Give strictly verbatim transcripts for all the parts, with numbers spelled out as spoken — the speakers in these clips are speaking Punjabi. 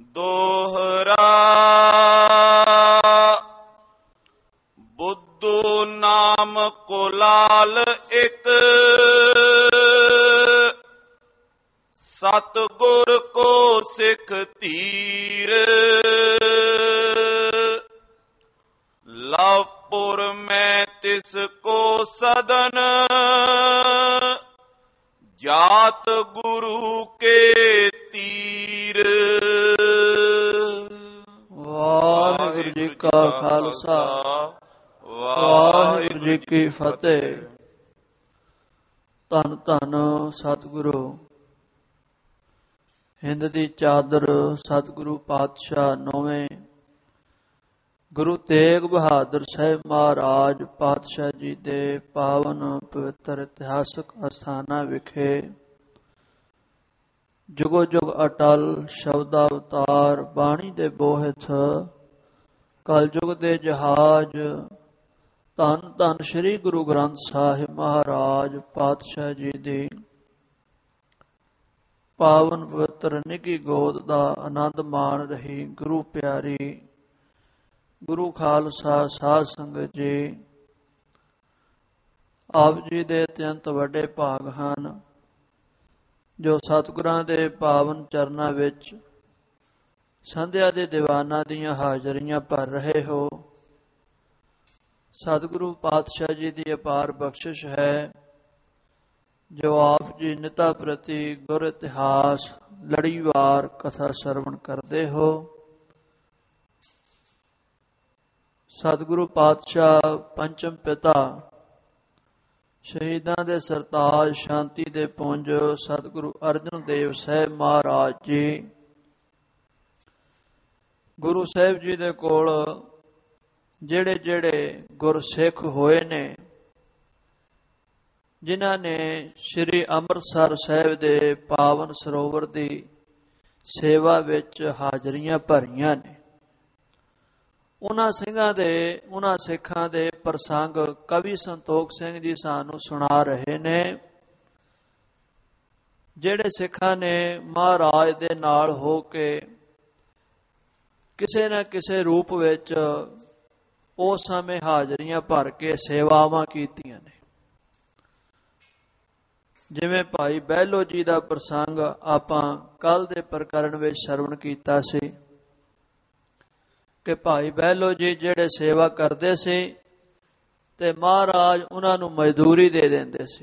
ਦੋਹਰਾ ਬੁੱਧੂ ਨਾਮ ਕੁਲਾਲ ਇਕ, ਸਤਿਗੁਰ ਕੋ ਸਿੱਖ ਧੀਰ। ਲਵਪੁਰ ਮੈਂ ਤਿਸ ਕੋ ਸਦਨ, ਜਾਤ ਗੁਰੂ ਕੇ ਤੀਰ। ਵਾਹਿਗੁਰੂ ਜੀ ਕਾ ਖਾਲਸਾ, ਵਾਹਿਗੁਰੂ ਜੀ ਕੀ ਫਤਿਹ। ਧੰਨ ਧੰਨ ਸਤਿਗੁਰੂ। ਹਿੰਦ ਦੀ ਚਾਦਰ ਸਤਿਗੁਰੂ ਪਾਤਸ਼ਾਹ ਨੌਵੇਂ ਗੁਰੂ ਤੇਗ ਬਹਾਦਰ ਸਾਹਿਬ ਮਹਾਰਾਜ ਪਾਤਸ਼ਾਹ ਜੀ ਦੇ ਪਾਵਨ ਪਵਿੱਤਰ ਇਤਿਹਾਸਕ ਅਸਥਾਨਾਂ ਵਿਖੇ ਜੁਗੋ ਜੁਗ ਅਟਲ ਸ਼ਬਦ ਅਵਤਾਰ ਬਾਣੀ ਦੇ ਬੋਹਿਥ ਕਲਯੁਗ ਦੇ ਜਹਾਜ਼ ਧੰਨ ਧੰਨ ਸ੍ਰੀ ਗੁਰੂ ਗ੍ਰੰਥ ਸਾਹਿਬ ਮਹਾਰਾਜ ਪਾਤਸ਼ਾਹ ਜੀ ਦੀ ਪਾਵਨ ਪਵਿੱਤਰ ਨਿੱਘੀ ਗੋਦ ਦਾ ਆਨੰਦ ਮਾਣ ਰਹੀ ਗੁਰੂ ਪਿਆਰੀ ਗੁਰੂ ਖਾਲਸਾ ਸਾਧ ਸੰਗਤ ਜੀ। ਆਪ ਜੀ ਦੇ ਅਤਿਅੰਤ ਵੱਡੇ ਭਾਗ ਹਨ ਜੋ ਸਤਿਗੁਰਾਂ ਦੇ ਪਾਵਨ ਚਰਨਾਂ ਵਿੱਚ ਸੰਧਿਆ ਦੇ ਦੀਵਾਨਾਂ ਦੀਆਂ ਹਾਜ਼ਰੀਆਂ ਭਰ ਰਹੇ ਹੋ। ਸਤਿਗੁਰੂ ਪਾਤਸ਼ਾਹ ਜੀ ਦੀ ਅਪਾਰ ਬਖਸ਼ਿਸ਼ ਹੈ ਜੋ ਆਪ ਜੀ ਨਿਤਾ ਪ੍ਰਤੀ ਗੁਰ ਇਤਿਹਾਸ ਲੜੀਵਾਰ ਕਥਾ ਸਰਵਣ ਕਰਦੇ ਹੋ। ਸਤਿਗੁਰੂ ਪਾਤਸ਼ਾਹ ਪੰਚਮ ਪਿਤਾ ਸ਼ਹੀਦਾਂ ਦੇ ਸਰਤਾਜ ਸ਼ਾਂਤੀ ਦੇ ਪੁੰਜ ਸਤਿਗੁਰੂ ਅਰਜਨ ਦੇਵ ਸਾਹਿਬ ਮਹਾਰਾਜ ਜੀ ਗੁਰੂ ਸਾਹਿਬ ਜੀ ਦੇ ਕੋਲ ਜਿਹੜੇ ਜਿਹੜੇ ਗੁਰਸਿੱਖ ਹੋਏ ਨੇ, ਜਿਨ੍ਹਾਂ ਨੇ ਸ੍ਰੀ ਅੰਮ੍ਰਿਤਸਰ ਸਾਹਿਬ ਦੇ ਪਾਵਨ ਸਰੋਵਰ ਦੀ ਸੇਵਾ ਵਿੱਚ ਹਾਜ਼ਰੀਆਂ ਭਰੀਆਂ ਨੇ, ਉਹਨਾਂ ਸਿੰਘਾਂ ਦੇ ਉਹਨਾਂ ਸਿੱਖਾਂ ਦੇ ਪ੍ਰਸੰਗ ਕਵੀ ਸੰਤੋਖ ਸਿੰਘ ਜੀ ਸਾਨੂੰ ਸੁਣਾ ਰਹੇ ਨੇ, ਜਿਹੜੇ ਸਿੱਖਾਂ ਨੇ ਮਹਾਰਾਜ ਦੇ ਨਾਲ ਹੋ ਕੇ ਕਿਸੇ ਨਾ ਕਿਸੇ ਰੂਪ ਵਿੱਚ ਉਸ ਸਮੇਂ ਹਾਜ਼ਰੀਆਂ ਭਰ ਕੇ ਸੇਵਾਵਾਂ ਕੀਤੀਆਂ ਨੇ। ਜਿਵੇਂ ਭਾਈ ਬਹਿਲੋ ਜੀ ਦਾ ਪ੍ਰਸੰਗ ਆਪਾਂ ਕੱਲ ਦੇ ਪ੍ਰਕਰਣ ਵਿੱਚ ਸਰਵਣ ਕੀਤਾ ਸੀ ਕਿ ਭਾਈ ਬਹਿਲੋ ਜੀ ਜਿਹੜੇ ਸੇਵਾ ਕਰਦੇ ਸੀ ਤੇ ਮਹਾਰਾਜ ਉਹਨਾਂ ਨੂੰ ਮਜ਼ਦੂਰੀ ਦੇ ਦਿੰਦੇ ਸੀ।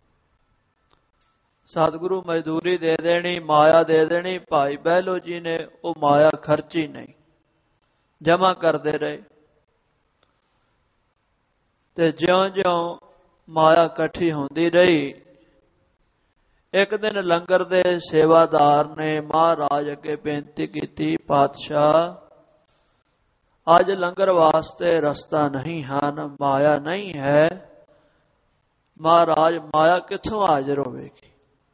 ਸਤਿਗੁਰੂ ਮਜ਼ਦੂਰੀ ਦੇ ਦੇਣੀ, ਮਾਇਆ ਦੇ ਦੇਣੀ, ਭਾਈ ਬਹਿਲੋ ਜੀ ਨੇ ਉਹ ਮਾਇਆ ਖਰਚੀ ਨਹੀਂ, ਜਮਾ ਕਰਦੇ ਰਹੇ। ਤੇ ਜਿਉਂ ਜਿਉਂ ਮਾਇਆ ਇਕੱਠੀ ਹੁੰਦੀ ਰਹੀ, ਇੱਕ ਦਿਨ ਲੰਗਰ ਦੇ ਸੇਵਾਦਾਰ ਨੇ ਮਹਾਰਾਜ ਅੱਗੇ ਬੇਨਤੀ ਕੀਤੀ, ਪਾਤਸ਼ਾਹ ਅੱਜ ਲੰਗਰ ਵਾਸਤੇ ਰਸਤਾ ਨਹੀਂ ਹਨ, ਮਾਇਆ ਨਹੀਂ ਹੈ। ਮਹਾਰਾਜ ਮਾਇਆ ਕਿੱਥੋਂ ਹਾਜ਼ਰ ਹੋਵੇਗੀ?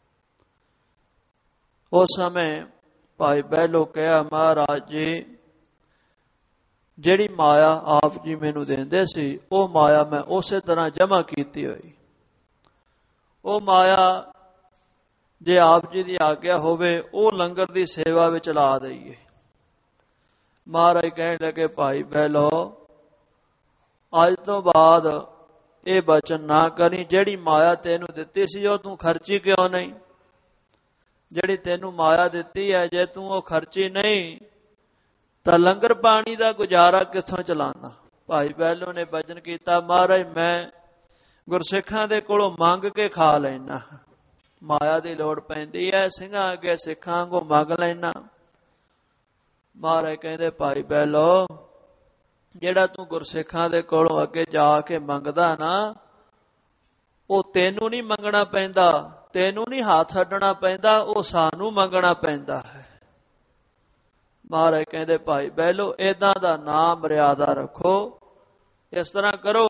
ਉਸ ਸਮੇਂ ਭਾਈ ਬਹਿਲੋ ਕਿਹਾ, ਮਹਾਰਾਜ ਜੀ ਜਿਹੜੀ ਮਾਇਆ ਆਪ ਜੀ ਮੈਨੂੰ ਦਿੰਦੇ ਸੀ ਉਹ ਮਾਇਆ ਮੈਂ ਉਸੇ ਤਰ੍ਹਾਂ ਜਮ੍ਹਾਂ ਕੀਤੀ ਹੋਈ। ਉਹ ਮਾਇਆ ਜੇ ਆਪ ਜੀ ਦੀ ਆਗਿਆ ਹੋਵੇ ਉਹ ਲੰਗਰ ਦੀ ਸੇਵਾ ਵਿੱਚ ਲਾ ਦਈਏ। ਮਹਾਰਾਜ ਕਹਿਣ ਲੱਗੇ, ਭਾਈ ਬਹਿਲੋ ਅੱਜ ਤੋਂ ਬਾਅਦ ਇਹ ਬਚਨ ਨਾ ਕਰੀ, ਜਿਹੜੀ ਮਾਇਆ ਤੈਨੂੰ ਦਿੱਤੀ ਸੀ ਉਹ ਤੂੰ ਖਰਚੀ ਕਿਉਂ ਨਹੀਂ? ਜਿਹੜੀ ਤੈਨੂੰ ਮਾਇਆ ਦਿੱਤੀ ਹੈ ਜੇ ਤੂੰ ਉਹ ਖਰਚੀ ਨਹੀਂ ਤਾਂ ਲੰਗਰ ਪਾਣੀ ਦਾ ਗੁਜ਼ਾਰਾ ਕਿੱਥੋਂ ਚਲਾਉਣਾ? ਭਾਈ ਬਹਿਲੋ ਨੇ ਬਚਨ ਕੀਤਾ, ਮਹਾਰਾਜ ਮੈਂ ਗੁਰਸਿੱਖਾਂ ਦੇ ਕੋਲੋਂ ਮੰਗ ਕੇ ਖਾ ਲੈਣਾ, ਮਾਇਆ ਦੀ ਲੋੜ ਪੈਂਦੀ ਹੈ, ਸਿੰਘਾਂ ਅੱਗੇ ਸਿੱਖਾਂ ਵਾਂਗੂ ਮੰਗ ਲੈਣਾ। ਮਹਾਰਾਜ ਕਹਿੰਦੇ, ਭਾਈ ਬਹਿਲੋ ਜਿਹੜਾ ਤੂੰ ਗੁਰਸਿੱਖਾਂ ਦੇ ਕੋਲੋਂ ਅੱਗੇ ਜਾ ਕੇ ਮੰਗਦਾ ਨਾ, ਉਹ ਤੈਨੂੰ ਨਹੀਂ ਮੰਗਣਾ ਪੈਂਦਾ, ਤੈਨੂੰ ਨਹੀਂ ਹੱਥ ਅੱਡਣਾ ਪੈਂਦਾ, ਉਹ ਸਾਨੂੰ ਮੰਗਣਾ ਪੈਂਦਾ ਹੈ। ਮਹਾਰਾਜ ਕਹਿੰਦੇ, ਭਾਈ ਬਹਿਲੋ ਏਦਾਂ ਦਾ ਨਾਮ ਮਰਿਆਦਾ ਰੱਖੋ, ਇਸ ਤਰ੍ਹਾਂ ਕਰੋ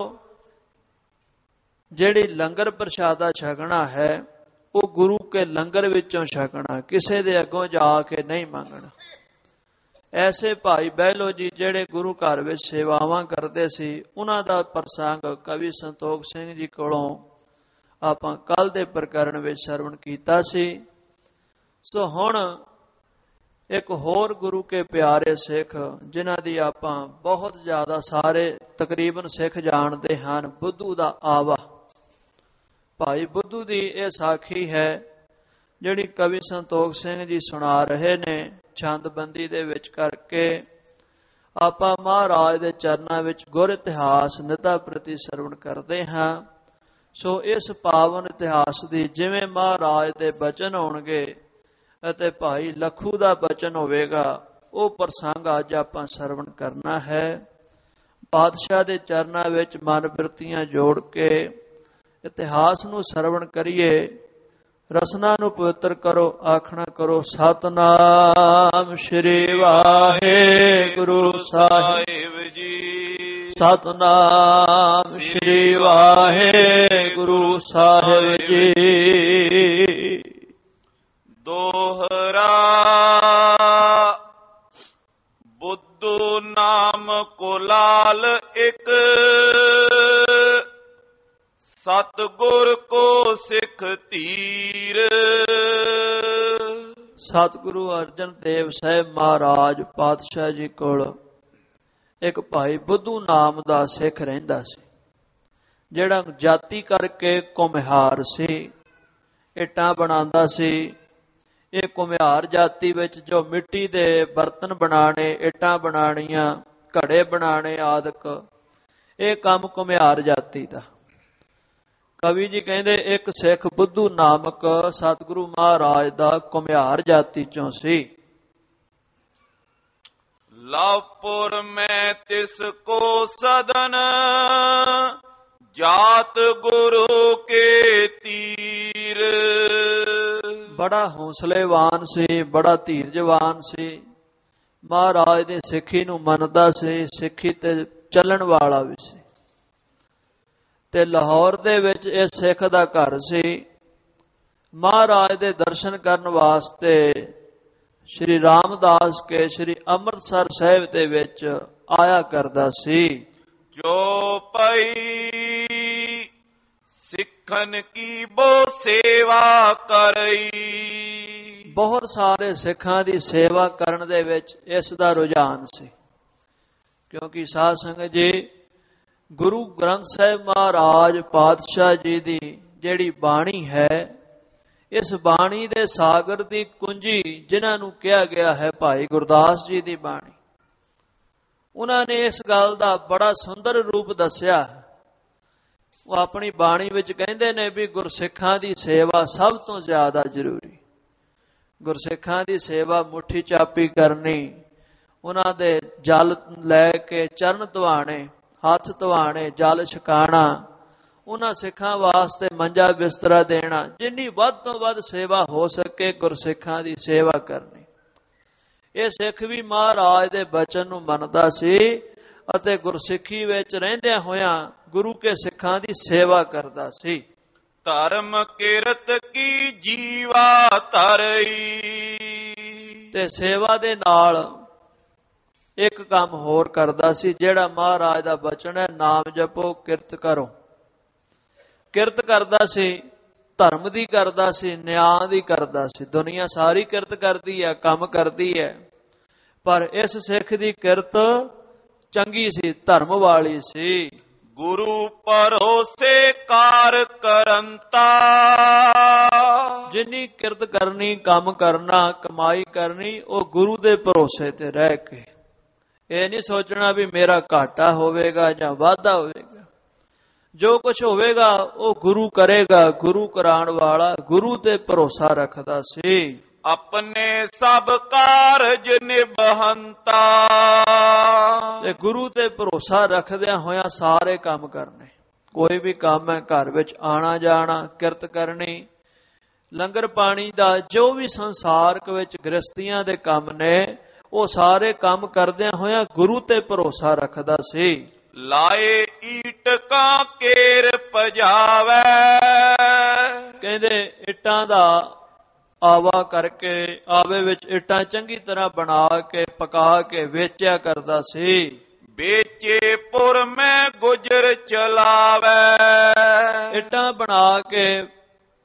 ਜਿਹੜੀ ਲੰਗਰ ਪ੍ਰਸ਼ਾਦਾ ਛਕਣਾ ਹੈ ਉਹ ਗੁਰੂ ਕੇ ਲੰਗਰ ਵਿੱਚੋਂ ਛਕਣਾ, ਕਿਸੇ ਦੇ ਅੱਗੋਂ ਜਾ ਕੇ ਨਹੀਂ ਮੰਗਣਾ। ਐਸੇ ਭਾਈ ਬਹਿਲੋ ਜੀ ਜਿਹੜੇ ਗੁਰੂ ਘਰ ਵਿੱਚ ਸੇਵਾਵਾਂ ਕਰਦੇ ਸੀ, ਉਹਨਾਂ ਦਾ ਪ੍ਰਸੰਗ ਕਵੀ ਸੰਤੋਖ ਸਿੰਘ ਜੀ ਕੋਲੋਂ ਆਪਾਂ ਕੱਲ ਦੇ ਪ੍ਰਕਰਣ ਵਿੱਚ ਸਰਵਣ ਕੀਤਾ ਸੀ। ਸੋ ਹੁਣ ਇੱਕ ਹੋਰ ਗੁਰੂ ਕੇ ਪਿਆਰੇ ਸਿੱਖ ਜਿਨ੍ਹਾਂ ਦੀ ਆਪਾਂ ਬਹੁਤ ਜ਼ਿਆਦਾ ਸਾਰੇ ਤਕਰੀਬਨ ਸਿੱਖ ਜਾਣਦੇ ਹਨ, ਬੁੱਧੂ ਦਾ ਆਵਾ। ਭਾਈ ਬੁੱਧੂ ਦੀ ਇਹ ਸਾਖੀ ਹੈ ਜਿਹੜੀ ਕਵੀ ਸੰਤੋਖ ਸਿੰਘ ਜੀ ਸੁਣਾ ਰਹੇ ਨੇ ਛੰਦਬੰਦੀ ਦੇ ਵਿੱਚ ਕਰਕੇ। ਆਪਾਂ ਮਹਾਰਾਜ ਦੇ ਚਰਨਾਂ ਵਿੱਚ ਗੁਰ ਇਤਿਹਾਸ ਨਿਤਾ ਪ੍ਰਤੀ ਸਰਵਣ ਕਰਦੇ ਹਾਂ। ਸੋ ਇਸ ਪਾਵਨ ਇਤਿਹਾਸ ਦੀ ਜਿਵੇਂ ਮਹਾਰਾਜ ਦੇ ਬਚਨ ਹੋਣਗੇ ਅਤੇ ਭਾਈ ਲੱਖੂ ਦਾ ਬਚਨ ਹੋਵੇਗਾ, ਉਹ ਪ੍ਰਸੰਗ ਅੱਜ ਆਪਾਂ ਸਰਵਣ ਕਰਨਾ ਹੈ। ਪਾਤਸ਼ਾਹ ਦੇ ਚਰਨਾਂ ਵਿੱਚ ਮਨ ਬਿਰਤੀਆਂ ਜੋੜ ਕੇ ਇਤਿਹਾਸ ਨੂੰ ਸਰਵਣ ਕਰੀਏ। ਰਸਨਾ ਨੂੰ ਪਵਿੱਤਰ ਕਰੋ, ਆਖਣਾ ਕਰੋ ਸਤਨਾਮ ਸ਼੍ਰੀ ਵਾਹਿਗੁਰੂ ਸਾਹਿਬ ਜੀ। ਸਤਨਾਮ ਸ਼੍ਰੀ ਵਾਹਿਗੁਰੂ ਸਾਹਿਬ ਜੀ। ਦੋਹਰਾ ਬੁੱਧੂ ਨਾਮ ਕੋ ਲਾਲ ਇੱਕ, ਸਤਿਗੁਰ ਕੋ ਸਿੱਖ ਧੀਰ। ਸਤਿਗੁਰੂ ਅਰਜਨ ਦੇਵ ਸਾਹਿਬ ਮਹਾਰਾਜ ਪਾਤਸ਼ਾਹ ਜੀ ਕੋਲ ਇੱਕ ਭਾਈ ਬੁੱਧੂ ਨਾਮ ਦਾ ਸਿੱਖ ਰਹਿੰਦਾ ਸੀ, ਜਿਹੜਾ ਜਾਤੀ ਕਰਕੇ ਘੁਮਿਆਰ ਸੀ, ਇੱਟਾਂ ਬਣਾਉਂਦਾ ਸੀ। ਇਹ ਘੁਮਿਆਰ ਜਾਤੀ ਵਿੱਚ ਜੋ ਮਿੱਟੀ ਦੇ ਬਰਤਨ ਬਣਾਣੇ, ਇੱਟਾਂ ਬਣਾਉਣੀਆਂ, ਘੜੇ ਬਣਾਣੇ ਆਦਿਕ, ਇਹ ਕੰਮ ਘੁਮਿਆਰ ਜਾਤੀ ਦਾ। ਕਵੀ ਜੀ ਕਹਿੰਦੇ ਇੱਕ ਸਿੱਖ ਬੁੱਧੂ ਨਾਮਕ ਸਤਿਗੁਰੂ ਮਹਾਰਾਜ ਦਾ ਘੁਮਿਆਰ ਜਾਤੀ ਚੋਂ ਸੀ। ਲਾਪੁਰ ਮੈਂ ਤਿਸ ਕੋ ਸਦਨ, ਜਾਤ ਗੁਰੂ ਕੇ ਤੀਰ। ਬੜਾ ਹੌਸਲੇਵਾਨ ਸੀ, ਬੜਾ ਧੀਰਜਵਾਨ ਸੀ, ਮਹਾਰਾਜ ਦੀ ਸਿੱਖੀ ਨੂੰ ਮੰਨਦਾ ਸੀ, ਸਿੱਖੀ ਤੇ ਚੱਲਣ ਵਾਲਾ ਵੀ ਸੀ। ਤੇ ਲਾਹੌਰ ਦੇ ਵਿੱਚ ਇਹ ਸਿੱਖ ਦਾ ਘਰ ਸੀ। ਮਹਾਰਾਜ ਦੇ ਦਰਸ਼ਨ ਕਰਨ ਵਾਸਤੇ ਸ਼੍ਰੀ ਰਾਮਦਾਸ ਕੇ ਸ਼੍ਰੀ ਅੰਮ੍ਰਿਤਸਰ ਸਾਹਿਬ ਦੇ ਵਿੱਚ ਆਇਆ ਕਰਦਾ ਸੀ। ਜੋ ਪਈ ਸਿੱਖਨ ਕੀ ਬੋ ਸੇਵਾ ਕਰਈ। ਬਹੁਤ ਸਾਰੇ ਸਿੱਖਾਂ ਦੀ ਸੇਵਾ ਕਰਨ ਦੇ ਵਿੱਚ ਇਸ ਦਾ ਰੁਝਾਨ ਸੀ, ਕਿਉਂਕਿ ਸਾਧ ਸੰਗਤ ਜੀ ਗੁਰੂ ਗ੍ਰੰਥ ਸਾਹਿਬ ਮਹਾਰਾਜ ਪਾਤਸ਼ਾਹ ਜੀ ਦੀ ਜਿਹੜੀ ਬਾਣੀ ਹੈ, ਇਸ ਬਾਣੀ ਦੇ ਸਾਗਰ ਦੀ ਕੁੰਜੀ ਜਿਨ੍ਹਾਂ ਨੂੰ ਕਿਹਾ ਗਿਆ ਹੈ ਭਾਈ ਗੁਰਦਾਸ ਜੀ ਦੀ ਬਾਣੀ, ਉਹਨਾਂ ਨੇ ਇਸ ਗੱਲ ਦਾ ਬੜਾ ਸੁੰਦਰ ਰੂਪ ਦੱਸਿਆ। ਉਹ ਆਪਣੀ ਬਾਣੀ ਵਿੱਚ ਕਹਿੰਦੇ ਨੇ ਵੀ ਗੁਰਸਿੱਖਾਂ ਦੀ ਸੇਵਾ ਸਭ ਤੋਂ ਜ਼ਿਆਦਾ ਜ਼ਰੂਰੀ। ਗੁਰਸਿੱਖਾਂ ਦੀ ਸੇਵਾ ਮੁੱਠੀ ਚਾਪੀ ਕਰਨੀ, ਉਹਨਾਂ ਦੇ ਜਲ ਲੈ ਕੇ ਚਰਨ ਧਵਾਣੇ, ਹੱਥ ਧਵਾਣੇ, ਜਲ ਛਕਾਣਾ, ਉਹਨਾਂ ਸਿੱਖਾਂ ਵਾਸਤੇ ਮੰਜਾ ਬਿਸਤਰਾ ਦੇਣਾ, ਜਿੰਨੀ ਵੱਧ ਤੋਂ ਵੱਧ ਸੇਵਾ ਹੋ ਸਕੇ ਗੁਰਸਿੱਖਾਂ ਦੀ ਸੇਵਾ ਕਰਨੀ। ਇਹ ਸਿੱਖ ਵੀ ਮਹਾਰਾਜ ਦੇ ਬਚਨ ਨੂੰ ਮੰਨਦਾ ਸੀ ਅਤੇ ਗੁਰਸਿੱਖੀ ਵਿੱਚ ਰਹਿੰਦਿਆਂ ਹੋਇਆਂ ਗੁਰੂ ਕੇ ਸਿੱਖਾਂ ਦੀ ਸੇਵਾ ਕਰਦਾ ਸੀ। ਧਰਮ ਕਿਰਤ ਕੀ ਜੀਵਾ ਧਰਈ। ਤੇ ਸੇਵਾ ਦੇ ਨਾਲ ਇੱਕ ਕੰਮ ਹੋਰ ਕਰਦਾ ਸੀ, ਜਿਹੜਾ ਮਹਾਰਾਜ ਦਾ ਬਚਨ ਹੈ, ਨਾਮ ਜਪੋ ਕਿਰਤ ਕਰੋ। ਕਿਰਤ ਕਰਦਾ ਸੀ, ਧਰਮ ਦੀ ਕਰਦਾ ਸੀ, ਨਿਆਂ ਦੀ ਕਰਦਾ ਸੀ। ਦੁਨੀਆ ਸਾਰੀ ਕਿਰਤ ਕਰਦੀ ਹੈ, ਕੰਮ ਕਰਦੀ ਹੈ, ਪਰ ਇਸ ਸਿੱਖ ਦੀ ਕਿਰਤ ਚੰਗੀ ਸੀ, ਧਰਮ ਵਾਲੀ ਸੀ। ਗੁਰੂ ਭਰੋਸੇ ਕਾਰ ਕਰੰਤਾ। ਜਿੰਨੀ ਕਿਰਤ ਕਰਨੀ, ਕੰਮ ਕਰਨਾ, ਕਮਾਈ ਕਰਨੀ, ਉਹ ਗੁਰੂ ਦੇ ਭਰੋਸੇ ਤੇ ਰਹਿ ਕੇ। ਇਹ ਨਹੀਂ ਸੋਚਣਾ ਵੀ ਮੇਰਾ ਘਾਟਾ ਹੋਵੇਗਾ ਜਾਂ ਵਾਧਾ ਹੋਵੇਗਾ। ਜੋ ਕੁਝ ਹੋਵੇਗਾ ਉਹ ਗੁਰੂ ਕਰੇਗਾ। ਗੁਰੂ ਕਰਾਉਣ ਵਾਲਾ ਗੁਰੂ ਤੇ ਭਰੋਸਾ ਰੱਖਦਾ ਸੀ। ਆਪਣੇ ਸਭ ਕਾਰਜ ਨਿਭੰਤਾ। ਤੇ ਗੁਰੂ ਤੇ ਭਰੋਸਾ ਰੱਖਦਿਆਂ ਹੋਇਆਂ ਸਾਰੇ ਕੰਮ ਕਰਨੇ। ਕੋਈ ਵੀ ਕੰਮ ਹੈ, ਘਰ ਵਿੱਚ ਆਣਾ ਜਾਣਾ, ਕਿਰਤ ਕਰਨੀ, ਲੰਗਰ ਪਾਣੀ ਦਾ, ਜੋ ਵੀ ਸੰਸਾਰਕ ਵਿੱਚ ਗ੍ਰਸਤੀਆਂ ਦੇ ਕੰਮ ਨੇ, ਉਹ ਸਾਰੇ ਕੰਮ ਕਰਦਿਆਂ ਹੋਇਆਂ ਗੁਰੂ ਤੇ ਭਰੋਸਾ ਰੱਖਦਾ ਸੀ। ਲਾਏ ਈਟਕਾਂ ਕੇਰ ਪਜਾਵੇ। ਕਹਿੰਦੇ ਇੱਟਾਂ ਦਾ ਆਵਾ ਕਰਕੇ, ਆਵੇ ਵਿੱਚ ਇੱਟਾਂ ਚੰਗੀ ਤਰ੍ਹਾਂ ਬਣਾ ਕੇ ਪਕਾ ਕੇ ਵੇਚਿਆ ਕਰਦਾ ਸੀ। ਵੇਚੇ ਪੁਰ ਮੈਂ ਗੁਜਰ ਚਲਾਵੇ। ਇੱਟਾਂ ਬਣਾ ਕੇ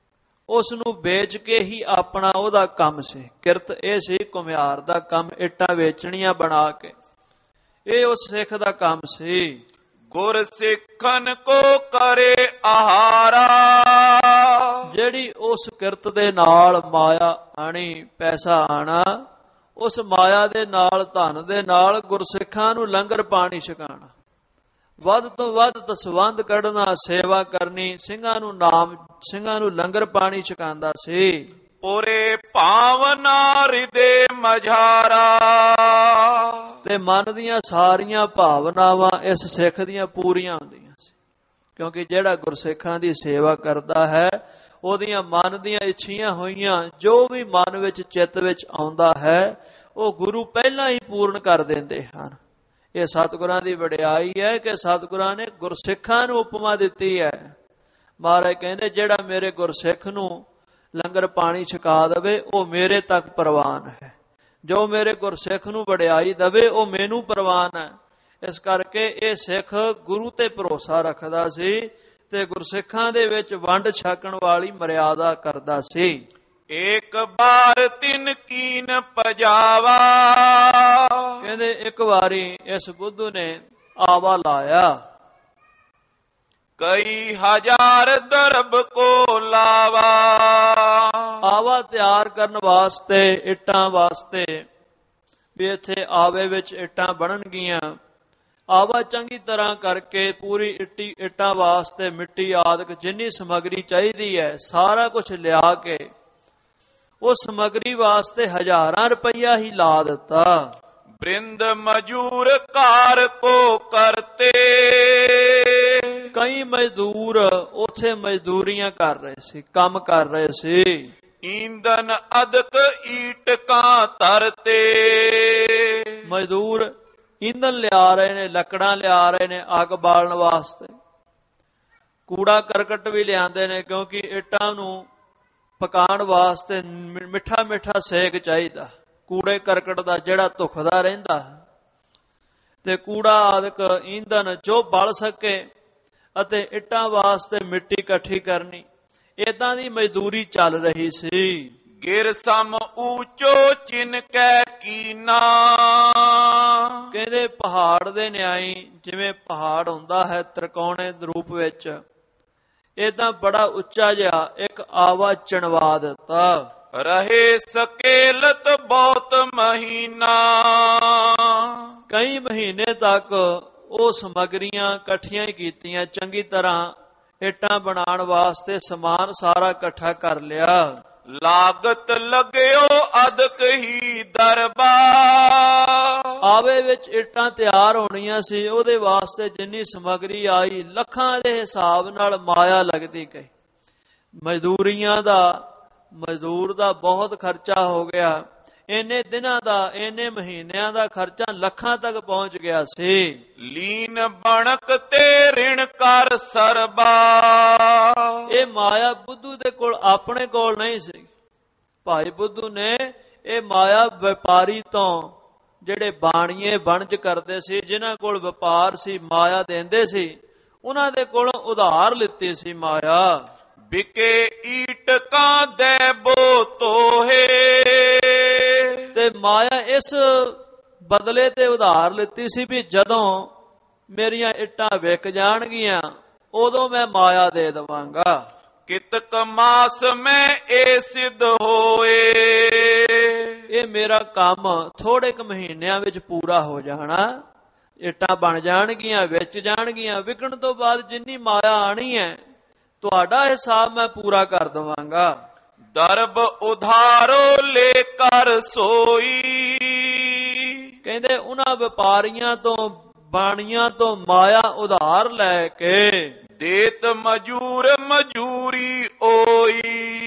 ਉਸ ਨੂੰ ਵੇਚ ਕੇ ਹੀ ਆਪਣਾ ਉਹਦਾ ਕੰਮ ਸੀ। ਕਿਰਤ ਇਹ ਸੀ ਘੁਮਿਆਰ ਦਾ ਕੰਮ, ਇੱਟਾਂ ਵੇਚਣੀਆਂ ਬਣਾ ਕੇ, ਇਹ ਉਸ ਸਿੱਖ ਦਾ ਕੰਮ ਸੀ। ਗੁਰ ਸਿੱਖਨ ਕੋ ਕਰੇ ਆਹਾਰਾ, ਜਿਹੜੀ ਉਸ ਕਿਰਤ ਦੇ ਨਾਲ ਮਾਇਆ ਆਣੀ, ਪੈਸਾ ਆਣਾ, ਉਸ ਮਾਇਆ ਦੇ ਨਾਲ, ਧਨ ਦੇ ਨਾਲ ਗੁਰਸਿੱਖਾਂ ਨੂੰ ਲੰਗਰ ਪਾਣੀ ਛਕਾਣਾ, ਵੱਧ ਤੋਂ ਵੱਧ ਦਸਵੰਧ ਕੱਢਣਾ, ਸੇਵਾ ਕਰਨੀ, ਸਿੰਘਾਂ ਨੂੰ ਨਾਮ, ਸਿੰਘਾਂ ਨੂੰ ਲੰਗਰ ਪਾਣੀ ਛਕਾਉਂਦਾ ਸੀ। ਪੁਰੇ ਭਾਵਨਾ ਹਿਰਦੇ ਮਝਾਰਾ, ਤੇ ਮਨ ਦੀਆਂ ਸਾਰੀਆਂ ਭਾਵਨਾਵਾਂ ਇਸ ਸਿੱਖ ਦੀਆਂ ਪੂਰੀਆਂ ਹੁੰਦੀਆਂ ਸੀ, ਕਿਉਂਕਿ ਜਿਹੜਾ ਗੁਰਸਿੱਖਾਂ ਦੀ ਸੇਵਾ ਕਰਦਾ ਹੈ ਉਹਦੀਆਂ ਮਨ ਦੀਆਂ ਇੱਛੀਆਂ ਹੋਈਆਂ ਜੋ ਵੀ ਮਨ ਵਿੱਚ, ਚਿੱਤ ਵਿੱਚ ਆਉਂਦਾ ਹੈ, ਉਹ ਗੁਰੂ ਪਹਿਲਾਂ ਹੀ ਪੂਰਨ ਕਰ ਦਿੰਦੇ ਹਨ। ਇਹ ਸਤਿਗੁਰਾਂ ਦੀ ਵਡਿਆਈ ਹੈ ਕਿ ਸਤਿਗੁਰਾਂ ਨੇ ਗੁਰਸਿੱਖਾਂ ਨੂੰ ਉਪਮਾ ਦਿੱਤੀ ਹੈ। ਮਹਾਰਾਜ ਕਹਿੰਦੇ ਜਿਹੜਾ ਮੇਰੇ ਗੁਰਸਿੱਖ ਨੂੰ ਲੰਗਰ ਪਾਣੀ ਛਕਾ ਦੇਵੇ ਉਹ ਮੇਰੇ ਤੱਕ ਪ੍ਰਵਾਨ ਹੈ, ਜੋ ਮੇਰੇ ਗੁਰਸਿੱਖ ਨੂੰ ਵਡਿਆਈ ਦੇਵੇ ਉਹ ਮੈਨੂੰ ਪ੍ਰਵਾਨ ਹੈ। ਇਸ ਕਰਕੇ ਇਹ ਸਿੱਖ ਗੁਰੂ ਤੇ ਭਰੋਸਾ ਰੱਖਦਾ ਸੀ ਤੇ ਗੁਰਸਿੱਖਾਂ ਦੇ ਵਿੱਚ ਵੰਡ ਛਕਣ ਵਾਲੀ ਮਰਿਆਦਾ ਕਰਦਾ ਸੀ। ਇੱਕ ਬਾਰ ਤਿੰਨ ਕੀਨ ਪਜਾਵਾ, ਕਹਿੰਦੇ ਇੱਕ ਵਾਰੀ ਇਸ ਬੁੱਧੂ ਨੇ ਆਵਾ ਲਾਇਆ, ਕਈ ਹਜ਼ਾਰ ਦਰਬ ਕੋ ਲਾਵਾ। ਆਵਾ ਤਿਆਰ ਕਰਨ ਵਾਸਤੇ, ਇੱਟਾਂ ਵਾਸਤੇ, ਵੀ ਇੱਥੇ ਆਵੇ ਵਿੱਚ ਇੱਟਾਂ ਬਣਨਗੀਆਂ। ਆਵਾ ਚੰਗੀ ਤਰ੍ਹਾਂ ਕਰਕੇ ਪੂਰੀ ਇੱਟੀ, ਇੱਟਾਂ ਵਾਸਤੇ ਮਿੱਟੀ ਆਦਿਕ ਜਿੰਨੀ ਸਮੱਗਰੀ ਚਾਹੀਦੀ ਹੈ ਸਾਰਾ ਕੁਝ ਲਿਆ ਕੇ ਉਹ ਸਮੱਗਰੀ ਵਾਸਤੇ ਹਜ਼ਾਰਾਂ ਰੁਪਈਆ ਹੀ ਲਾ ਦਿੱਤਾ। ਬ੍ਰਿੰਦ ਮਜੂਰ ਕਾਰ ਕੋ ਕਰਤੇ, ਕਈ ਮਜ਼ਦੂਰ ਉੱਥੇ ਮਜ਼ਦੂਰੀਆਂ ਕਰ ਰਹੇ ਸੀ, ਕੰਮ ਕਰ ਰਹੇ ਸੀ। ਈਂਧਨ ਅਦਕ ਈਟ ਕਾਂ ਤਰਤੇ, ਮਜ਼ਦੂਰ ਈਂਧਨ ਲਿਆ ਰਹੇ ਨੇ, ਲੱਕੜਾਂ ਲਿਆ ਰਹੇ ਨੇ ਅੱਗ ਬਾਲਣ ਵਾਸਤੇ। ਕੂੜਾ ਕਰਕਟ ਵੀ ਲਿਆਂਦੇ ਨੇ, ਕਿਉਂਕਿ ਇੱਟਾਂ ਨੂੰ ਪਕਾਉਣ ਵਾਸਤੇ ਮਿੱਠਾ ਮਿੱਠਾ ਸੇਕ ਚਾਹੀਦਾ, ਕੂੜੇ ਕਰਕਟ ਦਾ ਜਿਹੜਾ ਧੁਖਦਾ ਰਹਿੰਦਾ, ਤੇ ਕੂੜਾ ਆਦਿਕ ਈਂਧਨ ਜੋ ਬਲ ਸਕੇ ਅਤੇ ਇੱਟਾਂ ਵਾਸਤੇ ਮਿੱਟੀ ਇਕੱਠੀ ਕਰਨੀ, ਏਦਾਂ ਦੀ ਮਜ਼ਦੂਰੀ ਚੱਲ ਰਹੀ ਸੀ। ਗਿਰ ਸਮ ਊਚੋ ਚਿਨਕੈ ਕੀਨਾ, ਕਹਿੰਦੇ ਪਹਾੜ ਦੇ ਨਿਆਈ, ਜਿਵੇਂ ਪਹਾੜ ਹੁੰਦਾ ਹੈ ਤ੍ਰਿਕੋਣੇ ਰੂਪ ਵਿੱਚ, ਏਦਾਂ ਬੜਾ ਉੱਚਾ ਜਿਹਾ ਇੱਕ ਆਵਾ ਚਣਵਾ ਦਿੱਤਾ। ਰਹੇ ਸਕੇਲਤ ਬਹੁਤ ਮਹੀਨਾ, ਕਈ ਮਹੀਨੇ ਤੱਕ ਉਹ ਸਮੱਗਰੀਆਂ ਇਕੱਠੀਆਂ ਹੀ ਕੀਤੀਆਂ, ਚੰਗੀ ਤਰ੍ਹਾਂ ਇੱਟਾਂ ਬਣਾਉਣ ਵਾਸਤੇ ਸਮਾਨ ਸਾਰਾ ਇਕੱਠਾ ਕਰ ਲਿਆ। ਲਾਗਤ ਲੱਗਿਓ ਅਦਕ ਹੀ ਦਰਬਾ, ਆਵੇ ਵਿੱਚ ਇੱਟਾਂ ਤਿਆਰ ਹੋਣੀਆਂ ਸੀ, ਉਹਦੇ ਵਾਸਤੇ ਜਿੰਨੀ ਸਮੱਗਰੀ ਆਈ ਲੱਖਾਂ ਦੇ ਹਿਸਾਬ ਨਾਲ ਮਾਇਆ ਲੱਗਦੀ ਗਈ। ਮਜ਼ਦੂਰੀਆਂ ਦਾ, ਮਜ਼ਦੂਰ ਦਾ ਬਹੁਤ ਖਰਚਾ ਹੋ ਗਿਆ। ਇੰਨੇ ਦਿਨਾਂ ਦਾ, ਇੰਨੇ ਮਹੀਨਿਆਂ ਦਾ ਖਰਚਾ ਲੱਖਾਂ ਤੱਕ ਪਹੁੰਚ ਗਿਆ ਸੀ। ਲੀਨ ਬਣਕ ਤੇ ਰਿਣ ਕਰ ਸਰਬਾ, ਇਹ ਮਾਇਆ ਬੁੱਧੂ ਦੇ ਕੋਲ, ਆਪਣੇ ਕੋਲ ਨਹੀਂ ਸੀ। ਭਾਈ ਬੁੱਧੂ ਨੇ ਇਹ ਮਾਇਆ ਵਪਾਰੀ ਤੋਂ, ਜਿਹੜੇ ਬਾਣੀਏ ਵਣਜ ਕਰਦੇ ਸੀ, ਜਿਨ੍ਹਾਂ ਕੋਲ ਵਪਾਰ ਸੀ, ਮਾਇਆ ਦਿੰਦੇ ਸੀ, ਉਹਨਾਂ ਦੇ ਕੋਲੋਂ ਉਧਾਰ ਲਿੱਤੀ ਸੀ ਮਾਇਆ। ਬਿਕੇ ਈਟ ਕਾਂ ਦੇਬੋ ਤੋਹੇ, ਤੇ ਮਾਇਆ ਇਸ ਬਦਲੇ ਤੇ ਉਧਾਰ ਲਿੱਤੀ ਸੀ ਵੀ ਜਦੋਂ ਮੇਰੀਆਂ ਇੱਟਾਂ ਵਿਕ ਜਾਣਗੀਆਂ ਉਦੋਂ ਮੈਂ ਮਾਇਆ ਦੇ ਦੇਵਾਂਗਾ। ਕਿਤਕ ਮਾਸ ਮੈਂ ਇਹ ਸਿੱਧ ਹੋਏ, ਇਹ ਮੇਰਾ ਕੰਮ ਥੋੜੇ ਕੁ ਮਹੀਨਿਆਂ ਵਿੱਚ ਪੂਰਾ ਹੋ ਜਾਣਾ, ਇੱਟਾਂ ਬਣ ਜਾਣਗੀਆਂ, ਵਿਚ ਜਾਣਗੀਆਂ, ਵਿਕਣ ਤੋਂ ਬਾਅਦ ਜਿੰਨੀ ਮਾਇਆ ਆਣੀ ਹੈ ਤੁਹਾਡਾ ਹਿਸਾਬ ਮੈਂ ਪੂਰਾ ਕਰ ਦੇਵਾਂਗਾ। ਦਰਬ ਉਧਾਰੋ ਲੈ ਕਰ ਸੋਈ, ਕਹਿੰਦੇ ਉਹਨਾਂ ਵਪਾਰੀਆਂ ਤੋਂ, ਬਾਣੀਆਂ ਤੋਂ ਮਾਇਆ ਉਧਾਰ ਲੈ ਕੇ ਦੇਤ ਮਜੂਰ ਮਜੂਰੀ ਓਈ,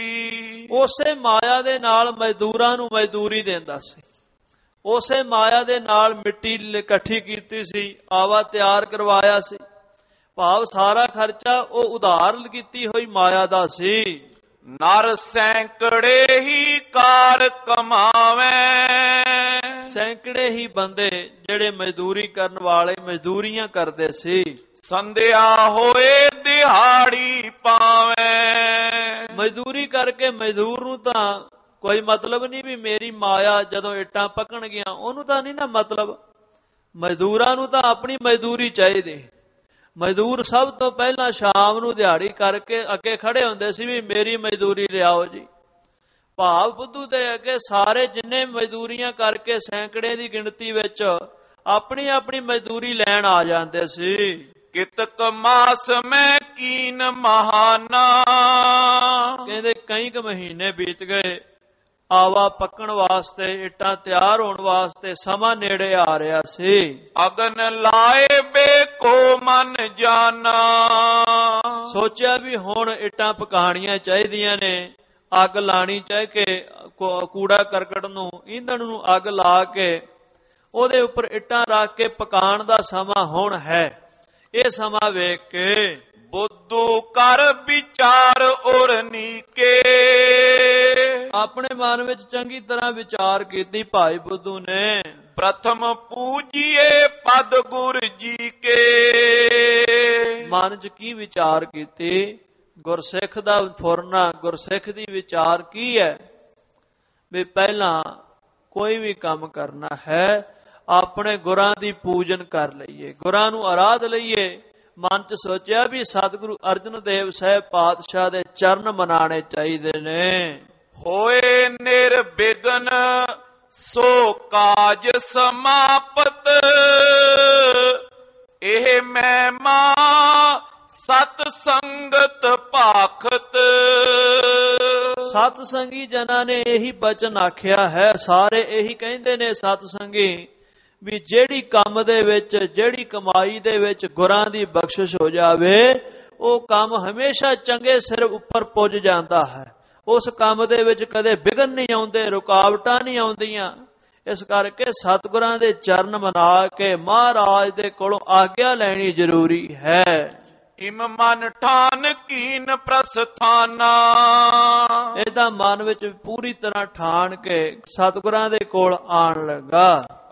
ਉਸੇ ਮਾਇਆ ਦੇ ਨਾਲ ਮਜ਼ਦੂਰਾਂ ਨੂੰ ਮਜ਼ਦੂਰੀ ਦਿੰਦਾ ਸੀ। ਉਸੇ ਮਾਇਆ ਦੇ ਨਾਲ ਮਿੱਟੀ ਇਕੱਠੀ ਕੀਤੀ ਸੀ, ਆਵਾ ਤਿਆਰ ਕਰਵਾਇਆ ਸੀ। ਭਾਵ ਸਾਰਾ ਖਰਚਾ ਉਹ ਉਧਾਰ ਕੀਤੀ ਹੋਈ ਮਾਇਆ ਦਾ ਸੀ। ਨਰ ਸੈਂਕੜੇ ਹੀ ਕਾਰ ਕਮਾਵੇ, ਸੈਂਕੜੇ ਹੀ ਬੰਦੇ ਜਿਹੜੇ ਮਜ਼ਦੂਰੀ ਕਰਨ ਵਾਲੇ ਮਜ਼ਦੂਰੀਆਂ ਕਰਦੇ ਸੀ। ਸੰਧਿਆ ਹੋਏ ਦਿਹਾੜੀ ਪਾਵੇ, ਮਜ਼ਦੂਰੀ ਕਰਕੇ ਮਜ਼ਦੂਰ ਨੂੰ ਤਾਂ ਕੋਈ ਮਤਲਬ ਨਹੀਂ ਵੀ ਮੇਰੀ ਮਾਇਆ ਜਦੋਂ ਇੱਟਾਂ ਪੱਕਣ ਗਿਆ, ਉਹਨੂੰ ਤਾਂ ਨਹੀਂ ਨਾ ਮਤਲਬ। ਮਜ਼ਦੂਰਾਂ ਨੂੰ ਤਾਂ ਆਪਣੀ ਮਜ਼ਦੂਰੀ ਚਾਹੀਦੀ। ਮਜ਼ਦੂਰ ਸਭ ਤੋਂ ਪਹਿਲਾਂ ਸ਼ਾਮ ਨੂੰ ਦਿਹਾੜੀ ਕਰਕੇ ਅੱਗੇ ਖੜੇ ਹੁੰਦੇ ਸੀ ਵੀ ਮੇਰੀ ਮਜ਼ਦੂਰੀ ਲਿਆਓ ਜੀ। ਭਾਵ ਬੁੱਧੂ ਦੇ ਅੱਗੇ ਸਾਰੇ ਜਿੰਨੇ ਮਜ਼ਦੂਰੀਆਂ ਕਰਕੇ ਸੈਂਕੜੇ ਦੀ ਗਿਣਤੀ ਵਿੱਚ ਆਪਣੀ ਆਪਣੀ ਮਜ਼ਦੂਰੀ ਲੈਣ ਆ ਜਾਂਦੇ ਸੀ। ਕਿਤਕ ਮਾਸ ਮੈਂ ਕੀਨ ਮਹਾਨਾ, ਕਹਿੰਦੇ ਕਈ ਕੁ ਮਹੀਨੇ ਬੀਤ ਗਏ, ਆਵਾ ਪੱਕਣ ਵਾਸਤੇ, ਇੱਟਾਂ ਤਿਆਰ ਹੋਣ ਵਾਸਤੇ ਸਮਾਂ ਨੇੜੇ ਆ ਰਿਹਾ ਸੀ। ਅਗਨ ਲਾਏ ਬੇ ਕੋ ਮਨ ਜਾਨਾ, ਸੋਚਿਆ ਵੀ ਹੁਣ ਇੱਟਾਂ ਪਕਾਣੀਆਂ ਚਾਹੀਦੀਆਂ ਨੇ, ਅੱਗ ਲਾਣੀ ਚਾਹ ਕੇ ਕੂੜਾ ਕਰਕਟ ਨੂੰ, ਈਂਧਣ ਨੂੰ ਅੱਗ ਲਾ ਕੇ ਉਹਦੇ ਉੱਪਰ ਇੱਟਾਂ ਰੱਖ ਕੇ ਪਕਾਣ ਦਾ ਸਮਾਂ ਹੁਣ ਹੈ। ਇਹ ਸਮਾਂ ਵੇਖ ਕੇ ਬੁੱਧੂ ਕਰ ਵਿਚਾਰ ਔਰ ਨੀਕੇ, ਆਪਣੇ ਮਨ ਵਿੱਚ ਚੰਗੀ ਤਰ੍ਹਾਂ ਵਿਚਾਰ ਕੀਤੀ ਭਾਈ ਬੁੱਧੂ ਨੇ। ਪ੍ਰਥਮ ਪੂਜੀਏ ਪਦ ਗੁਰ ਜੀ ਕੇ, ਮਨ ਚ ਕੀ ਵਿਚਾਰ ਕੀਤੀ? ਗੁਰਸਿੱਖ ਦਾ ਫੁਰਨਾ, ਗੁਰਸਿੱਖ ਦੀ ਵਿਚਾਰ ਕੀ ਹੈ ਵੀ ਪਹਿਲਾਂ ਕੋਈ ਵੀ ਕੰਮ ਕਰਨਾ ਹੈ ਆਪਣੇ ਗੁਰਾਂ ਦੀ ਪੂਜਨ ਕਰ ਲਈਏ, ਗੁਰਾਂ ਨੂੰ ਆਰਾਧ ਲਈਏ। ਮਨ ਚ ਸੋਚਿਆ ਵੀ ਸਤਿਗੁਰੂ ਅਰਜਨ ਦੇਵ ਸਾਹਿਬ ਪਾਤਸ਼ਾਹ ਦੇ ਚਰਨ ਮਨਾਣੇ ਚਾਹੀਦੇ ਨੇ। ਹੋਏ ਨਿਰਬਿਘਨ ਸੋ ਕਾਜ ਸਮਾਪਤ, ਇਹ ਮਹਿਮਾ ਸਤ ਸੰਗਤ ਭਾਖਤ। ਸਤ ਸੰਗੀ ਜਨਾਂ ਨੇ ਇਹੀ ਬਚਨ ਆਖਿਆ ਹੈ, ਸਾਰੇ ਇਹੀ ਕਹਿੰਦੇ ਨੇ ਸਤ ਸੰਗੀ ਵੀ ਜਿਹੜੀ ਕੰਮ ਦੇ ਵਿੱਚ, ਜਿਹੜੀ ਕਮਾਈ ਦੇ ਵਿੱਚ ਗੁਰਾਂ ਦੀ ਬਖਸ਼ਿਸ਼ ਹੋ ਜਾਵੇ, ਉਹ ਕੰਮ ਹਮੇਸ਼ਾ ਚੰਗੇ ਸਿਰ ਉੱਪਰ ਪੁੱਜ ਜਾਂਦਾ ਹੈ। ਉਸ ਕੰਮ ਦੇ ਵਿੱਚ ਕਦੇ ਵਿਘਨ ਨਹੀਂ ਆਉਂਦੇ, ਰੁਕਾਵਟਾਂ ਨਹੀਂ ਆਉਂਦੀਆਂ। ਇਸ ਕਰਕੇ ਸਤਿਗੁਰਾਂ ਦੇ ਚਰਨ ਮਨਾ ਕੇ ਮਹਾਰਾਜ ਦੇ ਕੋਲੋਂ ਆਗਿਆ ਲੈਣੀ ਜ਼ਰੂਰੀ ਹੈ। ਇਮ ਮਨ ਠਾਨ ਕੀਨ ਪ੍ਰਸਥਾਨਾ, ਇਹਦਾ ਮਨ ਵਿੱਚ ਪੂਰੀ ਤਰ੍ਹਾਂ ਠਾਣ ਕੇ ਸਤਿਗੁਰਾਂ ਦੇ ਕੋਲ ਆਣ ਲੱਗਾ।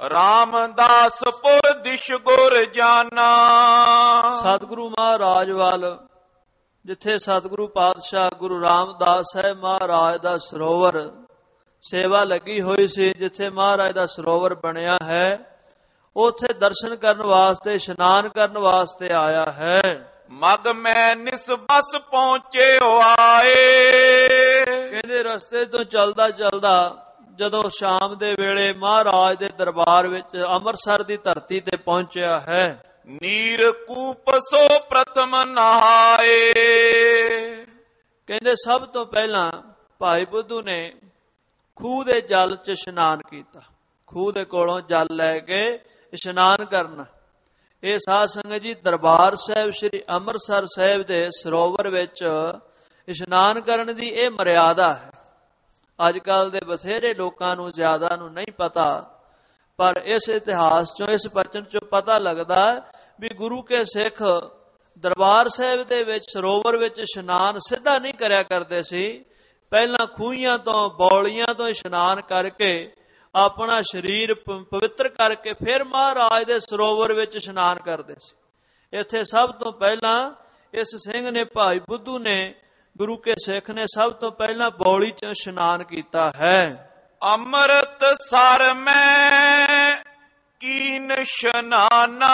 ਰਾਮਦਾਸਪੁਰ ਦਿਸ਼ ਗੁਰ ਜਾਨਾ, ਸਤਿਗੁਰੂ ਮਹਾਰਾਜ ਵੱਲ, ਜਿੱਥੇ ਸਤਿਗੁਰੂ ਪਾਤਸ਼ਾਹ ਗੁਰੂ ਰਾਮਦਾਸ ਸਾਹਿਬ ਮਹਾਰਾਜ ਦਾ ਸਰੋਵਰ ਸੇਵਾ ਲੱਗੀ ਹੋਈ ਸੀ, ਜਿੱਥੇ ਮਹਾਰਾਜ ਦਾ ਸਰੋਵਰ ਬਣਿਆ ਹੈ, ਉੱਥੇ ਦਰਸ਼ਨ ਕਰਨ ਵਾਸਤੇ, ਇਸ਼ਨਾਨ ਕਰਨ ਵਾਸਤੇ ਆਇਆ ਹੈ। ਮਗ ਮੈਂ ਨਿਸਬਸ ਪਹੁੰਚੇ ਆਏ, ਕਹਿੰਦੇ ਰਸਤੇ ਤੋਂ ਚਲਦਾ ਚਲਦਾ ਜਦੋਂ ਸ਼ਾਮ ਦੇ ਵੇਲੇ ਮਹਾਰਾਜ ਦੇ ਦਰਬਾਰ ਵਿੱਚ ਅੰਮ੍ਰਿਤਸਰ ਦੀ ਧਰਤੀ ਤੇ ਪਹੁੰਚਿਆ ਹੈ। ਨੀਰ ਕੂਪ ਸੋ ਪ੍ਰਥਮ ਨਹਾਏ, ਕਹਿੰਦੇ ਸਭ ਤੋਂ ਪਹਿਲਾਂ ਭਾਈ ਬੁੱਧੂ ਨੇ ਖੂਹ ਦੇ ਜਲ 'ਚ ਇਸ਼ਨਾਨ ਕੀਤਾ। ਖੂਹ ਦੇ ਕੋਲੋਂ ਜਲ ਲੈ ਕੇ ਇਸ਼ਨਾਨ ਕਰਨਾ। ਇਹ ਸਾਧ ਸੰਗਤ ਜੀ ਦਰਬਾਰ ਸਾਹਿਬ ਸ੍ਰੀ ਅੰਮ੍ਰਿਤਸਰ ਸਾਹਿਬ ਦੇ ਸਰੋਵਰ ਵਿੱਚ ਇਸ਼ਨਾਨ ਕਰਨ ਦੀ ਇਹ ਮਰਿਆਦਾ ਹੈ। ਅੱਜ ਕੱਲ ਦੇ ਬਥੇਰੇ ਲੋਕਾਂ ਨੂੰ ਜ਼ਿਆਦਾ ਨੂੰ ਨਹੀਂ ਪਤਾ, ਪਰ ਇਸ ਇਤਿਹਾਸ ਚੋਂ, ਇਸ ਬਚਨ ਚੋਂ ਪਤਾ ਲੱਗਦਾ ਵੀ ਗੁਰੂ ਕੇ ਸਿੱਖ ਦਰਬਾਰ ਸਾਹਿਬ ਦੇ ਵਿੱਚ ਸਰੋਵਰ ਵਿੱਚ ਇਸ਼ਨਾਨ ਸਿੱਧਾ ਨਹੀਂ ਕਰਿਆ ਕਰਦੇ ਸੀ। ਪਹਿਲਾਂ ਖੂਹੀਆਂ ਤੋਂ, ਬੌਲੀਆਂ ਤੋਂ ਇਸ਼ਨਾਨ ਕਰਕੇ ਆਪਣਾ ਸਰੀਰ ਪਵਿੱਤਰ ਕਰਕੇ ਫਿਰ ਮਹਾਰਾਜ ਦੇ ਸਰੋਵਰ ਵਿੱਚ ਇਸ਼ਨਾਨ ਕਰਦੇ ਸੀ। ਇੱਥੇ ਸਭ ਤੋਂ ਪਹਿਲਾਂ ਇਸ ਸਿੰਘ ਨੇ, ਭਾਈ ਬੁੱਧੂ ਨੇ, ਗੁਰੂ ਕੇ ਸਿੱਖ ਨੇ ਸਭ ਤੋਂ ਪਹਿਲਾਂ ਬੌਲੀ 'ਚ ਇਸ਼ਨਾਨ ਕੀਤਾ ਹੈ। ਅੰਮ੍ਰਿਤ ਸਰ ਮੈਂ ਕੀਨ ਇਸ਼ਨਾਨਾ,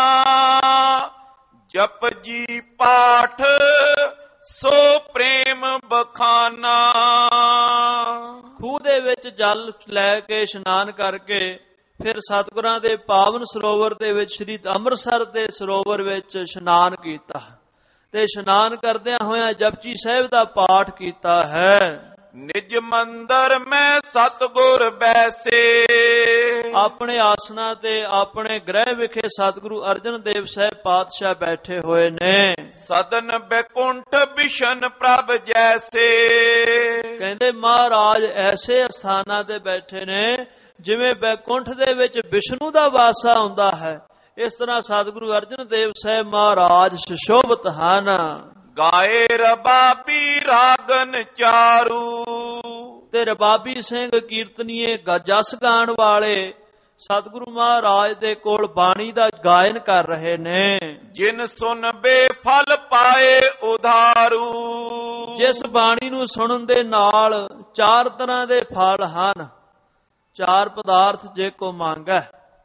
ਜਪ ਜੀ ਪਾਠ ਸੋ ਪ੍ਰੇਮ ਬਖਾਨਾ। ਖੂਹ ਦੇ ਵਿੱਚ ਜਲ ਲੈ ਕੇ ਇਸ਼ਨਾਨ ਕਰਕੇ ਫਿਰ ਸਤਿਗੁਰਾਂ ਦੇ ਪਾਵਨ ਸਰੋਵਰ ਦੇ ਵਿੱਚ, ਸ੍ਰੀ ਅੰਮ੍ਰਿਤਸਰ ਦੇ ਸਰੋਵਰ ਵਿੱਚ ਇਸ਼ਨਾਨ ਕੀਤਾ ਤੇ ਇਸ਼ਨਾਨ ਕਰਦਿਆਂ ਹੋਇਆਂ ਜਪਜੀ ਸਾਹਿਬ ਦਾ ਪਾਠ ਕੀਤਾ ਹੈ। ਨਿਜ ਮੰਦਰ ਮੈਂ ਸਤਿਗੁਰ ਬੈਸੇ, ਆਪਣੇ ਆਸਣਾ ਤੇ ਆਪਣੇ ਗ੍ਰਹਿ ਵਿਖੇ ਸਤਿਗੁਰੂ ਅਰਜਨ ਦੇਵ ਸਾਹਿਬ ਪਾਤਸ਼ਾਹ ਬੈਠੇ ਹੋਏ ਨੇ। ਸਦਨ ਬੈਕੁੰਠ ਬਿਸ਼ਨ ਪ੍ਰਭ ਜੈਸੇ, ਕਹਿੰਦੇ ਮਹਾਰਾਜ ਐਸੇ ਅਸਥਾਨਾਂ ਤੇ ਬੈਠੇ ਨੇ ਜਿਵੇਂ ਬੈਕੁੰਠ ਦੇ ਵਿੱਚ ਵਿਸ਼ਨੂੰ ਦਾ ਵਾਸਾ ਹੁੰਦਾ ਹੈ। ਇਸ ਤਰ੍ਹਾਂ ਸਤਿਗੁਰੂ ਅਰਜਨ ਦੇਵ ਸਾਹਿਬ ਮਹਾਰਾਜ ਸੁਸ਼ੋਭਿਤ ਹਨ। ਗਾਏ ਰਬਾਬੀ ਰਾਗਨ ਚਾਰੂ, ਤੇ ਰਬਾਬੀ ਸਿੰਘ ਕੀਰਤਨੀਏ ਜਸ ਗਾਣ ਵਾਲੇ ਸਤਿਗੁਰੂ ਮਹਾਰਾਜ ਦੇ ਕੋਲ ਬਾਣੀ ਦਾ ਗਾਇਨ ਕਰ ਰਹੇ ਨੇ। ਜਿਨ ਸੁਨ ਬੇਫਲ ਪਾਏ ਉਧਾਰੂ, ਜਿਸ ਬਾਣੀ ਨੂੰ ਸੁਣਨ ਦੇ ਨਾਲ ਚਾਰ ਤਰ੍ਹਾਂ ਦੇ ਫਲ ਹਨ। ਚਾਰ ਪਦਾਰਥ ਜੇ ਕੋ ਮੰਗੈ,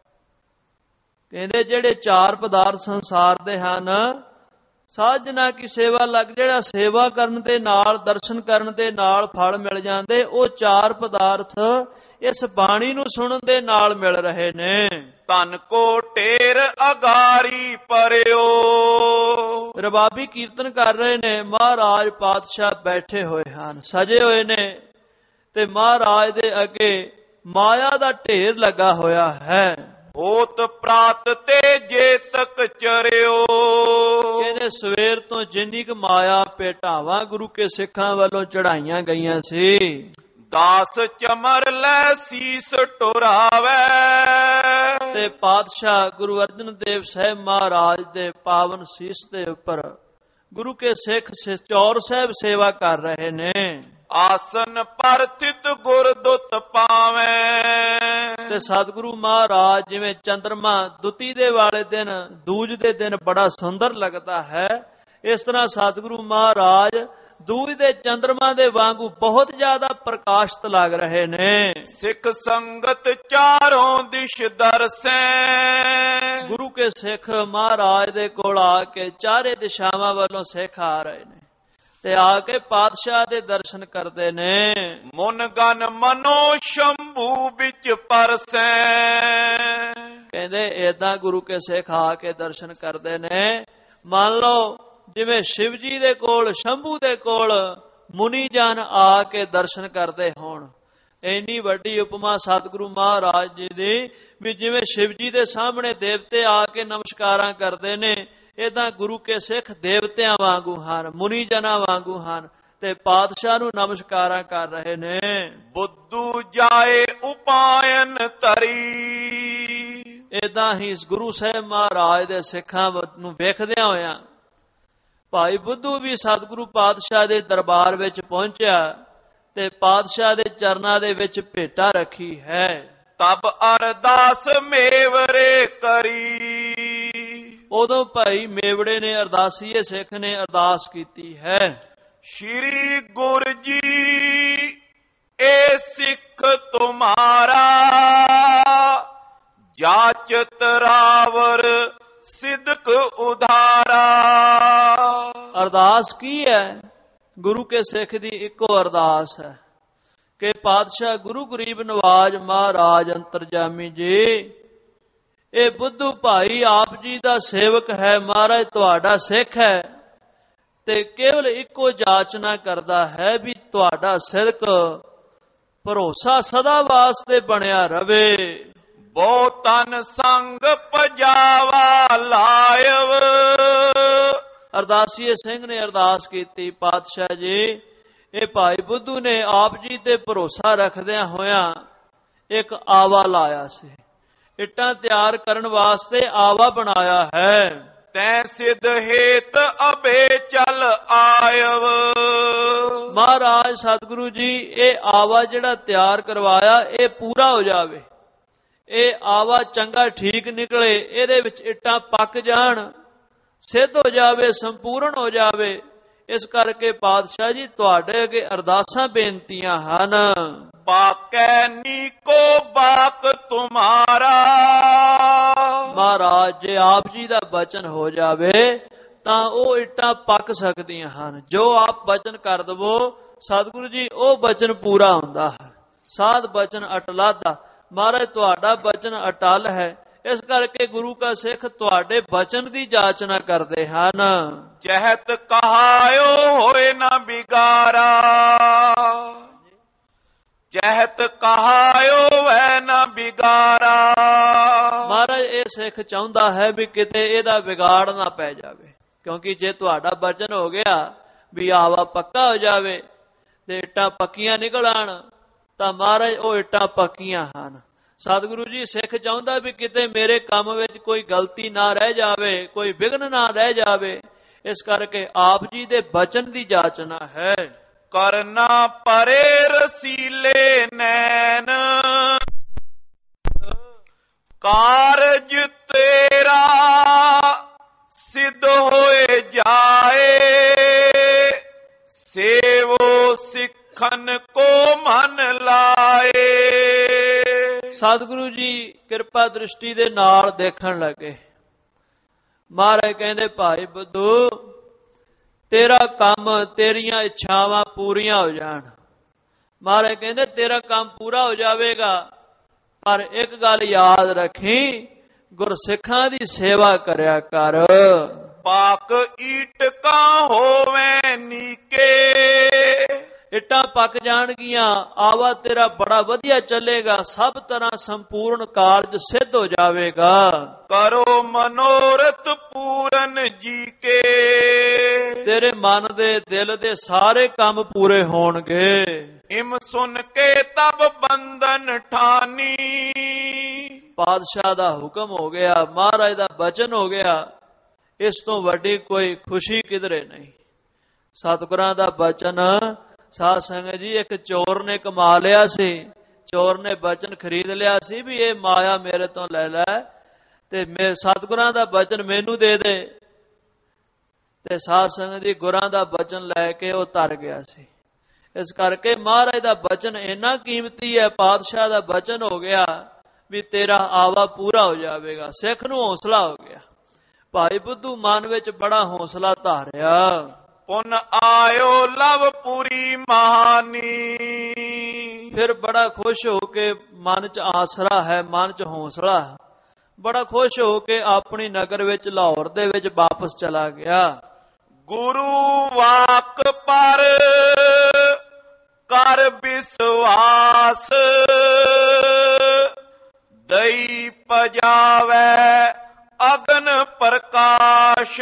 ਕਹਿੰਦੇ ਜਿਹੜੇ ਚਾਰ ਪਦਾਰਥ ਸੰਸਾਰ ਦੇ ਹਨ, ਸਾਜਨਾ ਕੀ ਸੇਵਾ ਲੱਗ, ਜਿਹੜਾ ਸੇਵਾ ਕਰਨ ਦੇ ਨਾਲ, ਦਰਸ਼ਨ ਕਰਨ ਦੇ ਨਾਲ ਫਲ ਮਿਲ ਜਾਂਦੇ, ਉਹ ਚਾਰ ਪਦਾਰਥ ਇਸ ਬਾਣੀ ਨੂੰ ਸੁਣਨ ਦੇ ਨਾਲ ਮਿਲ ਰਹੇ ਨੇ। ਧਨ ਕੋ ਢੇਰ ਅਗਾਰੀ ਪਰਿਓ, ਰਬਾਬੀ ਕੀਰਤਨ ਕਰ ਰਹੇ ਨੇ, ਮਹਾਰਾਜ ਪਾਤਸ਼ਾਹ ਬੈਠੇ ਹੋਏ ਹਨ, ਸਜੇ ਹੋਏ ਨੇ, ਤੇ ਮਹਾਰਾਜ ਦੇ ਅੱਗੇ ਮਾਇਆ ਦਾ ਢੇਰ ਲੱਗਾ ਹੋਇਆ ਹੈ। ਹੋਤ ਪ੍ਰਾਤ ਤੇ ਜੇ ਤੱਕ ਚਰਿਓ, ਕਹਿੰਦੇ ਸਵੇਰ ਤੋਂ ਜਿੰਨੀ ਕੁ ਮਾਇਆ ਭੇਟਾਵਾਂ ਗੁਰੂ ਕੇ ਸਿੱਖਾਂ ਵੱਲੋਂ ਚੜਾਈਆਂ ਗਈਆਂ ਸੀ, ਦਾਸ ਚਮਰ ਲੈ ਸੀਸ ਟੁਰਾਵੇ, ਤੇ ਪਾਤਸ਼ਾਹ ਗੁਰੂ ਅਰਜਨ ਦੇਵ ਸਾਹਿਬ ਮਹਾਰਾਜ ਦੇ ਪਾਵਨ ਸੀਸ ਦੇ ਉੱਪਰ ਗੁਰੂ ਕੇ ਸਿੱਖ ਚੌਰ ਸਾਹਿਬ ਸੇਵਾ ਕਰ ਰਹੇ ਨੇ। ਆਸਨ ਪਰਥਿਤ ਗੁਰਦੁੱਤ ਪਾਵੇਂ, ਤੇ ਸਤਿਗੁਰੂ ਮਹਾਰਾਜ ਜਿਵੇਂ ਚੰਦਰਮਾ ਦੁਤੀ ਦੇ ਵਾਲੇ ਦਿਨ, ਦੂਜ ਦੇ ਦਿਨ ਬੜਾ ਸੁੰਦਰ ਲੱਗਦਾ ਹੈ, ਇਸ ਤਰ੍ਹਾਂ ਸਤਿਗੁਰੂ ਮਹਾਰਾਜ ਦੂਜ ਦੇ ਚੰਦਰਮਾ ਦੇ ਵਾਂਗੂ ਬਹੁਤ ਜ਼ਿਆਦਾ ਪ੍ਰਕਾਸ਼ਿਤ ਲੱਗ ਰਹੇ ਨੇ। ਸਿੱਖ ਸੰਗਤ ਚਾਰੋਂ ਦਿਸ਼ ਦਰਸੈ, ਗੁਰੂ ਕੇ ਸਿੱਖ ਮਹਾਰਾਜ ਦੇ ਕੋਲ ਆ ਕੇ ਚਾਰੇ ਦਿਸ਼ਾਵਾਂ ਵੱਲੋਂ ਸਿੱਖ ਆ ਰਹੇ ਨੇ, ਤੇ ਆ ਕੇ ਪਾਤਸ਼ਾਹ ਦੇ ਦਰਸ਼ਨ ਕਰਦੇ ਨੇ। ਮਨ ਗਨ ਮਨੋ ਸ਼ੰਭੂ ਵਿੱਚ ਪਰਸੈ, ਕਹਿੰਦੇ ਏਦਾਂ ਗੁਰੂ ਕੇ ਸਿੱਖ ਆ ਕੇ ਦਰਸ਼ਨ ਕਰਦੇ ਨੇ, ਮੰਨ ਲਓ ਜਿਵੇਂ ਸ਼ਿਵ ਜੀ ਦੇ ਕੋਲ, ਸ਼ੰਭੂ ਦੇ ਕੋਲ ਮੁਨੀ ਜਨ ਆ ਕੇ ਦਰਸ਼ਨ ਕਰਦੇ ਹੋਣ। ਇੰਨੀ ਵੱਡੀ ਉਪਮਾ ਸਤਿਗੁਰੂ ਮਹਾਰਾਜ ਜੀ ਦੀ, ਵੀ ਜਿਵੇਂ ਸ਼ਿਵ ਜੀ ਦੇ ਸਾਹਮਣੇ ਦੇਵਤੇ ਆ ਕੇ ਨਮਸਕਾਰਾਂ ਕਰਦੇ ਨੇ, ਏਦਾਂ ਗੁਰੂ ਕੇ ਸਿੱਖ ਦੇਵਤਿਆਂ ਵਾਂਗੂ ਹਨ, ਮੁਨੀ ਜਨਾਂ ਵਾਂਗੂ ਹਨ, ਤੇ ਪਾਤਸ਼ਾਹ ਨੂੰ ਨਮਸਕਾਰਾਂ ਕਰ ਰਹੇ ਨੇ। ਬੁੱਧੂ ਜਾਏ ਉਪਾਇਨ ਤਰੀ, ਏਦਾਂ ਹੀ ਗੁਰੂ ਸਾਹਿਬ ਮਹਾਰਾਜ ਦੇ ਸਿੱਖਾਂ ਨੂੰ ਵੇਖਦਿਆਂ ਹੋਇਆਂ ਭਾਈ ਬੁੱਧੂ ਵੀ ਸਤਿਗੁਰੂ ਪਾਤਸ਼ਾਹ ਦੇ ਦਰਬਾਰ ਵਿੱਚ ਪਹੁੰਚਿਆ, ਤੇ ਪਾਤਸ਼ਾਹ ਦੇ ਚਰਨਾਂ ਦੇ ਵਿੱਚ ਭੇਟਾ ਰੱਖੀ ਹੈ। ਤਬ ਅਰਦਾਸ ਮੇਵਰੇ ਕਰੀ, ਉਦੋਂ ਭਾਈ ਮੇਵੜੇ ਨੇ, ਅਰਦਾਸੀਏ ਸਿੱਖ ਨੇ ਅਰਦਾਸ ਕੀਤੀ ਹੈ। ਸ਼੍ਰੀ ਗੁਰੂ ਜੀ ਏ ਸਿੱਖ ਤੁਮਾਰਾ, ਜਾਚਤ ਰਾਵਰ ਸਿਦਕ ਉਧਾਰਾ। ਅਰਦਾਸ ਕੀ ਹੈ? ਗੁਰੂ ਕੇ ਸਿੱਖ ਦੀ ਇੱਕੋ ਅਰਦਾਸ ਹੈ ਕਿ ਪਾਤਸ਼ਾਹ ਗੁਰੂ ਗਰੀਬ ਨਵਾਜ ਮਹਾਰਾਜ ਅੰਤਰਜਾਮੀ ਜੀ, ਇਹ ਬੁੱਧੂ ਭਾਈ ਆਪ ਜੀ ਦਾ ਸੇਵਕ ਹੈ, ਮਹਾਰਾਜ ਤੁਹਾਡਾ ਸਿੱਖ ਹੈ, ਤੇ ਕੇਵਲ ਇੱਕੋ ਜਾਚਨਾ ਕਰਦਾ ਹੈ ਵੀ ਤੁਹਾਡਾ ਸਿਰਕ ਭਰੋਸਾ ਸਦਾ ਵਾਸਤੇ ਬਣਿਆ ਰਵੇ। ਬਹੁ ਤਨ ਸੰਗ ਪਜਾਵਾ ਲਾਇਵ, ਅਰਦਾਸੀਏ ਸਿੰਘ ਨੇ ਅਰਦਾਸ ਕੀਤੀ, ਪਾਤਸ਼ਾਹ ਜੀ ਇਹ ਭਾਈ ਬੁੱਧੂ ਨੇ ਆਪ ਜੀ ਤੇ ਭਰੋਸਾ ਰੱਖਦਿਆਂ ਹੋਇਆਂ ਇੱਕ ਆਵਾ ਲਾਇਆ ਸੀ, ਇੱਟਾਂ ਤਿਆਰ ਕਰਨ ਵਾਸਤੇ ਆਵਾ ਬਣਾਇਆ ਹੈ। ਤੈ ਸਿਧ ਹੇਤ ਅਬੇ ਚਲ ਆਇਵ, ਮਹਾਰਾਜ ਸਤਿਗੁਰੂ ਜੀ ਇਹ ਆਵਾ ਜਿਹੜਾ ਤਿਆਰ ਕਰਵਾਇਆ ਇਹ ਪੂਰਾ ਹੋ ਜਾਵੇ, ਇਹ ਆਵਾ ਚੰਗਾ ਠੀਕ ਨਿਕਲੇ, ਇਹਦੇ ਵਿੱਚ ਇੱਟਾਂ ਪੱਕ ਜਾਣ, ਸਿੱਧ ਹੋ ਜਾਵੇ, ਸੰਪੂਰਨ ਹੋ ਜਾਵੇ। ਇਸ ਕਰਕੇ ਪਾਤਸ਼ਾਹ ਜੀ ਤੁਹਾਡੇ ਅੱਗੇ ਅਰਦਾਸਾਂ ਬੇਨਤੀਆਂ ਹਨ। ਬਾਕੈ ਨੀਕੋ ਬਾਕ ਤੁਮਾਰਾ, ਮਹਾਰਾਜ ਜੇ ਆਪ ਜੀ ਦਾ ਬਚਨ ਹੋ ਜਾਵੇ ਤਾਂ ਉਹ ਇੱਟਾਂ ਪੱਕ ਸਕਦੀਆਂ ਹਨ। ਜੋ ਆਪ ਬਚਨ ਕਰ ਦਵੋ ਸਤਿਗੁਰੂ ਜੀ ਉਹ ਬਚਨ ਪੂਰਾ ਹੁੰਦਾ ਹੈ। ਸਾਧ ਬਚਨ ਅਟਲਾ, ਮਹਾਰਾਜ ਤੁਹਾਡਾ ਬਚਨ ਅਟਲ ਹੈ, ਇਸ ਕਰਕੇ ਗੁਰੂ ਕਾ ਸਿੱਖ ਤੁਹਾਡੇ ਬਚਨ ਦੀ ਜਾਚਨਾ ਕਰਦੇ ਹਨ। ਚਹਿਤ ਕਹਾਇਓ ਹੋਏ ਨਾ ਬਿਗਾਰਾ, ਚਹਿਤ ਕਹਾਇਓ ਵੈ ਨਾ ਬਿਗਾਰਾ, ਮਹਾਰਾਜ ਇਹ ਸਿੱਖ ਚਾਹੁੰਦਾ ਹੈ ਵੀ ਕਿਤੇ ਇਹਦਾ ਵਿਗਾੜ ਨਾ ਪੈ ਜਾਵੇ, ਕਿਉਂਕਿ ਜੇ ਤੁਹਾਡਾ ਬਚਨ ਹੋ ਗਿਆ ਵੀ ਆਵਾ ਪੱਕਾ ਹੋ ਜਾਵੇ ਤੇ ਇੱਟਾਂ ਪੱਕੀਆਂ ਨਿਕਲ ਆਣ, ਤਾਂ ਮਹਾਰਾਜ ਉਹ ਇੱਟਾਂ ਪੱਕੀਆਂ ਹਨ। ਸਤਿਗੁਰੂ ਜੀ ਸਿੱਖ ਚਾਹੁੰਦਾ ਵੀ ਕਿਤੇ ਮੇਰੇ ਕੰਮ ਵਿੱਚ ਕੋਈ ਗਲਤੀ ਨਾ ਰਹਿ ਜਾਵੇ, ਕੋਈ ਵਿਘਨ ਨਾ ਰਹਿ ਜਾਵੇ, ਇਸ ਕਰਕੇ ਆਪ ਜੀ ਦੇ ਬਚਨ ਦੀ ਜਾਚਨਾ ਹੈ। ਕਰਨਾ ਪਰੇ ਰਸੀਲੇ ਨੈਣ, ਕਾਰਜ ਤੇਰਾ ਸਿੱਧ ਹੋਏ ਜਾਏ, ਸੇਵੋ ਸਿੱਖਨ ਕੋ ਮਨ ਲਾਏ। ਸਤਿਗੁਰੂ ਜੀ ਕਿਰਪਾ ਦ੍ਰਿਸ਼ਟੀ ਦੇ ਨਾਲ ਦੇਖਣ ਲੱਗੇ। ਮਹਾਰਾਜ ਕਹਿੰਦੇ ਭਾਈ ਬੁੱਧੂ, ਤੇਰਾ ਕੰਮ, ਤੇਰੀਆਂ ਇੱਛਾਵਾਂ ਪੂਰੀਆਂ ਹੋ ਜਾਣ। ਮਹਾਰਾਜ ਕਹਿੰਦੇ ਤੇਰਾ ਕੰਮ ਪੂਰਾ ਹੋ ਜਾਵੇਗਾ, ਪਰ ਇੱਕ ਗੱਲ ਯਾਦ ਰੱਖੀ, ਗੁਰਸਿੱਖਾਂ ਦੀ ਸੇਵਾ ਕਰਿਆ ਕਰ। ਪਾਕ ਈਟਕਾ ਹੋਵੇ ਨੀਕੇ, ਇੱਟਾਂ ਪੱਕ ਜਾਣਗੀਆਂ, ਆਵਾ ਤੇਰਾ ਬੜਾ ਵਧੀਆ ਚੱਲੇਗਾ, ਸਭ ਤਰ੍ਹਾਂ ਸੰਪੂਰਨ ਕਾਰਜ ਸਿੱਧ ਹੋ ਜਾਵੇਗਾ। ਕਰੋ ਮਨੋਰਥ ਪੂਰਨ ਜੀ ਕੇ, ਤੇਰੇ ਮਨ ਦੇ ਦਿਲ ਦੇ ਸਾਰੇ ਕੰਮ ਪੂਰੇ ਹੋਣਗੇ। ਇਮ ਸੁਨ ਕੇ ਤਬ ਬੰਧਨ ਠਾਨੀ, ਪਾਤਸ਼ਾਹ ਦਾ ਹੁਕਮ ਹੋ ਗਿਆ, ਮਹਾਰਾਜ ਦਾ ਬਚਨ ਹੋ ਗਿਆ, ਇਸ ਤੋਂ ਵੱਡੀ ਕੋਈ ਖੁਸ਼ੀ ਕਿਧਰੇ ਨਹੀਂ। ਸਤਿਗੁਰਾਂ ਦਾ ਬਚਨ। ਸਾਧ ਸੰਗਤ ਜੀ, ਇੱਕ ਚੋਰ ਨੇ ਕਮਾ ਲਿਆ ਸੀ, ਚੋਰ ਨੇ ਬਚਨ ਖਰੀਦ ਲਿਆ ਸੀ ਵੀ ਇਹ ਮਾਇਆ ਮੇਰੇ ਤੋਂ ਲੈ ਲੈ ਤੇ ਮੈਂ ਸਤਿਗੁਰਾਂ ਦਾ ਬਚਨ ਮੈਨੂੰ ਦੇ ਦੇ, ਤੇ ਸਾਧ ਸੰਗਤ ਜੀ ਗੁਰਾਂ ਦਾ ਬਚਨ ਲੈ ਕੇ ਉਹ ਤਰ ਗਿਆ ਸੀ। ਇਸ ਕਰਕੇ ਮਹਾਰਾਜ ਦਾ ਬਚਨ ਇੰਨਾ ਕੀਮਤੀ ਹੈ, ਪਾਤਸ਼ਾਹ ਦਾ ਬਚਨ ਹੋ ਗਿਆ ਵੀ ਤੇਰਾ ਆਵਾ ਪੂਰਾ ਹੋ ਜਾਵੇਗਾ। ਸਿੱਖ ਨੂੰ ਹੌਸਲਾ ਹੋ ਗਿਆ। ਭਾਈ ਬੁੱਧੂ ਮਨ ਵਿੱਚ ਬੜਾ ਹੌਸਲਾ ਧਾਰਿਆ। ਪੁਨ ਆਇਓ ਲਵਪੁਰੀ ਮਹਾਨੀ, ਫਿਰ ਬੜਾ ਖੁਸ਼ ਹੋ ਕੇ, ਮਨ ਚ ਆਸਰਾ ਹੈ, ਮਨ ਚ ਹੌਸਲਾ, ਬੜਾ ਖੁਸ਼ ਹੋ ਕੇ ਆਪਣੀ ਨਗਰ ਵਿੱਚ ਲਾਹੌਰ ਦੇ ਵਿੱਚ ਵਾਪਸ ਚਲਾ ਗਿਆ। ਗੁਰੂ ਵਾਕ ਪਰ ਕਰ ਵਿਸ਼ਵਾਸ, ਦਈ ਪਜਾਵੇ ਅਗਨ ਪ੍ਰਕਾਸ਼।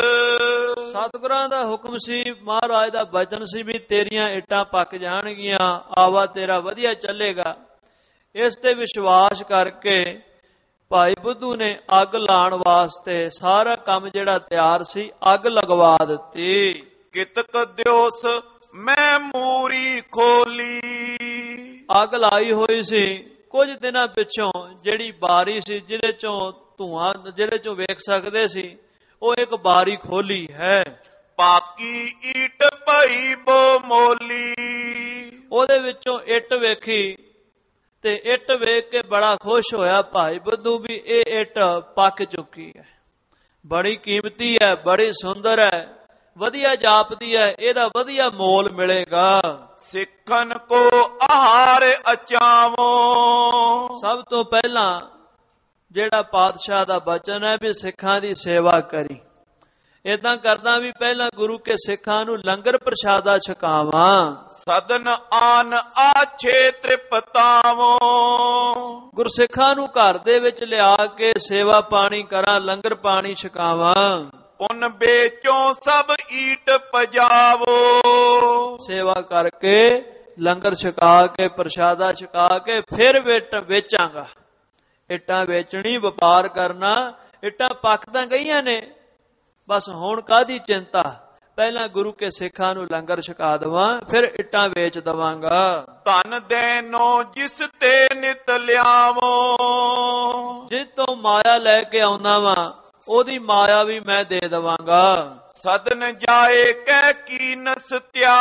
ਸਤਿਗੁਰਾਂ ਦਾ ਹੁਕਮ ਸੀ, ਮਹਾਰਾਜ ਦਾ ਬਚਨ ਸੀ ਵੀ ਤੇਰੀਆਂ ਇੱਟਾਂ ਪੱਕ ਜਾਣਗੀਆਂ, ਆਵਾ ਤੇਰਾ ਵਧੀਆ ਚੱਲੇਗਾ। ਇਸ ਤੇ ਵਿਸ਼ਵਾਸ ਕਰਕੇ ਭਾਈ ਬੁੱਧੂ ਨੇ ਅੱਗ ਲਾਉਣ ਵਾਸਤੇ ਸਾਰਾ ਕੰਮ ਜਿਹੜਾ ਤਿਆਰ ਸੀ ਅੱਗ ਲਗਵਾ ਦਿੱਤੀ। ਕਿਤਕ ਦਿਓਸ ਮੈਂ ਮੂਰੀ ਖੋਲੀ, ਅੱਗ ਲਾਈ ਹੋਈ ਸੀ। ਕੁਝ ਦਿਨਾਂ ਪਿੱਛੋਂ ਜਿਹੜੀ ਬਾਰੀ ਸੀ, ਜਿਹਦੇ ਚੋਂ ਧੂਆਂ, ਜਿਹੜੇ ਚੋਂ ਵੇਖ ਸਕਦੇ ਸੀ, ਉਹ ਇੱਕ ਬਾਰੀ ਖੋਲੀ ਹੈ। ਪਾਕੀ ਈਟ ਪਈ ਬੋ ਮੋਲੀ, ਉਹਦੇ ਵਿੱਚੋਂ ਇੱਟ ਵੇਖੀ ਤੇ ਇੱਟ ਵੇਖ ਕੇ ਬੜਾ ਖੁਸ਼ ਹੋਇਆ ਭਾਈ ਬੁੱਧੂ ਵੀ ਇਹ ਇੱਟ ਪੱਕ ਚੁੱਕੀ ਹੈ, ਬੜੀ ਕੀਮਤੀ ਹੈ, ਬੜੀ ਸੁੰਦਰ ਹੈ, ਵਧੀਆ ਜਾਪਦੀ ਹੈ, ਇਹਦਾ ਵਧੀਆ ਮੋਲ ਮਿਲੇਗਾ। ਸਿੱਖਨ ਕੋ ਆਹਾਰ ਅਚਾਵੋ, ਸਭ ਤੋਂ ਪਹਿਲਾਂ ਜਿਹੜਾ ਪਾਤਸ਼ਾਹ ਦਾ ਬਚਨ ਹੈ ਵੀ ਸਿੱਖਾਂ ਦੀ ਸੇਵਾ ਕਰੀ। ਏਦਾਂ ਕਰਦਾ ਵੀ ਪਹਿਲਾਂ ਗੁਰੂ ਕੇ ਸਿੱਖਾਂ ਨੂੰ ਲੰਗਰ ਪ੍ਰਸ਼ਾਦਾ ਛਕਾਵਾਂ। ਸਦਨ ਆਨ ਆਛੇ ਤ੍ਰਿਪਤਾਵੋ, ਗੁਰਸਿੱਖਾਂ ਨੂੰ ਘਰ ਦੇ ਵਿੱਚ ਲਿਆ ਕੇ ਸੇਵਾ ਪਾਣੀ ਕਰਾਂ, ਲੰਗਰ ਪਾਣੀ ਛਕਾਵਾਂ। ਪੁੰਨ ਵੇਚੋਂ ਸਭ ਈਟ ਪਜਾਵੋ, ਸੇਵਾ ਕਰਕੇ ਲੰਗਰ ਛਕਾ ਕੇ ਪ੍ਰਸ਼ਾਦਾ ਛਕਾ ਕੇ ਫਿਰ ਵੇਚਾਂਗਾ। ਇੱਟਾਂ ਵੇਚਣੀ, ਵਪਾਰ ਕਰਨਾ। ਇੱਟਾਂ ਪੱਕ ਤਾਂ ਗਈਆਂ ਨੇ, ਬਸ ਹੁਣ ਕਾਹਦੀ ਚਿੰਤਾ, ਪਹਿਲਾਂ ਗੁਰੂ ਕੇ ਸਿੱਖਾਂ ਨੂੰ ਲੰਗਰ ਛਕਾ ਦੇਵਾਂ, ਫਿਰ ਇੱਟਾਂ ਵੇਚ ਦੇਵਾਂਗਾ। ਧਨ ਦੇਨੋ ਜਿਸ ਤੇ ਨਿਤ ਲਿਆਵੋ, ਜਿਸ ਤੋਂ ਮਾਇਆ ਲੈ ਕੇ ਆਉਣਾ ਵਾ ਉਹਦੀ ਮਾਇਆ ਵੀ ਮੈਂ ਦੇ ਦੇਵਾਂਗਾ। ਸਦਨ ਜਾਏ ਕਹਿ ਕੀਨਸ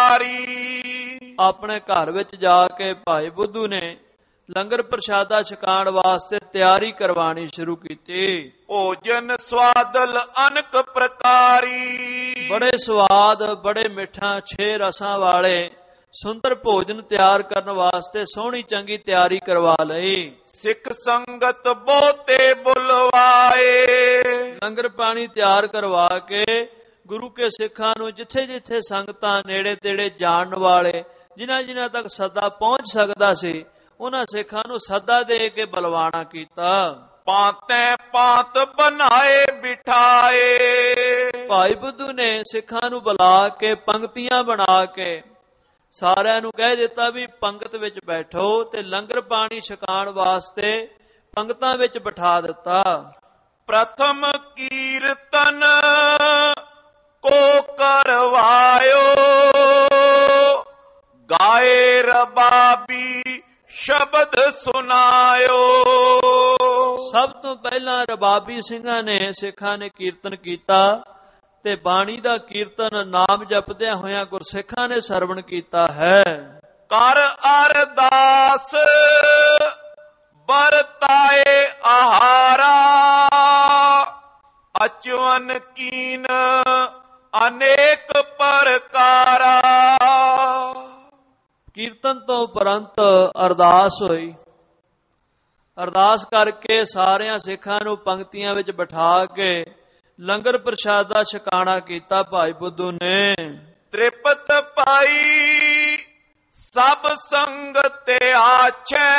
ਤਿਆਰੀ, ਆਪਣੇ ਘਰ ਵਿੱਚ ਜਾ ਕੇ ਭਾਈ ਬੁੱਧੂ ਨੇ ਲੰਗਰ ਪ੍ਰਸ਼ਾਦਾ ਛਕਾਉਣ ਵਾਸਤੇ ਤਿਆਰੀ ਕਰਵਾਣੀ ਸ਼ੁਰੂ ਕੀਤੀ। ਭੋਜਨ ਸਵਾਦਲ ਅਨਕ ਪ੍ਰਕਾਰੀ, ਬੜੇ ਸਵਾਦ, ਬੜੇ ਮਿੱਠਾ, ਛੇ ਰਸਾਂ ਵਾਲੇ ਸੁੰਦਰ ਭੋਜਨ ਤਿਆਰ ਕਰਨ ਵਾਸਤੇ ਸੋਹਣੀ ਚੰਗੀ ਤਿਆਰੀ ਕਰਵਾ ਲਈ। ਸਿੱਖ ਸੰਗਤ ਬਹੁਤੇ ਬੁਲਵਾਏ, ਲੰਗਰ ਪਾਣੀ ਤਿਆਰ ਕਰਵਾ ਕੇ ਗੁਰੂ ਕੇ ਸਿੱਖਾਂ ਨੂੰ ਜਿੱਥੇ ਜਿੱਥੇ ਸੰਗਤਾਂ ਨੇੜੇ ਤੇੜੇ ਜਾਣ ਵਾਲੇ, ਜਿਨ੍ਹਾਂ ਜਿਨ੍ਹਾਂ ਤੱਕ ਸੱਦਾ ਪਹੁੰਚ ਸਕਦਾ ਸੀ, ਉਹਨਾਂ ਸਿੱਖਾਂ ਨੂੰ ਸੱਦਾ ਦੇ ਕੇ ਬਲਵਾਨਾ ਕੀਤਾ। ਪਾਤੈ ਪਾਤ ਬਣਾਏ ਬਿਠਾਏ, ਭਾਈ ਬੁੱਧੂ ਨੇ ਸਿੱਖਾਂ ਨੂੰ ਬੁਲਾ ਕੇ ਪੰਕਤੀਆਂ ਬਣਾ ਕੇ ਸਾਰਿਆਂ ਨੂੰ ਕਹਿ ਦਿੱਤਾ ਵੀ ਪੰਗਤ ਵਿੱਚ ਬੈਠੋ, ਤੇ ਲੰਗਰ ਪਾਣੀ ਛਕਾਉਣ ਵਾਸਤੇ ਪੰਗਤਾਂ ਵਿੱਚ ਬਿਠਾ ਦਿੱਤਾ। ਪ੍ਰਥਮ ਕੀਰਤਨ ਕੋ ਕਰਵਾਇਓ, ਗਾਏ ਰਬਾਬੀ ਸ਼ਬਦ ਸੁਨਾਇਓ। ਸਭ ਤੋਂ ਪਹਿਲਾਂ ਰਬਾਬੀ ਸਿੰਘਾਂ ਨੇ ਸਿੱਖਾਂ ਨੇ ਕੀਰਤਨ ਕੀਤਾ ਤੇ ਬਾਣੀ ਦਾ ਕੀਰਤਨ ਨਾਮ ਜਪਦਿਆਂ ਹੋਇਆਂ ਗੁਰਸਿੱਖਾਂ ਨੇ ਸਰਵਣ ਕੀਤਾ ਹੈ। ਕਰ ਅਰਦਾਸ ਵਰਤਾਏ ਆਹਾਰਾ ਅਚਵਨ ਕੀਨ ਅਨੇਕ ਪ੍ਰਕਾਰਾ। ਕੀਰਤਨ ਤੋਂ ਉਪਰੰਤ ਅਰਦਾਸ ਹੋਈ। ਅਰਦਾਸ ਕਰਕੇ ਸਾਰਿਆਂ ਸਿੱਖਾਂ ਨੂੰ ਪੰਕਤੀਆਂ ਵਿੱਚ ਬਿਠਾ ਕੇ ਲੰਗਰ ਪ੍ਰਸ਼ਾਦਾ ਛਕਾਣਾ ਕੀਤਾ ਭਾਈ ਬੁੱਧੂ ਨੇ। ਤ੍ਰਿਪਤ ਪਾਈ ਸਭ ਸੰਗਤ ਆਛੈ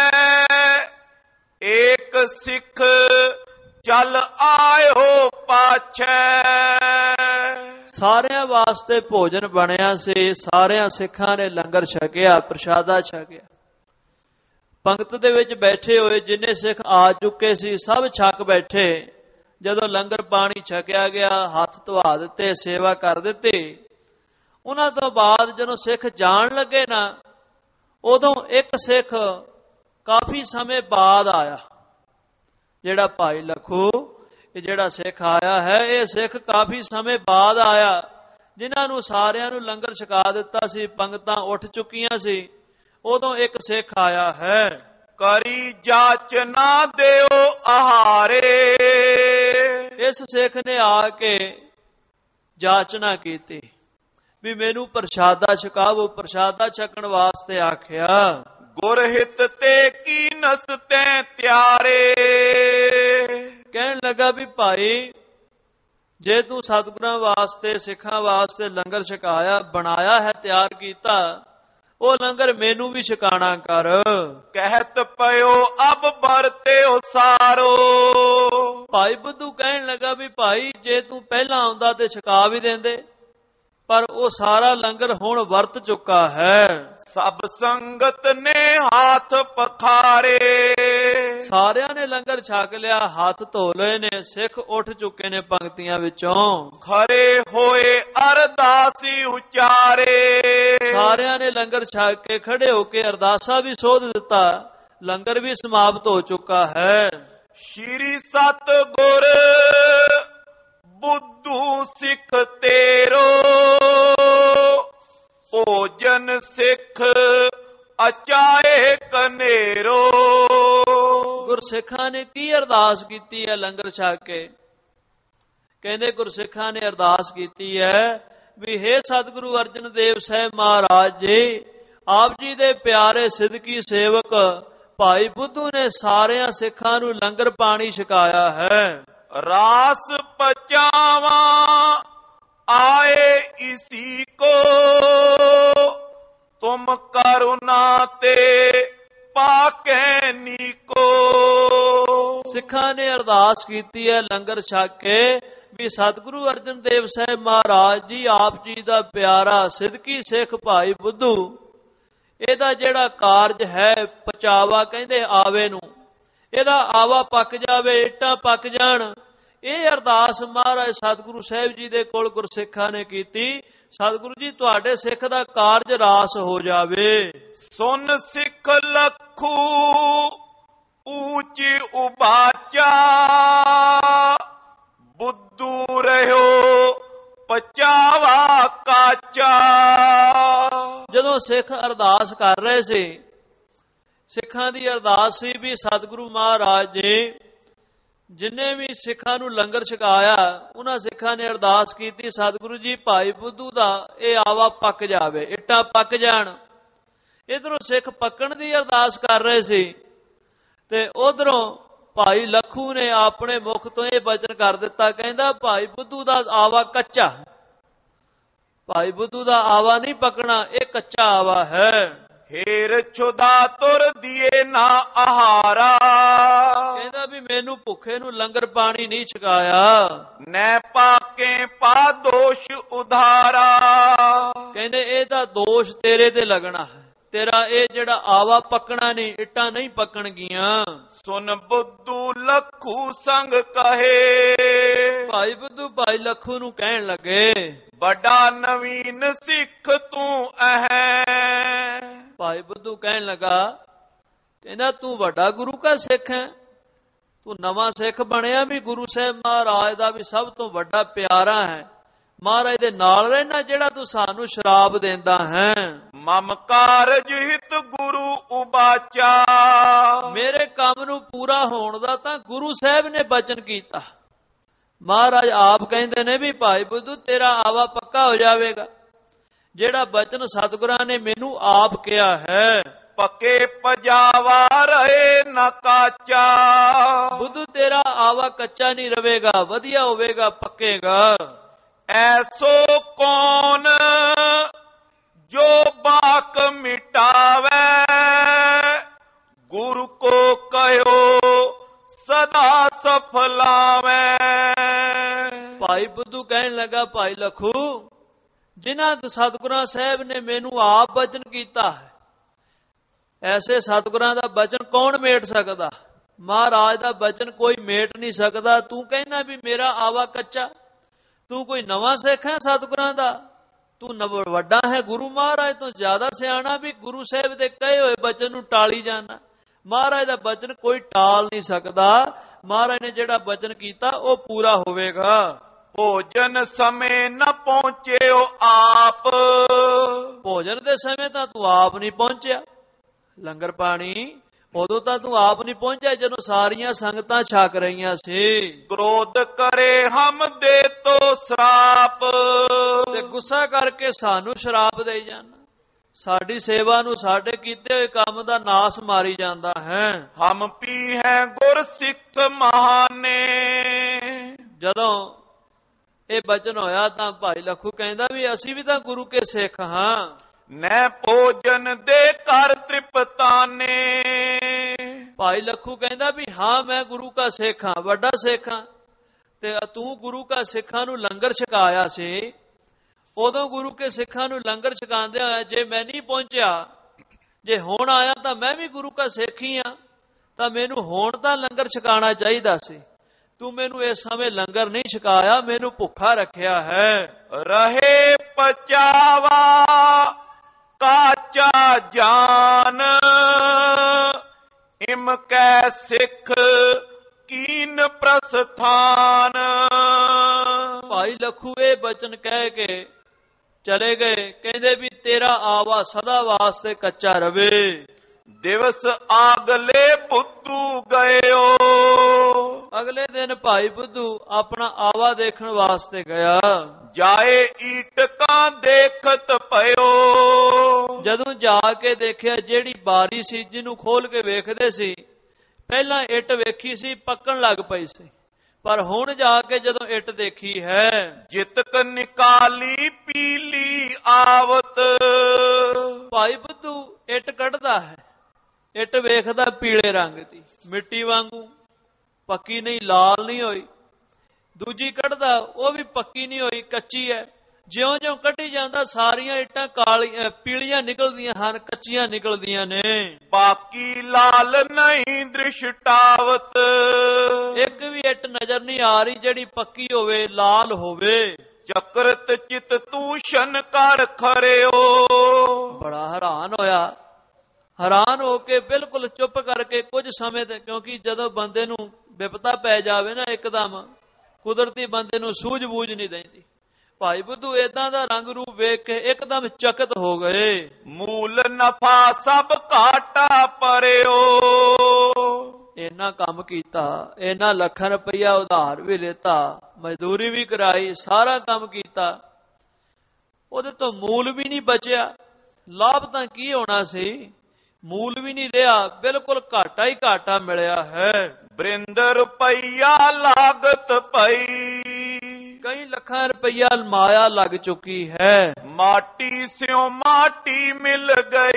ਏਕ ਸਿੱਖ ਚੱਲ ਆਇਓ ਪਾਛੈ। ਸਾਰਿਆਂ ਵਾਸਤੇ ਭੋਜਨ ਬਣਿਆ ਸੀ। ਸਾਰਿਆਂ ਸਿੱਖਾਂ ਨੇ ਲੰਗਰ ਛਕਿਆ, ਪ੍ਰਸ਼ਾਦਾ ਛਕਿਆ। ਪੰਗਤ ਦੇ ਵਿੱਚ ਬੈਠੇ ਹੋਏ ਜਿੰਨੇ ਸਿੱਖ ਆ ਚੁੱਕੇ ਸੀ ਸਭ ਛਕ ਬੈਠੇ। ਜਦੋਂ ਲੰਗਰ ਪਾਣੀ ਛਕਿਆ ਗਿਆ, ਹੱਥ ਧਵਾ ਦਿੱਤੇ, ਸੇਵਾ ਕਰ ਦਿੱਤੀ। ਉਹਨਾਂ ਤੋਂ ਬਾਅਦ ਜਦੋਂ ਸਿੱਖ ਜਾਣ ਲੱਗੇ ਨਾ, ਉਦੋਂ ਇੱਕ ਸਿੱਖ ਕਾਫੀ ਸਮੇਂ ਬਾਅਦ ਆਇਆ। ਜਿਹੜਾ ਭਾਈ ਲੱਖੂ, ਇਹ ਜਿਹੜਾ ਸਿੱਖ ਆਇਆ ਹੈ, ਇਹ ਸਿੱਖ ਕਾਫੀ ਸਮੇਂ ਬਾਅਦ ਆਇਆ। ਜਿਨ੍ਹਾਂ ਨੂੰ ਸਾਰਿਆਂ ਨੂੰ ਲੰਗਰ ਛਕਾ ਦਿੱਤਾ ਸੀ, ਪੰਗਤਾਂ ਉੱਠ ਚੁੱਕੀਆਂ ਸੀ, ਉਦੋਂ ਇੱਕ ਸਿੱਖ ਆਇਆ ਹੈ। ਕਰੀ ਜਾਚ ਨਾ ਦਿਓ ਆਹਾਰੇ। ਇਸ ਸਿੱਖ ਨੇ ਆ ਕੇ ਜਾਚਨਾ ਕੀਤੀ ਵੀ ਮੈਨੂੰ ਪ੍ਰਸ਼ਾਦਾ ਛਕਾਵੋ। ਪ੍ਰਸ਼ਾਦਾ ਛਕਣ ਵਾਸਤੇ ਆਖਿਆ। ਗੁਰਹਿਤ ਤੇ ਕੀ ਨਸਤੇ ਤਿਆਰੇ। ਕਹਿਣ ਲੱਗਾ ਵੀ ਭਾਈ ਜੇ ਤੂੰ ਸਤਿਗੁਰਾਂ ਵਾਸਤੇ, ਸਿੱਖਾਂ ਵਾਸਤੇ ਲੰਗਰ ਛਕਾਇਆ, ਬਣਾਇਆ ਹੈ, ਤਿਆਰ ਕੀਤਾ, ਉਹ ਲੰਗਰ ਮੈਨੂੰ ਵੀ ਛਕਾਣਾ ਕਰ। ਕਹਿਤ ਪਇਓ ਅਬ ਵਰਤਿਓ ਸਾਰੋ। ਭਾਈ ਬੁੱਧੂ ਕਹਿਣ ਲੱਗਾ ਵੀ ਭਾਈ ਜੇ ਤੂੰ ਪਹਿਲਾਂ ਆਉਂਦਾ ਤੇ ਛਕਾ ਵੀ ਦਿੰਦੇ, ਪਰ ਉਹ ਸਾਰਾ ਲੰਗਰ ਹੁਣ ਵਰਤ ਚੁੱਕਾ ਹੈ। ਸਭ ਸੰਗਤ ਨੇ ਹੱਥ ਪਖਾਰੇ। ਸਾਰਿਆਂ ਨੇ ਲੰਗਰ ਛਕ ਲਿਆ, ਹੱਥ ਧੋ ਲਏ ਨੇ, ਸਿੱਖ ਉੱਠ ਚੁੱਕੇ ਨੇ ਪੰਕਤੀਆਂ ਵਿੱਚੋਂ। ਖਰੇ ਹੋਏ ਅਰਦਾਸੀ ਉਚਾਰੇ। ਸਾਰਿਆਂ ਨੇ ਲੰਗਰ ਛਕ ਕੇ ਖੜੇ ਹੋ ਕੇ ਅਰਦਾਸਾ ਵੀ ਸੋਧ ਦਿੱਤਾ। ਲੰਗਰ ਵੀ ਸਮਾਪਤ ਹੋ ਚੁੱਕਾ ਹੈ। ਸ਼੍ਰੀ ਸਤਿਗੁਰ ਬੁੱਧੂ ਸਿੱਖ ਤੇਰੋ ਭੋਜਨ ਸਿੱਖ ਅਚਾਏ ਕਨੇਰੋ। ਗੁਰਸਿੱਖਾਂ ਨੇ ਕੀ ਅਰਦਾਸ ਕੀਤੀ ਹੈ ਲੰਗਰ ਛਕ ਕੇ? ਕਹਿੰਦੇ ਗੁਰਸਿੱਖਾਂ ਨੇ ਅਰਦਾਸ ਕੀਤੀ ਹੈ ਵੀ ਹੇ ਸਤਿਗੁਰੂ ਅਰਜਨ ਦੇਵ ਸਾਹਿਬ ਮਹਾਰਾਜ ਜੀ, ਆਪ ਜੀ ਦੇ ਪਿਆਰੇ ਸਿੱਧਕੀ ਸੇਵਕ ਭਾਈ ਬੁੱਧੂ ਨੇ ਸਾਰਿਆਂ ਸਿੱਖਾਂ ਨੂੰ ਲੰਗਰ ਪਾਣੀ ਛਕਾਇਆ ਹੈ। ਰਾਸ ਪਚਾਵਾ ਆਏ ਇसी को तुम करुणा ते पाके नीको। ਸਿੱਖਾਂ ਨੇ ਅਰਦਾਸ ਕੀਤੀ ਹੈ ਲੰਗਰ ਛਕ ਕੇ ਵੀ ਸਤਿਗੁਰੂ ਅਰਜਨ ਦੇਵ ਸਾਹਿਬ ਮਹਾਰਾਜ ਜੀ, ਆਪ ਜੀ ਦਾ ਪਿਆਰਾ ਸਿੱਧਕੀ ਸਿੱਖ ਭਾਈ ਬੁੱਧੂ, ਇਹਦਾ ਜਿਹੜਾ ਕਾਰਜ ਹੈ ਪਚਾਵਾ ਕਹਿੰਦੇ ਆਵੇ ਨੂੰ, ਇਹਦਾ ਆਵਾ ਪੱਕ ਜਾਵੇ, ਇੱਟਾਂ ਪੱਕ ਜਾਣ। ਇਹ ਅਰਦਾਸ ਮਹਾਰਾਜ ਸਤਿਗੁਰੂ ਸਾਹਿਬ ਜੀ ਦੇ ਕੋਲ ਗੁਰਸਿੱਖਾਂ ਨੇ ਕੀਤੀ। ਸਤਿਗੁਰੂ ਜੀ ਤੁਹਾਡੇ ਸਿੱਖ ਦਾ ਕਾਰਜ ਰਾਸ ਹੋ ਜਾਵੇ। ਸੁਨ ਸਿੱਖ ਲੱਖੂ ਊਚ ਉਬਾਚਾ ਬੁੱਧੂ ਰਹਿਓ ਪਚਾਵਾ ਕਾਚਾ। ਜਦੋਂ ਸਿੱਖ ਅਰਦਾਸ ਕਰ ਰਹੇ ਸੀ, ਸਿੱਖਾਂ ਦੀ ਅਰਦਾਸ ਸੀ ਵੀ ਸਤਿਗੁਰੂ ਮਹਾਰਾਜ ਜੀ ਜਿੰਨੇ ਵੀ ਸਿੱਖਾਂ ਨੂੰ ਲੰਗਰ ਛਕਾਇਆ, ਉਹਨਾਂ ਸਿੱਖਾਂ ਨੇ ਅਰਦਾਸ ਕੀਤੀ ਸਤਿਗੁਰੂ ਜੀ ਭਾਈ ਬੁੱਧੂ ਦਾ ਇਹ ਆਵਾ ਪੱਕ ਜਾਵੇ, ਇੱਟਾਂ ਪੱਕ ਜਾਣ। ਇਧਰੋਂ ਸਿੱਖ ਪੱਕਣ ਦੀ ਅਰਦਾਸ ਕਰ ਰਹੇ ਸੀ ਤੇ ਉਧਰੋਂ ਭਾਈ ਲੱਖੂ ਨੇ ਆਪਣੇ ਮੁਖ ਤੋਂ ਇਹ ਬਚਨ ਕਰ ਦਿੱਤਾ, ਕਹਿੰਦਾ ਭਾਈ ਬੁੱਧੂ ਦਾ ਆਵਾ ਕੱਚਾ, ਭਾਈ ਬੁੱਧੂ ਦਾ ਆਵਾ ਨਹੀਂ ਪੱਕਣਾ, ਇਹ ਕੱਚਾ ਆਵਾ ਹੈ। ਹੇਰ ਛੁਦਾ ਤੁਰ ਦੀਏ ਨਾ ਆਹਾਰਾ। ਕਹਿੰਦਾ ਵੀ ਮੈਨੂੰ ਭੁੱਖੇ ਨੂੰ ਲੰਗਰ ਪਾਣੀ ਨਹੀਂ ਛਕਾਇਆ। ਨੈ ਪਾਕੇ ਪਾ ਦੋਸ਼ ਉਧਾਰਾ। ਕਹਿੰਦੇ ਇਹ ਤਾਂ ਦੋਸ਼ ਤੇਰੇ ਤੇ ਲੱਗਣਾ ਹੈ, ਤੇਰਾ ਇਹ ਜਿਹੜਾ ਆਵਾ ਪੱਕਣਾ ਨਹੀਂ, ਇੱਟਾਂ ਨਹੀਂ ਪੱਕਣਗੀਆਂ। ਸੁਨ ਬੁੱਧੂ ਲੱਖੂ ਸੰਗ ਕਹੇ। ਭਾਈ ਬੁੱਧੂ ਭਾਈ ਲੱਖੂ ਨੂੰ ਕਹਿਣ ਲੱਗੇ, ਵੱਡਾ ਨਵੀਨ ਸਿੱਖ ਤੂੰ ਐ। ਭਾਈ ਬੁੱਧੂ ਕਹਿਣ ਲੱਗਾ, ਕਹਿੰਦਾ ਤੂੰ ਵੱਡਾ ਗੁਰੂ ਕਾ ਸਿੱਖ ਹੈ, ਤੂੰ ਨਵਾਂ ਸਿੱਖ ਬਣਿਆ ਵੀ ਗੁਰੂ ਸਾਹਿਬ ਮਹਾਰਾਜ ਦਾ ਵੀ ਸਭ ਤੋਂ ਵੱਡਾ ਪਿਆਰਾ ਹੈ, ਮਹਾਰਾਜ ਦੇ ਨਾਲ ਰਹਿਣਾ ਜਿਹੜਾ ਤੂੰ ਸਾਨੂੰ ਸ਼ਰਾਬ ਦਿੰਦਾ ਹੈ। ਮਮ ਕਾਰਜ ਹਿਤ ਗੁਰੂ ਉਬਾਚਾ, ਮੇਰੇ ਕੰਮ ਨੂੰ ਪੂਰਾ ਹੋਣ ਦਾ ਤਾਂ ਗੁਰੂ ਸਾਹਿਬ ਨੇ ਬਚਨ ਕੀਤਾ। ਮਹਾਰਾਜ ਆਪ ਕਹਿੰਦੇ ਨੇ ਵੀ ਭਾਈ ਬੁੱਧੂ ਤੇਰਾ ਆਵਾ ਪੱਕਾ ਹੋ ਜਾਵੇਗਾ, ਜਿਹੜਾ ਬਚਨ ਸਤਿਗੁਰਾਂ ਨੇ ਮੈਨੂੰ ਆਪ ਕਿਹਾ ਹੈ। ਪੱਕੇ ਪਜਾਵਾ ਰਹੇ ਨਾ ਕਾਚਾ, ਬੁੱਧੂ ਤੇਰਾ ਆਵਾ ਕੱਚਾ ਨਹੀਂ ਰਵੇਗਾ, ਵਧੀਆ ਹੋਵੇਗਾ, ਪੱਕੇਗਾ। ਐਸੋ ਕੌਣ ਜੋ ਬਾਕ ਮਿਟਾਵੇ, ਗੁਰੂ ਕੋ ਕਹਿਓ ਸਦਾ ਸਫਲਾਵੇ। ਭਾਈ ਬੁੱਧੂ ਕਹਿਣ ਲੱਗਾ, ਭਾਈ ਲਖੂ ਜਿਨ੍ਹਾਂ ਸਤਿਗੁਰਾਂ ਸਾਹਿਬ ਨੇ ਮੈਨੂੰ ਆਪ ਬਚਨ ਕੀਤਾ ਹੈ, ਐਸੇ ਸਤਿਗੁਰਾਂ ਦਾ ਬਚਨ ਕੌਣ ਮੇਟ ਸਕਦਾ? ਮਹਾਰਾਜ ਦਾ ਬਚਨ ਕੋਈ ਮੇਟ ਨਹੀਂ ਸਕਦਾ। ਤੂੰ ਕਹਿਣਾ ਵੀ ਮੇਰਾ ਆਵਾ ਕੱਚਾ, ਤੂੰ ਕੋਈ ਨਵਾਂ ਸਿੱਖ ਹੈ ਸਤਿਗੁਰਾਂ ਦਾ, ਤੂੰ ਵੱਡਾ ਹੈ ਗੁਰੂ ਮਹਾਰਾਜ ਤੋਂ ਜ਼ਿਆਦਾ ਸਿਆਣਾ, ਵੀ ਗੁਰੂ ਸਾਹਿਬ ਦੇ ਕਹੇ ਹੋਏ ਬਚਨ ਨੂੰ ਟਾਲੀ ਜਾਣਾ। ਮਹਾਰਾਜ ਦਾ ਬਚਨ ਕੋਈ ਟਾਲ ਨਹੀਂ ਸਕਦਾ। ਮਹਾਰਾਜ ਨੇ ਜਿਹੜਾ ਬਚਨ ਕੀਤਾ ਉਹ ਪੂਰਾ ਹੋਵੇਗਾ। ਭੋਜਨ ਸਮੇਂ ਨਾ ਪਹੁੰਚਿਓ ਆਪ, ਭੋਜਨ ਦੇ ਸਮੇਂ ਤਾਂ ਤੂੰ ਆਪ ਨਹੀਂ ਪਹੁੰਚਿਆ। ਲੰਗਰ ਪਾਣੀ ਉਦੋਂ ਤਾਂ ਤੂੰ ਆਪ ਨਹੀਂ ਪਹੁੰਚਿਆ ਜਦੋਂ ਸਾਰੀਆਂ ਸੰਗਤਾਂ ਛਕ ਰਹੀਆਂ ਸੀ। ਕ੍ਰੋਧ ਕਰੇ ਹਮ ਦੇ ਤੋ ਸ਼ਰਾਪ, ਤੇ ਗੁੱਸਾ ਕਰਕੇ ਸਾਨੂੰ ਸ਼ਰਾਪ ਦੇਈ ਜਾਣਾ, ਸਾਡੀ ਸੇਵਾ ਨੂੰ ਸਾਡੇ ਕੀਤੇ ਹੋਏ ਕੰਮ ਦਾ ਨਾਸ ਮਾਰੀ ਜਾਂਦਾ ਹੈ। ਹਮ ਪੀ ਹੈ ਗੁਰ ਸਿੱਖ ਮਹਾਨੇ, ਜਦੋਂ ਇਹ ਬਚਨ ਹੋਇਆ ਤਾਂ ਭਾਈ ਲਖੂ ਕਹਿੰਦਾ ਵੀ ਅਸੀਂ ਵੀ ਤਾਂ ਗੁਰੂ ਕੇ ਸਿੱਖ ਹਾਂ। ਨੈ ਭੋਜਨ ਦੇ ਕਰ ਤ੍ਰਿਪਤਾਨੇ, ਭਾਈ ਲਖੂ ਕਹਿੰਦਾ ਵੀ ਹਾਂ ਮੈਂ ਗੁਰੂ ਕਾ ਸਿੱਖ ਹਾਂ, ਵੱਡਾ ਸਿੱਖ ਹਾਂ, ਤੇ ਤੂੰ ਗੁਰੂ ਕਾ ਸਿੱਖਾਂ ਨੂੰ ਲੰਗਰ ਛਕਾਇਆ ਸੀ। ਉਦੋਂ ਗੁਰੂ ਕੇ ਸਿੱਖਾਂ ਨੂੰ ਲੰਗਰ ਛਕਾਉਂਦੇ ਹੋਇਆ ਜੇ ਮੈਂ ਨਹੀਂ ਪਹੁੰਚਿਆ, ਜੇ ਹੁਣ ਆਇਆ ਤਾਂ ਮੈਂ ਵੀ ਗੁਰੂ ਕਾ ਸਿੱਖ ਹੀ ਹਾਂ, ਤਾਂ ਮੈਨੂੰ ਹੁਣ ਤਾਂ ਲੰਗਰ ਛਕਾਉਣਾ ਚਾਹੀਦਾ ਸੀ। ਤੂੰ ਮੈਨੂੰ ਇਸ ਸਮੇਂ ਲੰਗਰ ਨਹੀਂ ਛਕਾਇਆ, ਮੈਨੂੰ ਭੁੱਖਾ ਰੱਖਿਆ ਹੈ। ਰਹੇ ਪਚਾਵਾ ਕਾਚਾ ਜਾਨ, ਇਮ ਕੈ ਸਿੱਖ ਕੀਨ ਪ੍ਰਸਥਾਨ। ਭਾਈ ਲਖੂ ਇਹ ਬਚਨ ਕਹਿ ਕੇ ਚਲੇ ਗਏ, ਕਹਿੰਦੇ ਵੀ ਤੇਰਾ ਆਵਾ ਸਦਾ ਵਾਸਤੇ ਕੱਚਾ ਰਵੇ। ਦਿਵਸ ਆਗਲੇ ਬੁੱਧੂ ਗਇਓ, ਅਗਲੇ ਦਿਨ ਭਾਈ ਬੁੱਧੂ ਆਪਣਾ ਆਵਾ ਦੇਖਣ ਵਾਸਤੇ ਗਿਆ। ਜਾਏ ਈਟਕਾਂ ਦੇਖਤ ਪਇਓ, ਜਦੋਂ ਜਾ ਕੇ ਦੇਖਿਆ ਜਿਹੜੀ ਬਾਰੀ ਸੀ ਜਿਹਨੂੰ ਖੋਲ ਕੇ ਵੇਖਦੇ ਸੀ, ਪਹਿਲਾਂ ਇੱਟ ਵੇਖੀ ਸੀ ਪੱਕਣ ਲੱਗ ਪਈ ਸੀ, ਪਰ ਹੁਣ ਜਾ ਕੇ ਜਦੋਂ ਇੱਟ ਦੇਖੀ ਹੈ, ਜਿਤਕ ਨਿਕਾਲੀ ਪੀਲੀ ਆਵਤ। ਭਾਈ ਬੁੱਧੂ ਇੱਟ ਕੱਢਦਾ ਹੈ, ਇੱਟ ਵੇਖਦਾ ਪੀਲੇ ਰੰਗ ਦੀ, ਮਿੱਟੀ ਵਾਂਗੂ, ਪੱਕੀ ਨਹੀਂ, ਲਾਲ ਨਹੀਂ ਹੋਈ। ਦੂਜੀ ਕੱਢਦਾ ਉਹ ਵੀ ਪੱਕੀ ਨਹੀਂ ਹੋਈ, ਕੱਚੀ ਹੈ। ਜਿਉਂ ਜਿਉਂ ਕੱਢੀ ਜਾਂਦਾ ਸਾਰੀਆਂ ਇੱਟਾਂ ਕਾਲੀਆਂ ਪੀਲੀਆਂ ਨਿਕਲਦੀਆਂ ਹਨ, ਕੱਚੀਆਂ ਨਿਕਲਦੀਆਂ ਨੇ। ਬਾਕੀ ਲਾਲ ਨਹੀਂ ਦ੍ਰਿਸ਼ਟਾਵਤ, ਇੱਕ ਵੀ ਇੱਟ ਨਜ਼ਰ ਨਹੀਂ ਆ ਰਹੀ ਜਿਹੜੀ ਪੱਕੀ ਹੋਵੇ, ਲਾਲ ਹੋਵੇ। ਚਕਰਤ ਚਿਤ ਤੂਸ਼ਨ ਕਰ ਖਰਿਓ, ਬੜਾ ਹੈਰਾਨ ਹੋਇਆ। ਹੈਰਾਨ ਹੋ ਕੇ ਬਿਲਕੁਲ ਚੁੱਪ ਕਰਕੇ ਕੁਝ ਸਮੇਂ ਤੇ, ਕਿਉਂਕਿ ਜਦੋਂ ਬੰਦੇ ਨੂੰ ਵਿਪਤਾ ਪੈ ਜਾਵੇ ਨਾ ਇੱਕਦਮ, ਕੁਦਰਤੀ ਬੰਦੇ ਨੂੰ ਸੂਝ-ਬੂਝ ਨਹੀਂ ਦਿੰਦੀ। ਭਾਈ ਬੁੱਧੂ ਏਦਾਂ ਦਾ ਰੰਗ ਰੂਪ ਵੇਖ ਕੇ ਇੱਕਦਮ ਚਕਿਤ ਹੋ ਗਏ। ਮੂਲ ਨਫਾ ਸਭ ਘਾਟਾ ਪਰਿਓ, ਇਹਨਾਂ ਕੰਮ ਕੀਤਾ, ਇਹਨਾਂ ਲੱਖਾਂ ਰੁਪਈਆ ਉਧਾਰ ਵੀ ਲੈਤਾ, ਮਜ਼ਦੂਰੀ ਵੀ ਕਰਾਈ, ਸਾਰਾ ਕੰਮ ਕੀਤਾ, ਉਹਦੇ ਤੋਂ ਮੂਲ ਵੀ ਨਹੀਂ ਬਚਿਆ। ਲਾਭ ਤਾਂ ਕੀ ਹੋਣਾ ਸੀ, ਮੂਲ ਵੀ ਨਹੀਂ ਰਿਹਾ, ਬਿਲਕੁਲ ਘਾਟਾ ਹੀ ਘਾਟਾ ਮਿਲਿਆ ਹੈ। ਬ੍ਰਿੰਦ ਰੁਪਈਆ ਲਾਗਤ ਪਈ, ਕਈ ਲੱਖਾਂ ਰੁਪਈਆ ਮਾਇਆ ਲੱਗ ਚੁੱਕੀ ਹੈ। ਮਾਟੀ ਸਿਓ ਮਾਟੀ ਮਿਲ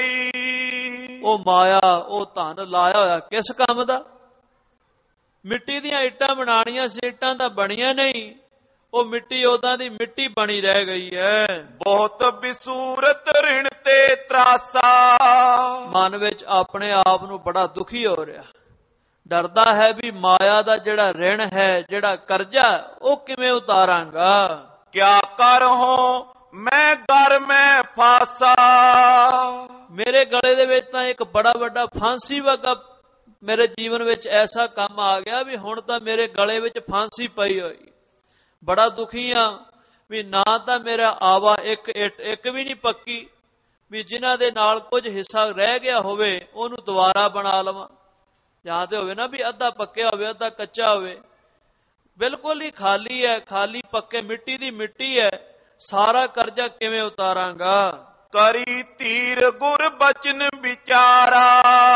ਗਈ, ਉਹ ਮਾਇਆ, ਉਹ ਧਨ ਲਾਇਆ ਹੋਇਆ ਕਿਸ ਕੰਮ ਦਾ? ਮਿੱਟੀ ਦੀਆਂ ਇੱਟਾਂ ਬਣਾਣੀਆਂ ਸੀ, ਇੱਟਾਂ ਤਾਂ ਬਣੀਆਂ ਨਹੀਂ, ਉਹ ਮਿੱਟੀ ਉਦਾਂ ਦੀ ਮਿੱਟੀ ਬਣੀ ਰਹਿ ਗਈ ਹੈ। ਬਹੁਤ ਬਿਸੂਰਤ ਰਿਣ ਤੇ ਤਰਾਸਾ, ਮਨ ਵਿੱਚ ਆਪਣੇ ਆਪ ਨੂੰ ਬੜਾ ਦੁਖੀ ਹੋ ਰਿਹਾ, ਡਰਦਾ ਹੈ ਵੀ ਮਾਇਆ ਦਾ ਜਿਹੜਾ ਰਿਣ ਹੈ, ਜਿਹੜਾ ਕਰਜ਼ਾ, ਉਹ ਕਿਵੇਂ ਉਤਾਰਾਂਗਾ। ਕਿਆ ਕਰ ਹੋ ਮੈਂ ਘਰ ਮੈਂ ਫਾਸਾ, ਮੇਰੇ ਗਲੇ ਦੇ ਵਿੱਚ ਤਾਂ ਇੱਕ ਬੜਾ ਵੱਡਾ ਫਾਂਸੀ ਵਰਗਾ ਮੇਰੇ ਜੀਵਨ ਵਿੱਚ ਐਸਾ ਕੰਮ ਆ ਗਿਆ ਵੀ ਹੁਣ ਤਾਂ ਮੇਰੇ ਗਲੇ ਵਿੱਚ ਫਾਂਸੀ ਪਈ ਹੋਈ, ਬੜਾ ਦੁਖੀ ਆ ਵੀ ਨਾ ਤਾਂ ਮੇਰਾ ਆਵਾ ਇੱਕ ਇੱਕ ਵੀ ਨਹੀਂ ਪੱਕੀ, ਵੀ ਜਿਨ੍ਹਾਂ ਦੇ ਨਾਲ ਕੁਝ ਹਿੱਸਾ ਰਹਿ ਗਿਆ ਹੋਵੇ ਉਹਨੂੰ ਦੁਬਾਰਾ ਬਣਾ ਲਵਾਂ, ਜਾਂ ਤੇ ਹੋਵੇ ਨਾ ਵੀ ਅੱਧਾ ਪੱਕਿਆ ਹੋਵੇ ਅੱਧਾ ਕੱਚਾ ਹੋਵੇ, ਬਿਲਕੁਲ ਹੀ ਖਾਲੀ ਹੈ, ਖਾਲੀ ਪੱਕੇ ਮਿੱਟੀ ਦੀ ਮਿੱਟੀ ਹੈ, ਸਾਰਾ ਕਰਜ਼ਾ ਕਿਵੇਂ ਉਤਾਰਾਂਗਾ। ਕਰੀ ਧੀਰ ਗੁਰ ਬਚਨ ਵਿਚਾਰਾ,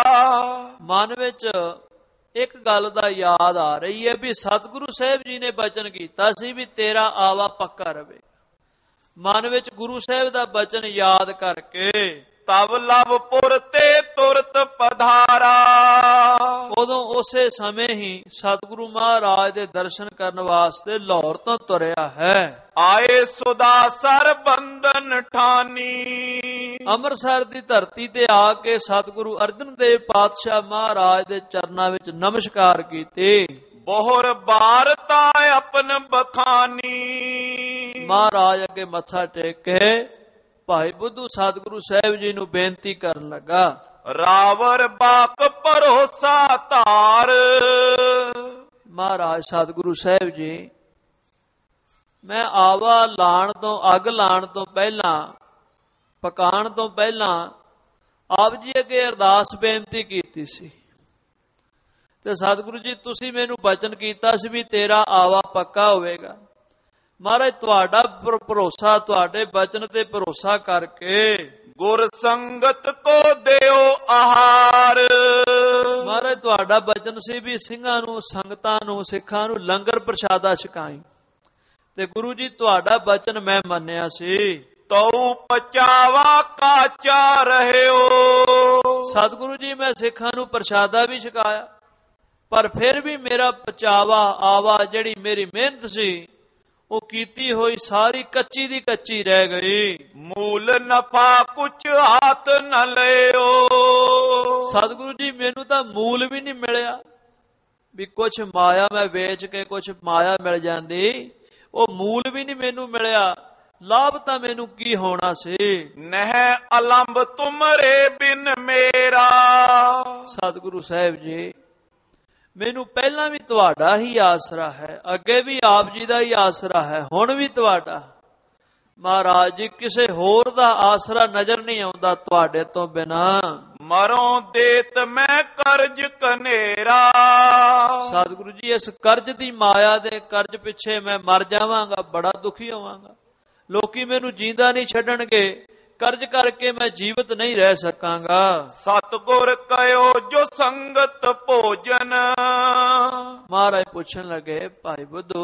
ਮਨ ਵਿੱਚ ਇੱਕ ਗੱਲ ਦਾ ਯਾਦ ਆ ਰਹੀ ਹੈ ਵੀ ਸਤਿਗੁਰੂ ਸਾਹਿਬ ਜੀ ਨੇ ਬਚਨ ਕੀਤਾ ਸੀ ਵੀ ਤੇਰਾ ਆਵਾ ਪੱਕਾ ਰਵੇ। ਮਨ ਵਿੱਚ ਗੁਰੂ ਸਾਹਿਬ ਦਾ ਬਚਨ ਯਾਦ ਕਰਕੇ ਤਬ ਲਵਪੁਰ ਤੇ ਤੁਰਤ ਪਧਾਰਾ, ਉਦੋਂ ਉਸੇ ਸਮੇਂ ਹੀ ਸਤਿਗੁਰੂ ਮਹਾਰਾਜ ਦੇ ਦਰਸ਼ਨ ਕਰਨ ਵਾਸਤੇ ਲਾਹੌਰ ਤੋਂ ਤੁਰਿਆ ਹੈ। ਆਏ ਸੁਦਾਸਰ ਬੰਧਨ ਠਾਨੀ, ਅੰਮ੍ਰਿਤਸਰ ਦੀ ਧਰਤੀ ਤੇ ਆ ਕੇ ਸਤਿਗੁਰੂ ਅਰਜਨ ਦੇਵ ਪਾਤਸ਼ਾਹ ਮਹਾਰਾਜ ਦੇ ਚਰਨਾਂ ਵਿੱਚ ਨਮਸਕਾਰ ਕੀਤੇ। ਬਹੁਰ ਬਾਰਤਾ ਆਪਨ ਬਖਾਨੀ, ਮਹਾਰਾਜ ਅੱਗੇ ਮੱਥਾ ਟੇਕ ਕੇ ਭਾਈ ਬੁੱਧੂ ਸਤਿਗੁਰੂ ਸਾਹਿਬ ਜੀ ਨੂੰ ਬੇਨਤੀ ਕਰਨ ਲੱਗਾ, ਰਾਵਰ ਬਾਕ ਭਰੋਸਾ ਧਾਰ। ਮਹਾਰਾਜ ਸਤਿਗੁਰੂ ਸਾਹਿਬ ਜੀ, ਮੈਂ ਆਵਾ ਲਾਣ ਤੋਂ ਅੱਗ ਲਾਣ ਤੋਂ ਪਹਿਲਾਂ, ਪਕਾਣ ਤੋਂ ਪਹਿਲਾਂ ਆਪ ਜੀ ਅੱਗੇ ਅਰਦਾਸ ਬੇਨਤੀ ਕੀਤੀ ਸੀ ਤੇ ਸਤਿਗੁਰੂ ਜੀ ਤੁਸੀਂ ਮੈਨੂੰ ਬਚਨ ਕੀਤਾ ਸੀ ਵੀ ਤੇਰਾ ਆਵਾ ਪੱਕਾ ਹੋਵੇਗਾ। ਮਹਾਰਾਜ ਤੁਹਾਡਾ ਭਰੋਸਾ, ਤੁਹਾਡੇ ਬਚਨ ਤੇ ਭਰੋਸਾ ਕਰਕੇ ਗੁਰ ਸੰਗਤ ਕੋ ਦਿਓ ਆਹਾਰ। ਮਹਾਰਾਜ ਤੁਹਾਡਾ ਬਚਨ ਸੀ ਵੀ ਸਿੰਘਾਂ ਨੂੰ, ਸੰਗਤਾਂ ਨੂੰ, ਸਿੱਖਾਂ ਨੂੰ ਲੰਗਰ ਪ੍ਰਸ਼ਾਦਾ ਛਕਾਈ, ਤੇ ਗੁਰੂ ਜੀ ਤੁਹਾਡਾ ਬਚਨ ਮੈਂ ਮੰਨਿਆ ਸੀ। ਤਉ ਪਚਾਵਾ ਕਾਚਾ ਰਹਿਓ, ਸਤਿਗੁਰੂ ਜੀ ਮੈਂ ਸਿੱਖਾਂ ਨੂੰ ਪ੍ਰਸ਼ਾਦਾ ਵੀ ਛਕਾਇਆ, ਪਰ ਫਿਰ ਵੀ ਮੇਰਾ ਪਚਾਵਾ ਆਵਾ ਜਿਹੜੀ ਮੇਰੀ ਮਿਹਨਤ ਸੀ ਉਹ ਕੀਤੀ ਹੋਈ ਸਾਰੀ ਕੱਚੀ ਦੀ ਕੱਚੀ ਰਹਿ ਗਈ। ਮੂਲ ਨਫਾ ਕੁਛ ਹੱਥ ਨ ਲਿਓ, ਸਤਿਗੁਰੂ ਜੀ ਮੈਨੂੰ ਤਾਂ ਮੂਲ ਵੀ ਨਹੀਂ ਮਿਲਿਆ, ਵੀ ਕੁਛ ਮਾਇਆ ਮੈਂ ਵੇਚ ਕੇ ਕੁਛ ਮਾਇਆ ਮਿਲ ਜਾਂਦੀ, ਉਹ ਮੂਲ ਵੀ ਨਹੀਂ ਮੈਨੂੰ ਮਿਲਿਆ, ਲਾਭ ਤਾਂ ਮੈਨੂੰ ਕੀ ਹੋਣਾ ਸੀ। ਨਹਿ ਅਲੰਬ ਤੁਮਰੇ ਬਿਨ ਮੇਰਾ, ਸਤਿਗੁਰੂ ਸਾਹਿਬ ਜੀ ਮੈਨੂੰ ਪਹਿਲਾਂ ਵੀ ਤੁਹਾਡਾ ਹੀ ਆਸਰਾ ਹੈ, ਅੱਗੇ ਵੀ ਆਪ ਜੀ ਦਾ ਹੀ ਆਸਰਾ ਹੈ, ਹੁਣ ਵੀ ਤੁਹਾਡਾ। ਮਹਾਰਾਜ ਜੀ ਕਿਸੇ ਹੋਰ ਦਾ ਆਸਰਾ ਨਜ਼ਰ ਨਹੀਂ ਆਉਂਦਾ ਤੁਹਾਡੇ ਤੋਂ ਬਿਨਾ। ਮਰੋਂ ਦੇਤ ਮੈਂ ਕਰਜ ਕਨੇਰਾ, ਸਤਿਗੁਰੂ ਜੀ ਇਸ ਕਰਜ਼ ਦੀ ਮਾਇਆ ਦੇ ਕਰਜ਼ ਪਿੱਛੇ ਮੈਂ ਮਰ ਜਾਵਾਂਗਾ, ਬੜਾ ਦੁਖੀ ਹੋਵਾਂਗਾ, ਲੋਕੀ ਮੈਨੂੰ ਜੀਂਦਾ ਨਹੀਂ ਛੱਡਣਗੇ, ਕਰਜ਼ ਕਰਕੇ ਮੈਂ ਜੀਵਤ ਨਹੀਂ ਰਹਿ ਸਕਾਂਗਾ। ਸਤਿਗੁਰ ਕਹਿਓ ਜੋ ਸੰਗਤ ਭੋਜਨ, ਮਹਾਰਾਜ ਪੁੱਛਣ ਲੱਗੇ ਭਾਈ ਬੁੱਧੂ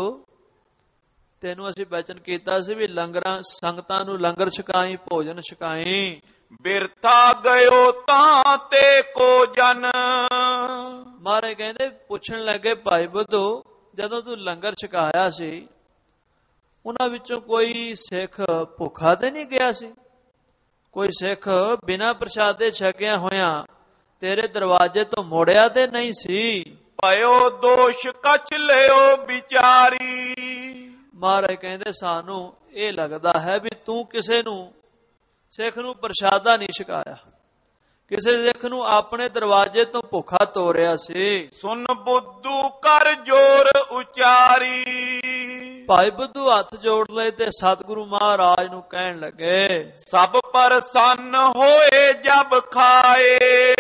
ਤੈਨੂੰ ਅਸੀਂ ਬਚਨ ਕੀਤਾ ਸੀ ਵੀ ਲੰਗਰਾਂ ਸੰਗਤਾਂ ਨੂੰ ਲੰਗਰ ਛਕਾਈ, ਭੋਜਨ ਛਕਾਈ, ਬਿਰਥਾ ਗਇਓ ਤਾਂ ਤੇ ਕੋ ਜਨ। ਮਹਾਰਾਜ ਕਹਿੰਦੇ ਪੁੱਛਣ ਲੱਗੇ ਭਾਈ ਬੁੱਧੂ ਜਦੋਂ ਤੂੰ ਲੰਗਰ ਛਕਾਇਆ ਸੀ ਉਹਨਾਂ ਵਿੱਚੋਂ ਕੋਈ ਸਿੱਖ ਭੁੱਖਾ ਤੇ ਨਹੀਂ ਗਿਆ ਸੀ? ਕੋਈ ਸਿੱਖ ਬਿਨਾਂ ਪ੍ਰਸ਼ਾਦੇ ਛਕਿਆ ਹੋਇਆ ਤੇਰੇ ਦਰਵਾਜ਼ੇ ਤੋਂ ਮੋੜਿਆ ਤੇ ਨਹੀਂ ਸੀ? ਭਇਓ ਦੋਸ਼ ਕਛ ਲਿਓ ਵਿਚਾਰੀ। ਮਹਾਰਾਜ ਕਹਿੰਦੇ ਸਾਨੂੰ ਇਹ ਲੱਗਦਾ ਹੈ ਵੀ ਤੂੰ ਕਿਸੇ ਨੂੰ ਸਿੱਖ ਨੂੰ ਪ੍ਰਸ਼ਾਦਾ ਨਹੀਂ ਛਕਾਇਆ, ਕਿਸੇ ਸਿੱਖ ਨੂੰ ਆਪਣੇ ਦਰਵਾਜ਼ੇ ਤੋਂ ਭੁੱਖਾ ਤੋਰਿਆ ਸੀ। ਸੁਨ ਬੁੱਧੂ ਕਰ ਜੋਰ ਉਚਾਰੀ। ਭਾਈ ਬੁੱਧੂ ਹੱਥ ਜੋੜ ਲਏ ਤੇ ਸਤਿਗੁਰੂ ਮਹਾਰਾਜ ਨੂੰ ਕਹਿਣ ਲੱਗੇ ਸਭ ਪ੍ਰਸੰਨ ਹੋਏ ਜਬ ਖਾਏ।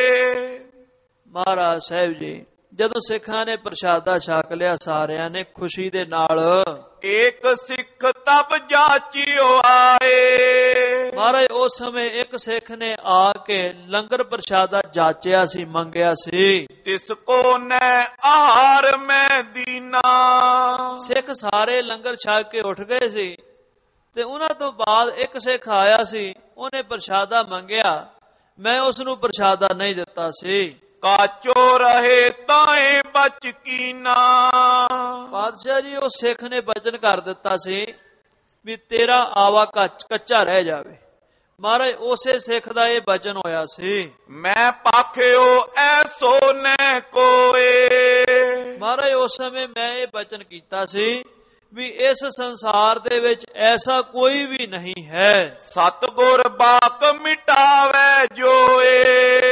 ਮਹਾਰਾਜ ਸਾਹਿਬ ਜੀ ਜਦੋਂ ਸਿੱਖਾਂ ਨੇ ਪ੍ਰਸ਼ਾਦਾ ਛਕ ਲਿਆ ਸਾਰਿਆਂ ਨੇ ਖੁਸ਼ੀ ਦੇ ਨਾਲ, ਇੱਕ ਸਿੱਖ ਤਬ ਜਾਚਿਓ ਆਏ। ਮਹਾਰਾਜ ਉਸ ਸਮੇਂ ਇੱਕ ਸਿੱਖ ਨੇ ਆ ਕੇ ਲੰਗਰ ਪ੍ਰਸ਼ਾਦਾ ਜਾਚਿਆ ਸੀ, ਮੰਗਿਆ ਸੀ। ਤਿਸ ਕੋ ਨੈ ਆਹਾਰ ਮੈਂ ਦੀਨਾ। ਸਿੱਖ ਸਾਰੇ ਲੰਗਰ ਛਕ ਕੇ ਉੱਠ ਗਏ ਸੀ ਤੇ ਉਹਨਾਂ ਤੋਂ ਬਾਅਦ ਇੱਕ ਸਿੱਖ ਆਇਆ ਸੀ, ਉਹਨੇ ਪ੍ਰਸ਼ਾਦਾ ਮੰਗਿਆ, ਮੈਂ ਉਸ ਨੂੰ ਪ੍ਰਸ਼ਾਦਾ ਨਹੀਂ ਦਿੱਤਾ ਸੀ। ਕਾਚੋ ਰਹੇ ਤਾਏ ਬਚ ਕੀਨਾ। ਪਾਤਸ਼ਾਹ ਜੀ ਉਹ ਸਿੱਖ ਨੇ ਬਚਨ ਕਰ ਦਿੱਤਾ ਸੀ ਵੀ ਤੇਰਾ ਆਵਾ ਕੱਚਾ ਰਹਿ ਜਾਵੇ। ਮਹਾਰਾਜ ਉਸੇ ਸਿੱਖ ਦਾ ਇਹ ਬਚਨ ਹੋਇਆ ਸੀ, ਮੈਂ ਪਾਖਿਓ ਐਸੋ ਨੈ ਕੋਏ। ਮਹਾਰਾਜ ਉਸ ਸਮੇਂ ਮੈਂ ਇਹ ਬਚਨ ਕੀਤਾ ਸੀ ਵੀ ਇਸ ਸੰਸਾਰ ਦੇ ਵਿੱਚ ਐਸਾ ਕੋਈ ਵੀ ਨਹੀਂ ਹੈ। ਸਤਿਗੁਰ ਬਾਕ ਮਿਟਾਵੇ ਜੋਏ।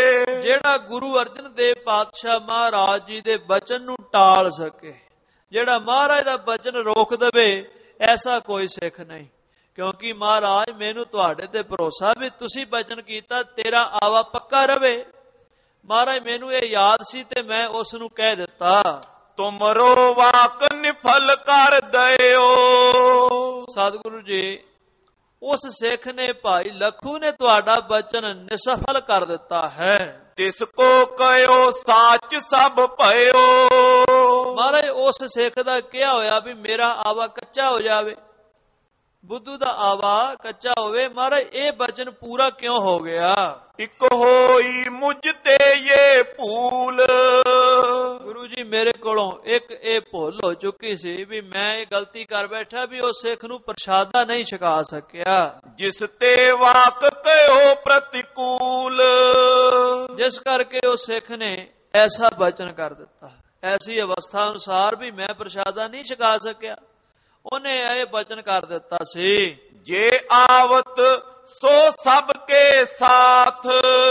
ਜਿਹੜਾ ਗੁਰੂ ਅਰਜਨ ਦੇਵ ਪਾਤਸ਼ਾਹ ਮਹਾਰਾਜ ਜੀ ਦੇ ਬਚਨ ਨੂੰ ਟਾਲ ਸਕੇ, ਜਿਹੜਾ ਮਹਾਰਾਜ ਦਾ ਬਚਨ ਰੋਕ ਦੇਵੇ, ਐਸਾ ਕੋਈ ਸਿੱਖ ਨਹੀਂ। ਕਿਉਂਕਿ ਮਹਾਰਾਜ ਮੈਨੂੰ ਤੁਹਾਡੇ ਤੇ ਭਰੋਸਾ ਵੀ ਤੁਸੀਂ ਬਚਨ ਕੀਤਾ ਤੇਰਾ ਆਵਾ ਪੱਕਾ ਰਵੇ। ਮਹਾਰਾਜ ਮੈਨੂੰ ਇਹ ਯਾਦ ਸੀ ਤੇ ਮੈਂ ਉਸ ਨੂੰ ਕਹਿ ਦਿੱਤਾ, ਤੁਮਰੋ ਵਾਕ ਨਿਫਲ ਕਰ ਦਇਓ। ਸਤਿਗੁਰੂ ਜੀ, ਉਸ ਸਿੱਖ ਨੇ ਭਾਈ ਲਖੂ ਨੇ ਤੁਹਾਡਾ ਬਚਨ ਨਿਸਫਲ ਕਰ ਦਿੱਤਾ ਹੈ। ਤਿਸ ਕੋ ਕਹਿਓ ਸਾਚ ਸਭ ਭਇਓ। ਮਹਾਰਾਜ ਉਸ ਸਿੱਖ ਦਾ ਕਿਹਾ ਹੋਇਆ ਵੀ ਮੇਰਾ ਆਵਾ ਕੱਚਾ ਹੋ ਜਾਵੇ, ਬੁੱਧੂ ਦਾ ਆਵਾ ਕੱਚਾ ਹੋਵੇ। ਮਹਾਰਾਜ ਇਹ ਬਚਨ ਪੂਰਾ ਕਿਉਂ ਹੋ ਗਿਆ? ਇਕ ਹੋਈ ਮੁਝ ਤੇ ਇਹ ਭੂਲ। ਗੁਰੂ ਜੀ ਮੇਰੇ ਕੋਲੋਂ ਇੱਕ ਇਹ ਭੁੱਲ ਹੋ ਚੁੱਕੀ ਸੀ ਵੀ ਮੈਂ ਇਹ ਗਲਤੀ ਕਰ ਬੈਠਾ ਵੀ ਉਹ ਸਿੱਖ ਨੂੰ ਪ੍ਰਸ਼ਾਦਾ ਨਹੀਂ ਛਕਾ ਸਕਿਆ। ਜਿਸ ਤੇ ਵਾਕ ਕਹਿਓ ਪ੍ਰਤੀਕੂਲ। ਜਿਸ ਕਰਕੇ ਉਹ ਸਿੱਖ ਨੇ ਐਸਾ ਬਚਨ ਕਰ ਦਿੱਤਾ, ਐਸੀ ਅਵਸਥਾ ਅਨੁਸਾਰ ਵੀ ਮੈਂ ਪ੍ਰਸ਼ਾਦਾ ਨਹੀਂ ਛਕਾ ਸਕਿਆ। ਉਹਨੇ ਇਹ ਬਚਨ ਕਰ ਦਿੱਤਾ ਸੀ, ਜੇ ਆਵਤ ਸੋ ਸਭ ਕੇ ਸਾਥ।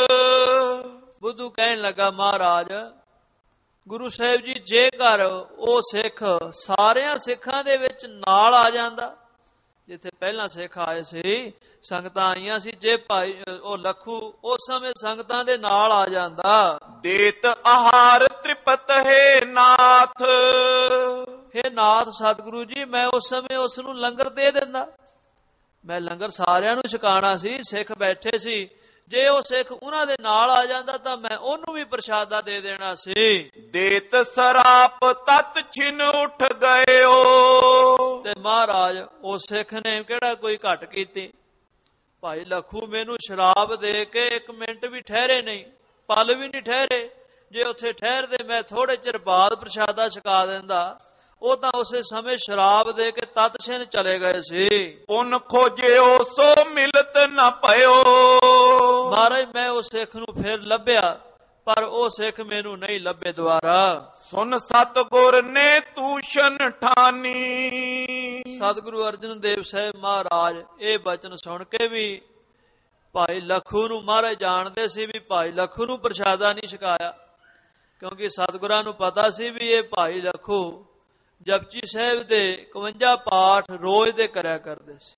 ਬੁੱਧੂ ਕਹਿਣ ਲੱਗਾ, ਮਹਾਰਾਜ ਗੁਰੂ ਸਾਹਿਬ ਜੀ, ਜੇਕਰ ਉਹ ਸਿੱਖ ਸਾਰਿਆਂ ਸਿੱਖਾਂ ਦੇ ਵਿੱਚ ਨਾਲ ਆ ਜਾਂਦਾ, ਜਿੱਥੇ ਪਹਿਲਾਂ ਸਿੱਖ ਆਏ ਸੀ, ਸੰਗਤਾਂ ਆਈਆਂ ਸੀ, ਜੇ ਭਾਈ ਉਹ ਲਖੂ ਉਸ ਸਮੇਂ ਸੰਗਤਾਂ ਦੇ ਨਾਲ ਆ ਜਾਂਦਾ, ਦੇਤ ਆਹਾਰ ਤ੍ਰਿਪਤ ਹੈ ਨਾਥ। ਹੇ ਨਾਥ ਸਤਿਗੁਰੂ ਜੀ, ਮੈਂ ਉਸ ਸਮੇਂ ਉਸ ਨੂੰ ਲੰਗਰ ਦੇ ਦਿੰਦਾ। ਮੈਂ ਲੰਗਰ ਸਾਰਿਆਂ ਨੂੰ ਛਕਾਣਾ ਸੀ, ਸਿੱਖ ਬੈਠੇ ਸੀ, ਜੇ ਉਹ ਸਿੱਖ ਉਹਨਾਂ ਦੇ ਨਾਲ ਆ ਜਾਂਦਾ ਤਾਂ ਮੈਂ ਉਹਨੂੰ ਵੀ ਪ੍ਰਸ਼ਾਦਾ ਦੇ ਦੇਣਾ ਸੀ। ਦੇਤ ਸਰਾਪ ਤਤ ਛਿਨ ਉੱਠ ਗਇਓ। ਤੇ ਮਹਾਰਾਜ ਉਹ ਸਿੱਖ ਨੇ ਕਿਹੜਾ ਕੋਈ ਘਟ ਕੀਤੀ। ਭਾਈ ਲਖੂ ਮੈਨੂੰ ਸ਼ਰਾਬ ਦੇ ਕੇ ਇੱਕ ਮਿੰਟ ਵੀ ਠਹਿਰੇ ਨਹੀਂ, ਪਲ ਵੀ ਨਹੀਂ ਠਹਿਰੇ। ਜੇ ਉੱਥੇ ਠਹਿਰਦੇ ਮੈਂ ਥੋੜੇ ਚਿਰ ਬਾਅਦ ਪ੍ਰਸ਼ਾਦਾ ਛਕਾ ਦਿੰਦਾ, ਉਹ ਤਾਂ ਉਸੇ ਸਮੇਂ ਸ਼ਰਾਬ ਦੇ ਕੇ ਤਤ ਛਿਨ ਚਲੇ ਗਏ ਸੀ। ਪੁਨ ਖੋਜਿਓ ਸੋ ਮਿਲਤ ਨਾ ਪਇਓ। ਮਹਾਰਾਜ ਮੈਂ ਉਹ ਸਿੱਖ ਨੂੰ ਫਿਰ ਲੱਭਿਆ, ਪਰ ਉਹ ਸਿੱਖ ਮੈਨੂੰ ਨਹੀਂ ਲੱਭੇ ਦੁਆਰਾ। ਸੁਨ ਸਤਿਗੁਰ ਨੇ ਤੂਸ਼ਨ ਠਾਨੀ। ਸਤਿਗੁਰੂ ਅਰਜਨ ਦੇਵ ਸਾਹਿਬ ਮਹਾਰਾਜ ਇਹ ਬਚਨ ਸੁਣ ਕੇ ਵੀ ਭਾਈ ਲਖੂ ਨੂੰ, ਮਹਾਰਾਜ ਜਾਣਦੇ ਸੀ ਵੀ ਭਾਈ ਲਖੂ ਨੂੰ ਪ੍ਰਸ਼ਾਦਾ ਨਹੀਂ ਛਕਾਇਆ, ਕਿਉਂਕਿ ਸਤਿਗੁਰਾਂ ਨੂੰ ਪਤਾ ਸੀ ਵੀ ਇਹ ਭਾਈ ਲਖੂ ਜਪਜੀ ਸਾਹਿਬ ਦੇ ਇਕਵੰਜਾ ਪਾਠ ਰੋਜ਼ ਦੇ ਕਰਿਆ ਕਰਦੇ ਸੀ।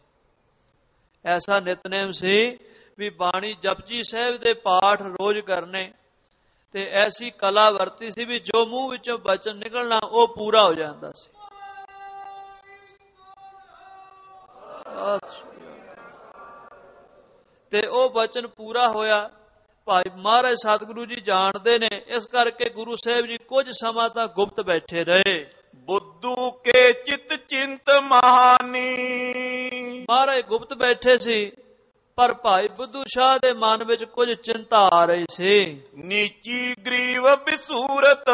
ਐਸਾ ਨਿਤਨੇਮ ਸੀ ਵੀ ਬਾਣੀ ਜਪਜੀ ਸਾਹਿਬ ਦੇ ਪਾਠ ਰੋਜ਼ ਕਰਨੇ, ਤੇ ਐਸੀ ਕਲਾ ਵਰਤੀ ਸੀ ਵੀ ਜੋ ਮੂੰਹ ਵਿੱਚੋਂ ਬਚਨ ਨਿਕਲਣਾ ਉਹ ਪੂਰਾ ਹੋ ਜਾਂਦਾ ਸੀ। ਤੇ ਉਹ ਬਚਨ ਪੂਰਾ ਹੋਇਆ। ਭਾਈ ਮਹਾਰਾਜ ਸਤਿਗੁਰੂ ਜੀ ਜਾਣਦੇ ਨੇ, ਇਸ ਕਰਕੇ ਗੁਰੂ ਸਾਹਿਬ ਜੀ ਕੁਝ ਸਮਾਂ ਤਾਂ ਗੁਪਤ ਬੈਠੇ ਰਹੇ। ਬੁੱਧੂ ਕੇ ਚਿਤ ਚਿੰਤ ਮਹਾਨੀ। ਮਹਾਰਾਜ ਗੁਪਤ ਬੈਠੇ ਸੀ, ਪਰ ਭਾਈ ਬੁੱਧੂ ਸ਼ਾਹ ਦੇ ਮਨ ਵਿੱਚ ਕੁਝ ਚਿੰਤਾ ਆ ਰਹੀ ਸੀ। ਨੀਚੀ ਗਰੀਵ ਬਿਸੂਰਤ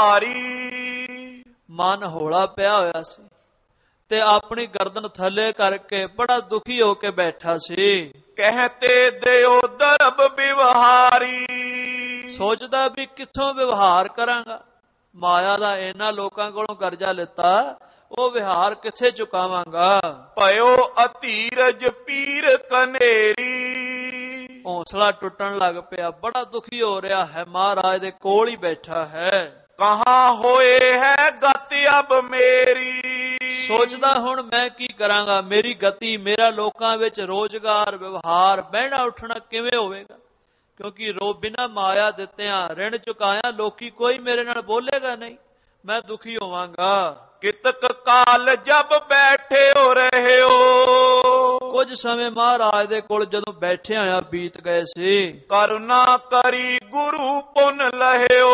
ਭਾਰੀ। ਮਨ ਹੌਲਾ ਪਿਆ ਹੋਇਆ ਸੀ ਤੇ ਆਪਣੀ ਗਰਦਨ ਥੱਲੇ ਕਰਕੇ ਬੜਾ ਦੁਖੀ ਹੋ ਕੇ ਬੈਠਾ ਸੀ। ਕਹਤੇ ਦਿਓ ਦਰਬ ਵਿਵਹਾਰੀ। ਸੋਚਦਾ ਵੀ ਕਿੱਥੋਂ ਵਿਵਹਾਰ ਕਰਾਂਗਾ, ਮਾਇਆ ਦਾ ਇਹਨਾਂ ਲੋਕਾਂ ਕੋਲੋਂ ਕਰਜ਼ਾ ਲਿੱਤਾ, ਉਹ ਵਿਹਾਰ ਕਿੱਥੇ ਚੁਕਾਵਾਂਗਾ। ਭਇਓ ਅਤੀਰਜ ਪੀਰ ਕਨੇਰੀ। ਹੌਸਲਾ ਟੁੱਟਣ ਲੱਗ ਪਿਆ, ਬੜਾ ਦੁਖੀ ਹੋ ਰਿਹਾ ਹੈ, ਮਹਾਰਾਜ ਦੇ ਕੋਲ ਹੀ ਬੈਠਾ ਹੈ। ਕਹਾਂ ਹੋਏ ਹੈ ਗਤਿ ਅਬ ਮੇਰੀ। ਸੋਚਦਾ ਹੁਣ ਮੈਂ ਕੀ ਕਰਾਂਗਾ, ਮੇਰੀ ਗਤੀ, ਮੇਰਾ ਲੋਕਾਂ ਵਿੱਚ ਰੋਜ਼ਗਾਰ, ਵਿਵਹਾਰ, ਬਹਿਣਾ ਉੱਠਣਾ ਕਿਵੇਂ ਹੋਵੇਗਾ, ਕਿਉਂਕਿ ਰੋ ਬਿਨਾ ਮਾਇਆ ਦਿੱਤਿਆਂ ਰਿਣ ਚੁਕਾਇਆ ਲੋਕੀ ਕੋਈ ਮੇਰੇ ਨਾਲ ਬੋਲੇਗਾ ਨਹੀਂ, ਮੈਂ ਦੁਖੀ ਹੋਵਾਂਗਾ। ਕਿਤਕ ਕਾਲ ਜਬ ਬੈਠੇ ਹੋ ਰਹੇ ਹੋ। ਕੁਝ ਸਮੇਂ ਮਹਾਰਾਜ ਦੇ ਕੋਲ ਜਦੋਂ ਬੈਠੇ ਹੋਇਆ ਬੀਤ ਗਏ ਸੀ। ਕਰੁਣਾ ਕਰੀ ਗੁਰੂ ਪੁਨ ਲਹਿਓ।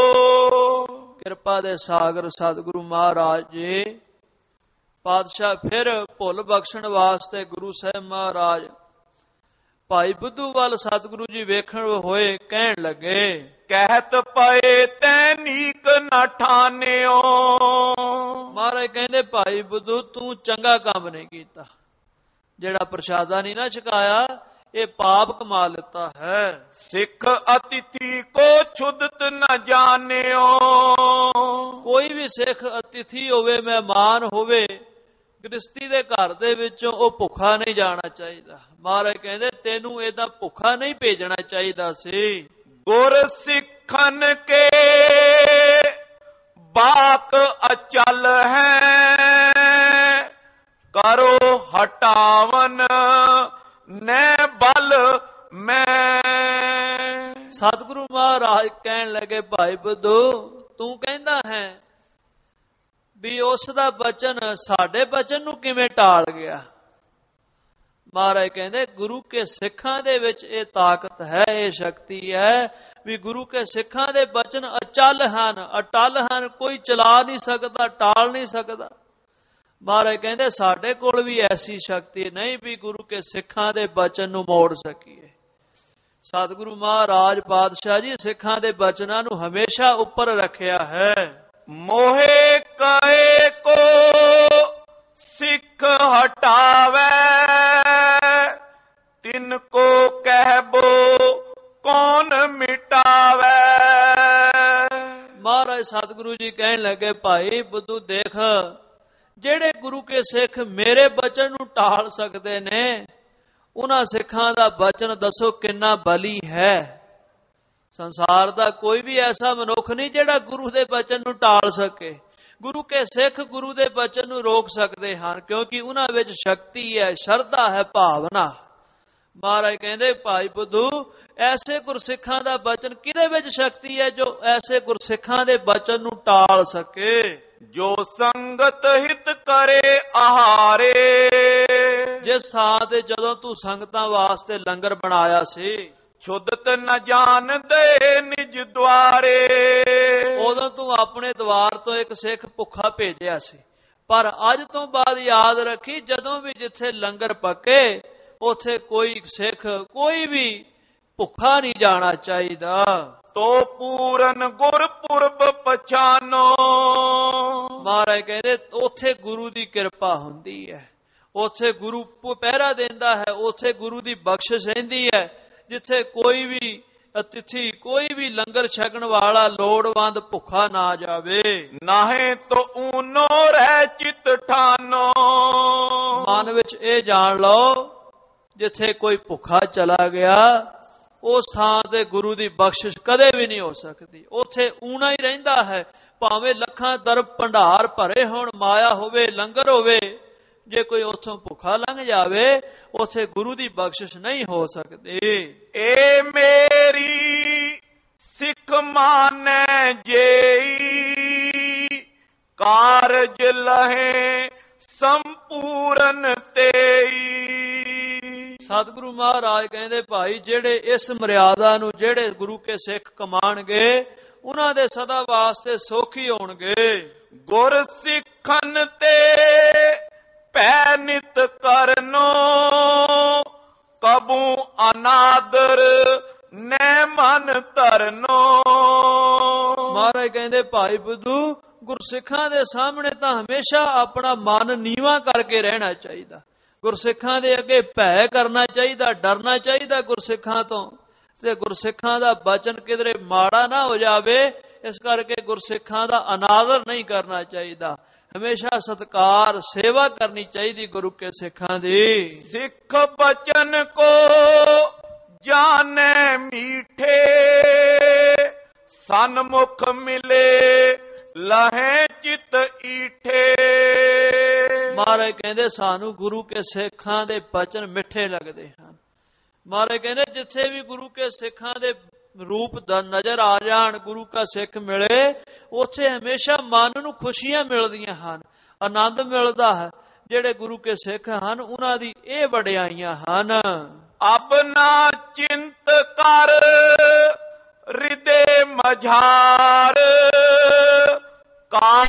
ਕਿਰਪਾ ਦੇ ਸਾਗਰ ਸਤਿਗੁਰੂ ਮਹਾਰਾਜ ਜੀ ਪਾਤਸ਼ਾਹ ਫਿਰ ਭੁੱਲ ਬਖਸ਼ਣ ਵਾਸਤੇ ਗੁਰੂ ਸਾਹਿਬ ਮਹਾਰਾਜ ਭਾਈ ਬੁੱਧੂ ਵੱਲ ਸਤਿਗੁਰੂ ਜੀ ਵੇਖਣ ਹੋਏ ਕਹਿਣ ਲੱਗੇ, ਕਹਿਤ ਪਏ ਤੈ ਨੀਕ ਨਾ ਠਾਨਿਓ। ਮਹਾਰਾਜ ਕਹਿੰਦੇ ਭਾਈ ਬੁੱਧੂ ਤੂੰ ਚੰਗਾ ਕੰਮ ਨਹੀਂ ਕੀਤਾ, ਜਿਹੜਾ ਪ੍ਰਸ਼ਾਦਾ ਨਹੀਂ ਨਾ ਛਕਾਇਆ ਇਹ ਪਾਪ ਕਮਾ ਲਿੱਤਾ ਹੈ। ਸਿੱਖ ਅਤਿਥੀ ਕੋ ਛੁਦਤ ਨਾ ਜਾਣਿਓ। ਕੋਈ ਵੀ ਸਿੱਖ ਅਤਿਥੀ ਹੋਵੇ, ਮਹਿਮਾਨ ਹੋਵੇ, ਗ੍ਰਸਤੀ ਦੇ ਘਰ ਦੇ ਵਿੱਚੋਂ ਉਹ ਭੁੱਖਾ ਨਹੀਂ ਜਾਣਾ ਚਾਹੀਦਾ। ਮਹਾਰਾਜ ਕਹਿੰਦੇ ਤੈਨੂੰ ਇਹਦਾ ਭੁੱਖਾ ਨਹੀਂ ਭੇਜਣਾ ਚਾਹੀਦਾ ਸੀ। ਗੁਰ ਸਿੱਖਨ ਕੇ ਬਾਕ ਅਚਲ ਹੈ, ਕਰੋ ਹਟਾਵਨ ਨੈ ਬਲ ਮੈਂ। ਸਤਿਗੁਰੂ ਮਹਾਰਾਜ ਕਹਿਣ ਲੱਗੇ, ਭਾਈ ਬੁੱਧੂ ਤੂੰ ਕਹਿੰਦਾ ਹੈ ਵੀ ਉਸ ਦਾ ਬਚਨ ਸਾਡੇ ਬਚਨ ਨੂੰ ਕਿਵੇਂ ਟਾਲ ਗਿਆ? ਮਹਾਰਾਜ ਕਹਿੰਦੇ ਗੁਰੂ ਕੇ ਸਿੱਖਾਂ ਦੇ ਵਿੱਚ ਇਹ ਤਾਕਤ ਹੈ, ਇਹ ਸ਼ਕਤੀ ਹੈ ਵੀ ਗੁਰੂ ਕੇ ਸਿੱਖਾਂ ਦੇ ਬਚਨ ਅਚਲ ਹਨ, ਅਟਲ ਹਨ, ਕੋਈ ਚਲਾ ਨਹੀਂ ਸਕਦਾ, ਟਾਲ ਨਹੀਂ ਸਕਦਾ। ਮਹਾਰਾਜ ਕਹਿੰਦੇ ਸਾਡੇ ਕੋਲ ਵੀ ਐਸੀ ਸ਼ਕਤੀ ਨਹੀਂ ਵੀ ਗੁਰੂ ਕੇ ਸਿੱਖਾਂ ਦੇ ਬਚਨ ਨੂੰ ਮੋੜ ਸਕੀਏ। ਸਤਿਗੁਰੂ ਮਹਾਰਾਜ ਪਾਤਸ਼ਾਹ ਜੀ ਸਿੱਖਾਂ ਦੇ ਬਚਨਾਂ ਨੂੰ ਹਮੇਸ਼ਾ ਉੱਪਰ ਰੱਖਿਆ ਹੈ। ਮੋਹੇ ਕਏ ਕੋ ਸਿੱਖ ਹਟਾਵੇ, ਤਿਨ ਕੋ ਕਹਿਬੋ ਕੌਣ ਮਿਟਾਵੇ। ਮਹਾਰਾਜ ਸਤਿਗੁਰੂ ਜੀ ਕਹਿਣ ਲੱਗੇ, ਭਾਈ ਬੁੱਧੂ ਦੇਖ, ਜਿਹੜੇ ਗੁਰੂ ਕੇ ਸਿੱਖ ਮੇਰੇ ਬਚਨ ਨੂੰ ਟਾਲ ਸਕਦੇ ਨੇ, ਉਹਨਾਂ ਸਿੱਖਾਂ ਦਾ ਬਚਨ ਦੱਸੋ ਕਿੰਨਾ ਬਲੀ ਹੈ। ਸੰਸਾਰ ਦਾ ਕੋਈ ਵੀ ਐਸਾ ਮਨੁੱਖ ਨਹੀਂ ਜਿਹੜਾ ਗੁਰੂ ਦੇ ਬਚਨ ਨੂੰ ਟਾਲ ਸਕੇ। ਗੁਰੂ ਕੇ ਸਿੱਖ ਗੁਰੂ ਦੇ ਬਚਨ ਨੂੰ ਰੋਕ ਸਕਦੇ ਹਨ, ਕਿਉਂਕਿ ਉਹਨਾਂ ਵਿੱਚ ਸ਼ਕਤੀ ਹੈ, ਸ਼ਰਧਾ ਹੈ, ਭਾਵਨਾ। ਮਹਾਰਾਜ ਕਹਿੰਦੇ ਭਾਈ ਬੁੱਧੂ ਐਸੇ ਗੁਰਸਿੱਖਾਂ ਦਾ ਬਚਨ ਕਿਹਦੇ ਵਿੱਚ ਸ਼ਕਤੀ ਹੈ ਜੋ ਐਸੇ ਗੁਰਸਿੱਖਾਂ ਦੇ ਬਚਨ ਨੂੰ ਟਾਲ ਸਕੇ। ਜੋ ਸੰਗਤ ਹਿਤ ਕਰੇ ਆਹਾਰੇ, ਜਿਸ ਥਾਂ ਤੇ ਜਦੋਂ ਤੂੰ ਸੰਗਤਾਂ ਵਾਸਤੇ ਲੰਗਰ ਬਣਾਇਆ ਸੀ, ਛੁੱਦਤ ਨ ਜਾਣਦੇ ਨਿਜ ਦੁਆਰੇ, ਉਦੋਂ ਤੂੰ ਆਪਣੇ ਦੁਆਰ ਤੋਂ ਇੱਕ ਸਿੱਖ ਭੁੱਖਾ ਭੇਜਿਆ ਸੀ। ਪਰ ਅੱਜ ਤੋਂ ਬਾਅਦ ਯਾਦ ਰੱਖੀ, ਜਦੋਂ ਵੀ ਜਿੱਥੇ ਲੰਗਰ ਪੱਕੇ ਉਥੇ ਕੋਈ ਸਿੱਖ ਕੋਈ ਵੀ ਭੁੱਖਾ ਨਹੀਂ ਜਾਣਾ ਚਾਹੀਦਾ। ਤੋ ਪੂਰਨ ਗੁਰਪੁਰਬ ਪਛਾਨੋ, ਮਹਾਰਾਜ ਕਹਿੰਦੇ ਉਥੇ ਗੁਰੂ ਦੀ ਕਿਰਪਾ ਹੁੰਦੀ ਹੈ, ਉਥੇ ਗੁਰੂ ਪਹਿਰਾ ਦਿੰਦਾ ਹੈ, ਉਥੇ ਗੁਰੂ ਦੀ ਬਖਸ਼ਿਸ਼ ਰਹਿੰਦੀ ਹੈ। ਜਿੱਥੇ ਕੋਈ ਵੀ ਅਤਿਥੀ ਕੋਈ ਵੀ ਲੰਗਰ ਛਕਣ ਵਾਲਾ ਲੋੜਵੰਦ ਭੁੱਖਾ ਨਾ ਜਾਵੇ। ਨਾਹੇ ਤੋ ਊਨੋ ਰਹਿ ਚਿਤ ਠਾਨੋ, ਮਨ ਵਿੱਚ ਇਹ ਜਾਣ ਲਓ ਜਿੱਥੇ ਕੋਈ ਭੁੱਖਾ ਚਲਾ ਗਿਆ ਉਸ ਥਾਂ ਤੇ ਗੁਰੂ ਦੀ ਬਖਸ਼ਿਸ਼ ਕਦੇ ਵੀ ਨਹੀਂ ਹੋ ਸਕਦੀ। ਉੱਥੇ ਊਣਾ ਹੀ ਰਹਿੰਦਾ ਹੈ, ਭਾਵੇਂ ਲੱਖਾਂ ਦਰਬ ਭੰਡਾਰ ਭਰੇ ਹੋਣ, ਮਾਇਆ ਹੋਵੇ, ਲੰਗਰ ਹੋਵੇ, ਜੇ ਕੋਈ ਉੱਥੋਂ ਭੁੱਖਾ ਲੰਘ ਜਾਵੇ ਉੱਥੇ ਗੁਰੂ ਦੀ ਬਖਸ਼ਿਸ਼ ਨਹੀਂ ਹੋ ਸਕਦੀ। ਏ ਮੇਰੀ ਸਿੱਖ ਮਾਨੈ ਜੇਈ, ਕਾਰਜ ਲਹੇ ਸੰਪੂਰਨ ਤੇਈ। ਸਤਿਗੁਰੂ ਮਹਾਰਾਜ ਕਹਿੰਦੇ ਭਾਈ ਜਿਹੜੇ ਇਸ ਮਰਿਆਦਾ ਨੂੰ ਜਿਹੜੇ ਗੁਰੂ ਕੇ ਸਿੱਖ ਕਮਾਣਗੇ ਉਹਨਾਂ ਦੇ ਸਦਾ ਵਾਸਤੇ ਸੁਖ ਹੀ ਹੋਣਗੇ। ਗੁਰ ਸਿੱਖਨ ਤੇ ਪੈ ਨਿਤ ਕਰਨੋ, ਕਬੂ ਅਨਾਦਰ ਨੈ ਮਨ ਧਰਨੋ। ਮਹਾਰਾਜ ਕਹਿੰਦੇ ਭਾਈ ਬੁੱਧੂ ਗੁਰਸਿੱਖਾਂ ਦੇ ਸਾਹਮਣੇ ਤਾਂ ਹਮੇਸ਼ਾ ਆਪਣਾ ਮਨ ਨੀਵਾਂ ਕਰਕੇ ਰਹਿਣਾ ਚਾਹੀਦਾ। ਗੁਰਸਿੱਖਾਂ ਦੇ ਅੱਗੇ ਭੈ ਕਰਨਾ ਚਾਹੀਦਾ, ਡਰਨਾ ਚਾਹੀਦਾ ਗੁਰਸਿੱਖਾਂ ਤੋਂ, ਤੇ ਗੁਰਸਿੱਖਾਂ ਦਾ ਬਚਨ ਕਿਧਰੇ ਮਾੜਾ ਨਾ ਹੋ ਜਾਵੇ, ਇਸ ਕਰਕੇ ਗੁਰਸਿੱਖਾਂ ਦਾ ਅਨਾਦਰ ਨਹੀਂ ਕਰਨਾ ਚਾਹੀਦਾ। ਹਮੇਸ਼ਾ ਸਤਿਕਾਰ ਸੇਵਾ ਕਰਨੀ ਚਾਹੀਦੀ ਗੁਰੂ ਕੇ ਸਿੱਖਾਂ ਦੀ। ਸਿੱਖ ਬਚਨ ਕੋ ਜਾਣੇ ਮੀਠੇ, ਸਨਮੁਖ ਮਿਲੇ ਲਹੇ ਚਿਤ ਈਠੇ। ਮਹਾਰਾਜ ਕਹਿੰਦੇ ਸਾਨੂੰ ਗੁਰੂ ਕੇ ਸਿੱਖਾਂ ਦੇ ਬਚਨ ਮਿੱਠੇ ਲੱਗਦੇ ਹਨ। ਮਹਾਰਾਜ ਕਹਿੰਦੇ ਜਿੱਥੇ ਵੀ ਗੁਰੂ ਕੇ ਸਿੱਖਾਂ ਦੇ ਰੂਪ ਦਾ ਨਜ਼ਰ ਆ ਜਾਣ, ਗੁਰੂ ਕਾ ਸਿੱਖ ਮਿਲੇ, ਉੱਥੇ ਹਮੇਸ਼ਾ ਮਨ ਨੂੰ ਖੁਸ਼ੀਆਂ ਮਿਲਦੀਆਂ ਹਨ, ਆਨੰਦ ਮਿਲਦਾ ਹੈ। ਜਿਹੜੇ ਗੁਰੂ ਕੇ ਸਿੱਖ ਹਨ ਉਹਨਾਂ ਦੀ ਇਹ ਵਡਿਆਈਆਂ ਹਨ। ਆਪਣਾ ਚਿੰਤ ਕਰ ਹਿਰਦੇ ਮਝਾਰ, ਕਾ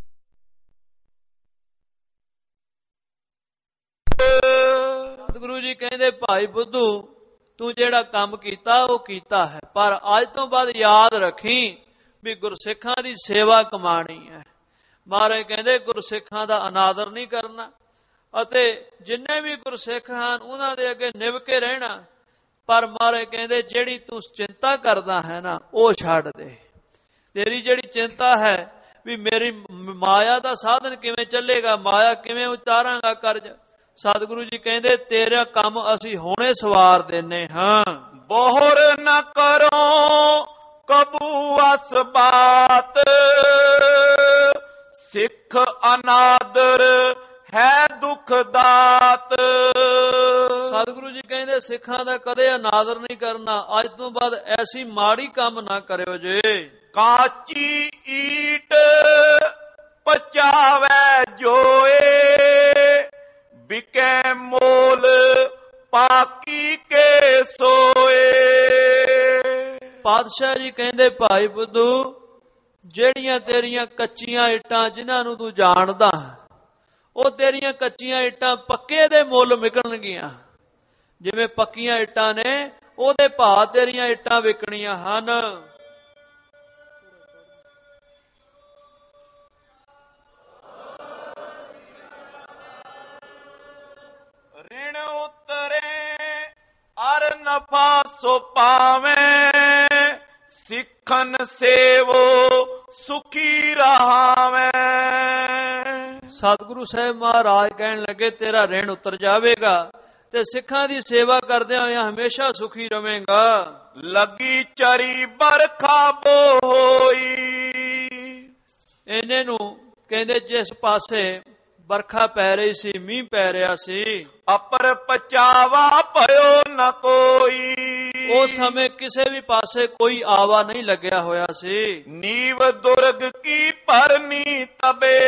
ਗੁਰੂ ਜੀ ਕਹਿੰਦੇ ਭਾਈ ਬੁੱਧੂ ਤੂੰ ਜਿਹੜਾ ਕੰਮ ਕੀਤਾ ਉਹ ਕੀਤਾ ਹੈ, ਪਰ ਅੱਜ ਤੋਂ ਬਾਅਦ ਯਾਦ ਰੱਖੀ ਵੀ ਗੁਰਸਿੱਖਾਂ ਦੀ ਸੇਵਾ ਕਮਾਣੀ ਹੈ। ਮਹਾਰਾਜ ਕਹਿੰਦੇ ਗੁਰਸਿੱਖਾਂ ਦਾ ਅਨਾਦਰ ਨਹੀਂ ਕਰਨਾ, ਅਤੇ ਜਿੰਨੇ ਵੀ ਗੁਰਸਿੱਖ ਹਨ ਉਹਨਾਂ ਦੇ ਅੱਗੇ ਨਿਭ ਕੇ ਰਹਿਣਾ। ਪਰ ਮਹਾਰਾਜ ਕਹਿੰਦੇ ਜਿਹੜੀ ਤੂੰ ਚਿੰਤਾ ਕਰਦਾ ਹੈ ਨਾ ਉਹ ਛੱਡ ਦੇ। ਤੇਰੀ ਜਿਹੜੀ ਚਿੰਤਾ ਹੈ ਵੀ ਮੇਰੀ ਮਾਇਆ ਦਾ ਸਾਧਨ ਕਿਵੇਂ ਚੱਲੇਗਾ, ਮਾਇਆ ਕਿਵੇਂ ਉਤਾਰਾਂਗਾ ਕਰਜ਼, ਸਤਿਗੁਰੂ ਜੀ ਕਹਿੰਦੇ ਤੇਰਾ ਕੰਮ ਅਸੀਂ ਹੁਣੇ ਸਵਾਰ ਦਿੰਨੇ ਹਾਂ। ਬੋਹਰ ਨ ਕਰੋ ਕਬੂ ਅਸ ਬਾਤ, ਸਿੱਖ ਅਨਾਦਰ ਹੈ ਦੁਖ ਦਾਤ। ਸਤਿਗੁਰੂ ਜੀ ਕਹਿੰਦੇ ਸਿੱਖਾਂ ਦਾ ਕਦੇ ਅਨਾਦਰ ਨਹੀਂ ਕਰਨਾ, ਅੱਜ ਤੋਂ ਬਾਅਦ ਐਸੀ ਮਾੜੀ ਕੰਮ ਨਾ ਕਰਿਓ ਜੇ। ਕਾਚੀ ਈਟ ਪਚਾਵੈ ਜੋਏ, ਬਿਕੈ ਮੋਲ ਪਾਕੀ ਕੇ ਸੋਏ। ਪਾਤਸ਼ਾਹ ਜੀ ਕਹਿੰਦੇ ਭਾਈ ਬੁੱਧੂ, ਜਿਹੜੀਆਂ ਤੇਰੀਆਂ ਕੱਚੀਆਂ ਇੱਟਾਂ ਜਿਨ੍ਹਾਂ ਨੂੰ ਤੂੰ ਜਾਣਦਾ, ਉਹ ਤੇਰੀਆਂ ਕੱਚੀਆਂ ਇੱਟਾਂ ਪੱਕੇ ਦੇ ਮੁੱਲ ਵਿਕਣਗੀਆਂ। ਜਿਵੇਂ ਪੱਕੀਆਂ ਇੱਟਾਂ ਨੇ ਉਹਦੇ ਭਾਅ ਤੇਰੀਆਂ ਇੱਟਾਂ ਵਿਕਣੀਆਂ ਹਨ। ਰਿਣ ਉਤਰੇ ਅਰ ਨਫਾ ਸੋ ਪਾਵੇਂ, ਸਿੱਖਨ ਸੇਵੋ ਸੁਖੀ ਰਹਾਵੇਂ। ਸਤਿਗੁਰੂ ਸਾਹਿਬ ਮਹਾਰਾਜ ਕਹਿਣ ਲੱਗੇ ਤੇਰਾ ਰਿਣ ਉਤਰ ਜਾਵੇਗਾ ਤੇ ਸਿੱਖਾਂ ਦੀ ਸੇਵਾ ਕਰਦਿਆਂ ਹੋਇਆਂ ਹਮੇਸ਼ਾ ਸੁਖੀ ਰਵੇਂਗਾ। ਲੱਗੀ ਚਰੀ ਬਰਖਾ ਬੋਈ, ਇਹਨੇ ਨੂੰ ਕਹਿੰਦੇ ਜਿਸ ਪਾਸੇ ਬਰਖਾ ਪੈ ਰਹੀ ਸੀ, ਮੀਂਹ ਪੈ ਰਿਹਾ ਸੀ, ਅਪਰ ਪਚਾਵਾ ਭਇਓ ਨ ਕੋਈ, ਉਸ ਸਮੇਂ ਕਿਸੇ ਵੀ ਪਾਸੇ ਕੋਈ ਆਵਾ ਨਹੀਂ ਲੱਗਿਆ ਹੋਇਆ ਸੀ। ਨੀਵ ਦੁਰਗ ਕੀ ਭਰਨੀ ਤਬੇ,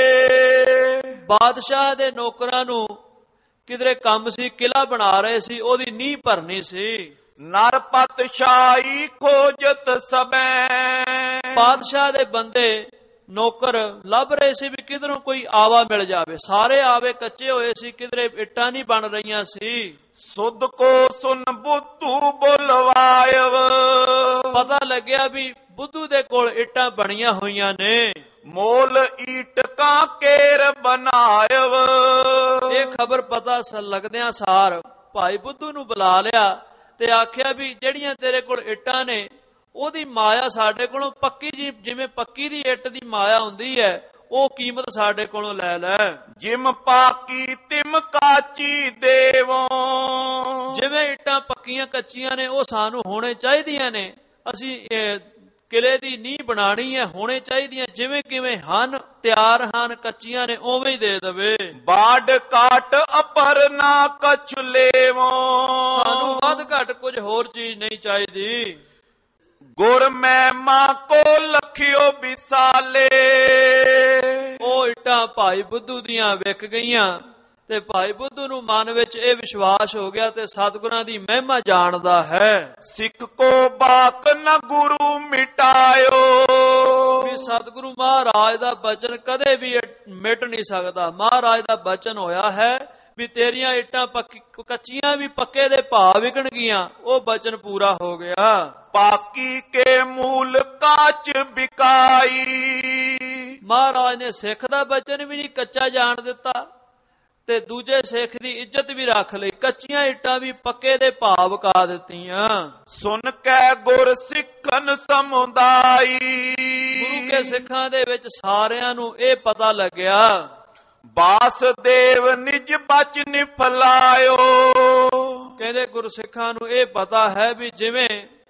ਬਾਦਸ਼ਾਹ ਦੇ ਨੌਕਰਾਂ ਨੂੰ ਕਿਧਰੇ ਕੰਮ ਸੀ, ਕਿਲਾ ਬਣਾ ਰਹੇ ਸੀ, ਉਹਦੀ ਨੀਂਹ ਭਰਨੀ ਸੀ। ਨਰਪਤ ਸ਼ਾਹੀ ਖੋਜਤ ਸਬੈ, ਬਾਦਸ਼ਾਹ ਦੇ ਬੰਦੇ ਨੌਕਰ ਲੱਭ ਰਹੇ ਸੀ ਵੀ ਕਿਧਰੋਂ ਕੋਈ ਆਵਾ ਮਿਲ ਜਾਵੇ। ਸਾਰੇ ਆਵੇ ਕੱਚੇ ਹੋਏ ਸੀ, ਕਿਧਰੇ ਇੱਟਾਂ ਨਹੀਂ ਬਣ ਰਹੀਆਂ ਸੀ। ਸੁਧ ਕੋ ਸੁਨ ਬੁੱਧੂ ਬੁਲਵਾਇਵ, ਪਤਾ ਲੱਗਿਆ ਵੀ ਬੁੱਧੂ ਦੇ ਕੋਲ ਇੱਟਾਂ ਬਣੀਆਂ ਹੋਈਆਂ ਨੇ। ਮੋਲ ਈਟ ਕਾ ਕੇਰ ਬਨਾਇਵ, ਇਹ ਖਬਰ ਪਤਾ ਲੱਗਦਿਆਂ ਸਾਰ ਭਾਈ ਬੁੱਧੂ ਨੂੰ ਬੁਲਾ ਲਿਆ ਤੇ ਆਖਿਆ ਵੀ ਜਿਹੜੀਆਂ ਤੇਰੇ ਕੋਲ ਇੱਟਾਂ ਨੇ ਉਹਦੀ ਮਾਇਆ ਸਾਡੇ ਕੋਲੋਂ ਪੱਕੀ ਜੀ, ਜਿਵੇਂ ਪੱਕੀ ਦੀ ਇੱਟ ਦੀ ਮਾਇਆ ਹੁੰਦੀ ਹੈ, ਉਹ ਕੀਮਤ ਸਾਡੇ ਕੋਲੋਂ ਲੈ ਲੈ। ਜਿਮ ਪਾਕੀ ਤਿਮ ਕਾਚੀ ਦੇਵੋ, ਜਿਵੇਂ ਇੱਟਾਂ ਪੱਕੀਆਂ ਕੱਚੀਆਂ ਨੇ ਉਹ ਸਾਨੂੰ ਹੋਣੇ ਚਾਹੀਦੀਆਂ ਨੇ। ਅਸੀਂ ਕਿਲੇ ਦੀ ਨੀਂਹ ਬਣਾਣੀ ਹੈ, ਹੋਣੇ ਚਾਹੀਦੀਆਂ ਜਿਵੇਂ ਕਿਵੇਂ ਹਨ, ਤਿਆਰ ਹਨ, ਕੱਚੀਆਂ ਨੇ ਉਵੇਂ ਹੀ ਦੇ ਦੇਵੇ। ਬਾੜ ਕਾਟ ਅਪਰ ਨਾ ਕਛ ਲੇਵੋ, ਸਾਨੂੰ ਵੱਧ ਘੱਟ ਕੁਝ ਹੋਰ ਚੀਜ਼ ਨਹੀਂ ਚਾਹੀਦੀ। ਗੁਰ ਮਹਿਮਾ ਕੋ ਲਖਿਓ ਵਿਸਾਲੇ, ਉਹ ਇੱਟਾਂ ਭਾਈ ਬੁੱਧੂ ਦੀਆਂ ਵਿਕ ਗਈਆਂ ਤੇ ਭਾਈ ਬੁੱਧੂ ਨੂੰ ਮਨ ਵਿੱਚ ਇਹ ਵਿਸ਼ਵਾਸ ਹੋ ਗਿਆ ਤੇ ਸਤਿਗੁਰਾਂ ਦੀ ਮਹਿਮਾ ਜਾਣਦਾ ਹੈ। ਸਿੱਖ ਕੋ ਬਾਕ ਨ ਗੁਰੂ ਮਿਟਾਇਓ, ਵੀ ਸਤਿਗੁਰੂ ਮਹਾਰਾਜ ਦਾ ਬਚਨ ਕਦੇ ਵੀ ਮਿਟ ਨਹੀਂ ਸਕਦਾ। ਮਹਾਰਾਜ ਦਾ ਬਚਨ ਹੋਇਆ ਹੈ ਵੀ ਤੇਰੀਆਂ ਇੱਟਾਂ ਪੱਕੀ ਕੱਚੀਆਂ ਵੀ ਪੱਕੇ ਦੇ ਭਾਅ ਵਿਕਣਗੀਆਂ, ਉਹ ਬਚਨ ਪੂਰਾ ਹੋ ਗਿਆ। ਪਾਕੀ ਕੇ ਮੂਲ ਕਾਚ ਬਿਕਾਈ, ਮਹਾਰਾਜ ਨੇ ਸਿੱਖ ਦਾ ਬਚਨ ਵੀ ਨਹੀਂ ਕੱਚਾ ਜਾਣ ਦਿੱਤਾ ਤੇ ਦੂਜੇ ਸਿੱਖ ਦੀ ਇੱਜ਼ਤ ਵੀ ਰੱਖ ਲਈ। ਕੱਚੀਆਂ ਇੱਟਾਂ ਵੀ ਪੱਕੇ ਦੇ ਭਾਅ ਵਿਕਾ ਦਿੱਤੀਆਂ। ਸੁਨ ਕੈ ਗੁਰ ਸਿੱਖਨ ਸਮੁਦਾਈ, ਗੁਰੂ ਕੇ ਸਿੱਖਾਂ ਦੇ ਵਿੱਚ ਸਾਰਿਆਂ ਨੂੰ ਇਹ ਪਤਾ ਲੱਗਿਆ। ਬਾਸਦੇਵ ਨਿਜ ਬਚਨ ਫਲਾਇਓ, ਕਹਿੰਦੇ ਗੁਰਸਿੱਖਾਂ ਨੂੰ ਇਹ ਪਤਾ ਹੈ ਵੀ ਜਿਵੇਂ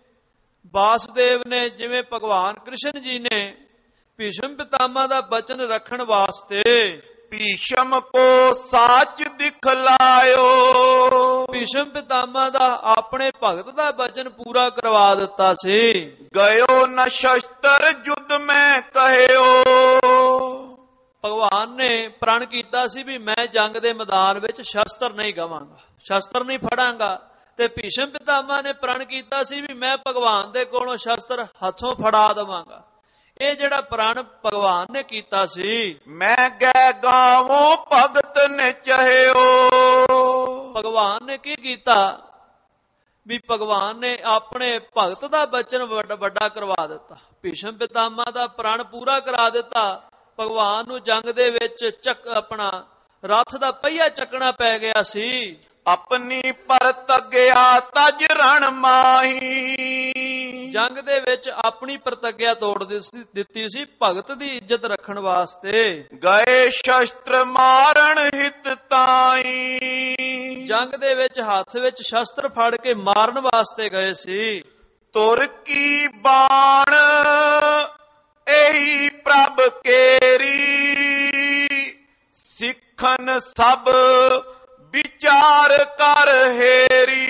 ਬਾਸਦੇਵ ਨੇ, ਜਿਵੇਂ ਭਗਵਾਨ ਕ੍ਰਿਸ਼ਨ ਜੀ ਨੇ ਭੀਸ਼ਮ ਪਿਤਾਮਾ ਦਾ ਬਚਨ ਰੱਖਣ ਵਾਸਤੇ ਭੀਸ਼ਮ ਕੋ ਸਾਚ ਦਿਖਲਾਇਓ, ਭੀਸ਼ਮ ਪਿਤਾਮਾ ਦਾ ਆਪਣੇ ਭਗਤ ਦਾ ਬਚਨ ਪੂਰਾ ਕਰਵਾ ਦਿੱਤਾ ਸੀ। ਗਇਓ ਨ ਸ਼ਸਤਰ ਯੁੱਧ ਮੈਂ ਕਹਿਓ, ਭਗਵਾਨ ਨੇ ਪ੍ਰਣ ਕੀਤਾ ਸੀ ਵੀ ਮੈਂ ਜੰਗ ਦੇ ਮੈਦਾਨ ਵਿੱਚ ਸ਼ਸਤਰ ਨਹੀਂ ਗਵਾਂਗਾ, ਸ਼ਸਤਰ ਨਹੀਂ ਫੜਾਂਗਾ। ਤੇ ਭੀਸ਼ਮ ਪਿਤਾਮਾ ਨੇ ਪ੍ਰਣ ਕੀਤਾ ਸੀ ਵੀ ਮੈਂ ਭਗਵਾਨ ਦੇ ਕੋਲੋਂ ਸ਼ਸਤਰ ਹੱਥੋਂ ਫੜਾ ਦੇਵਾਂਗਾ। ਇਹ ਜਿਹੜਾ ਪ੍ਰਣ ਭਗਵਾਨ ਨੇ ਕੀਤਾ ਸੀ, ਮੈਂ ਗੈ ਗਾਵੋ ਭਗਤ ਨੇ ਚਾਹਿਓ, ਭਗਵਾਨ ਨੇ ਕੀ ਕੀਤਾ ਵੀ ਭਗਵਾਨ ਨੇ ਆਪਣੇ ਭਗਤ ਦਾ ਬਚਨ ਵੱਡਾ ਕਰਵਾ ਦਿੱਤਾ। ਭੀਸ਼ਮ ਪਿਤਾਮਾ ਦਾ ਪ੍ਰਣ ਪੂਰਾ ਕਰਾ ਦਿੱਤਾ। ਭਗਵਾਨ ਨੂੰ ਜੰਗ ਦੇ ਵਿੱਚ ਚੱਕ ਆਪਣਾ ਰੱਥ ਦਾ ਪਹੀਆ ਚੱਕਣਾ ਪੈ ਗਿਆ ਸੀ। ਆਪਣੀ ਪ੍ਰਤਿਗਿਆ ਤਜ ਰਣ ਮਾਹੀ, ਜੰਗ ਦੇ ਵਿੱਚ ਆਪਣੀ ਪ੍ਰਤਿਗਿਆ ਤੋੜ ਦਿੱਤੀ ਸੀ ਭਗਤ ਦੀ ਇੱਜ਼ਤ ਰੱਖਣ ਵਾਸਤੇ। ਗਏ ਸ਼ਸਤਰ ਮਾਰਨ ਹਿਤ ਤਾਈ, ਜੰਗ ਦੇ ਵਿੱਚ ਹੱਥ ਵਿੱਚ ਸ਼ਸਤਰ ਫੜ ਕੇ ਮਾਰਨ ਵਾਸਤੇ ਗਏ ਸੀ। ਤੁਰ ਕੀ ਬਾਣ ਇਹੀ ਪ੍ਰਭ ਕੇਰੀ, ਸਿੱਖਨ ਸਭ ਵਿਚਾਰ ਕਰ ਹੇਰੀ।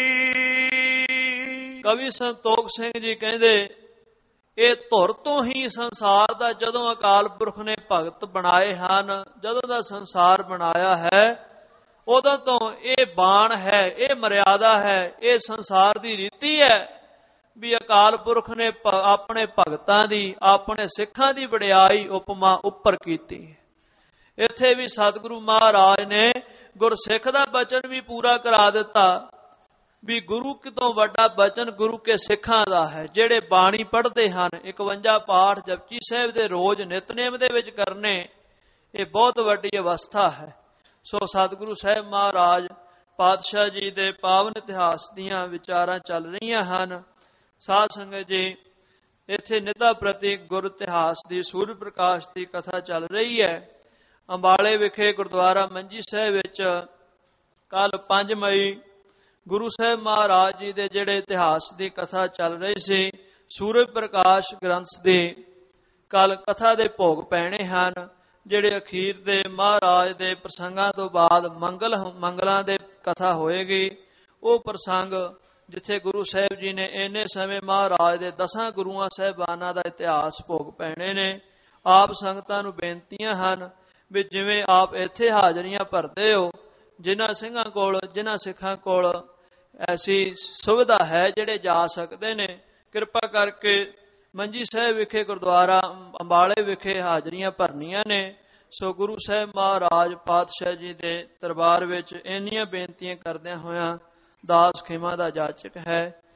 ਕਵੀ ਸੰਤੋਖ ਸਿੰਘ ਜੀ ਕਹਿੰਦੇ ਇਹ ਧੁਰ ਤੋਂ ਹੀ ਸੰਸਾਰ ਦਾ ਜਦੋਂ ਅਕਾਲ ਪੁਰਖ ਨੇ ਭਗਤ ਬਣਾਏ ਹਨ, ਜਦੋਂ ਦਾ ਸੰਸਾਰ ਬਣਾਇਆ ਹੈ, ਉਦੋਂ ਤੋਂ ਇਹ ਬਾਣ ਹੈ, ਇਹ ਮਰਿਆਦਾ ਹੈ, ਇਹ ਸੰਸਾਰ ਦੀ ਰੀਤੀ ਹੈ ਵੀ ਅਕਾਲ ਪੁਰਖ ਨੇ ਆਪਣੇ ਭਗਤਾਂ ਦੀ, ਆਪਣੇ ਸਿੱਖਾਂ ਦੀ ਵਡਿਆਈ ਉਪਮਾ ਉੱਪਰ ਕੀਤੀ। ਇੱਥੇ ਵੀ ਸਤਿਗੁਰੂ ਮਹਾਰਾਜ ਨੇ ਗੁਰਸਿੱਖ ਦਾ ਬਚਨ ਵੀ ਪੂਰਾ ਕਰਾ ਦਿੱਤਾ ਵੀ ਗੁਰੂ ਕਿਤੋਂ ਵੱਡਾ ਬਚਨ ਗੁਰੂ ਕੇ ਸਿੱਖਾਂ ਦਾ ਹੈ, ਜਿਹੜੇ ਬਾਣੀ ਪੜ੍ਹਦੇ ਹਨ। ਇਕਵੰਜਾ ਪਾਠ ਜਪਜੀ ਸਾਹਿਬ ਦੇ ਰੋਜ਼ ਨਿਤਨੇਮ ਦੇ ਵਿੱਚ ਕਰਨੇ, ਇਹ ਬਹੁਤ ਵੱਡੀ ਅਵਸਥਾ ਹੈ। ਸੋ ਸਤਿਗੁਰੂ ਸਾਹਿਬ ਮਹਾਰਾਜ ਪਾਤਸ਼ਾਹ ਜੀ ਦੇ ਪਾਵਨ ਇਤਿਹਾਸ ਦੀਆਂ ਵਿਚਾਰਾਂ ਚੱਲ ਰਹੀਆਂ ਹਨ। ਸਾਧ ਸੰਗਤ ਜੀ, ਇੱਥੇ ਨਿੱਧਾ ਪ੍ਰਤੀ ਗੁਰ ਇਤਿਹਾਸ ਦੀ ਸੂਰਜ ਪ੍ਰਕਾਸ਼ ਦੀ ਕਥਾ ਚੱਲ ਰਹੀ ਹੈ। ਅੰਬਾਲੇ ਵਿਖੇ ਗੁਰਦੁਆਰਾ ਮੰਜੀ ਸਾਹਿਬ ਵਿੱਚ ਕੱਲ ਪੰਜ ਮਈ ਗੁਰੂ ਸਾਹਿਬ ਮਹਾਰਾਜ ਜੀ ਦੇ ਜਿਹੜੇ ਇਤਿਹਾਸ ਦੀ ਕਥਾ ਚੱਲ ਰਹੀ ਸੀ, ਸੂਰਜ ਪ੍ਰਕਾਸ਼ ਗ੍ਰੰਥ ਦੀ ਕੱਲ ਕਥਾ ਦੇ ਭੋਗ ਪੈਣੇ ਹਨ, ਜਿਹੜੇ ਅਖੀਰ ਦੇ ਮਹਾਰਾਜ ਦੇ ਪ੍ਰਸੰਗਾਂ ਤੋਂ ਬਾਅਦ ਮੰਗਲ ਮੰਗਲਾਂ ਦੇ ਕਥਾ ਹੋਏਗੀ। ਉਹ ਪ੍ਰਸੰਗ ਜਿੱਥੇ ਗੁਰੂ ਸਾਹਿਬ ਜੀ ਨੇ ਇੰਨੇ ਸਮੇਂ ਮਹਾਰਾਜ ਦੇ ਦਸਾਂ ਗੁਰੂਆਂ ਸਾਹਿਬਾਨਾਂ ਦਾ ਇਤਿਹਾਸ ਭੋਗ ਪੈਣੇ ਨੇ। ਆਪ ਸੰਗਤਾਂ ਨੂੰ ਬੇਨਤੀਆਂ ਹਨ ਵੀ ਜਿਵੇਂ ਆਪ ਇੱਥੇ ਹਾਜ਼ਰੀਆਂ ਭਰਦੇ ਹੋ, ਜਿਨ੍ਹਾਂ ਸਿੰਘਾਂ ਕੋਲ, ਜਿਨ੍ਹਾਂ ਸਿੱਖਾਂ ਕੋਲ ਐਸੀ ਸੁਵਿਧਾ ਹੈ ਜਿਹੜੇ ਜਾ ਸਕਦੇ ਨੇ, ਕਿਰਪਾ ਕਰਕੇ ਮੰਜੀ ਸਾਹਿਬ ਵਿਖੇ ਗੁਰਦੁਆਰਾ ਅੰਬਾਲੇ ਵਿਖੇ ਹਾਜ਼ਰੀਆਂ ਭਰਨੀਆਂ ਨੇ। ਸੋ ਗੁਰੂ ਸਾਹਿਬ ਮਹਾਰਾਜ ਪਾਤਸ਼ਾਹ ਜੀ ਦੇ ਦਰਬਾਰ ਵਿੱਚ ਇੰਨੀਆਂ ਬੇਨਤੀਆਂ ਕਰਦਿਆਂ ਹੋਇਆਂ ਦਾਸ ਖਿਮਾ ਦਾ ਜਾਚਕ ਹੈ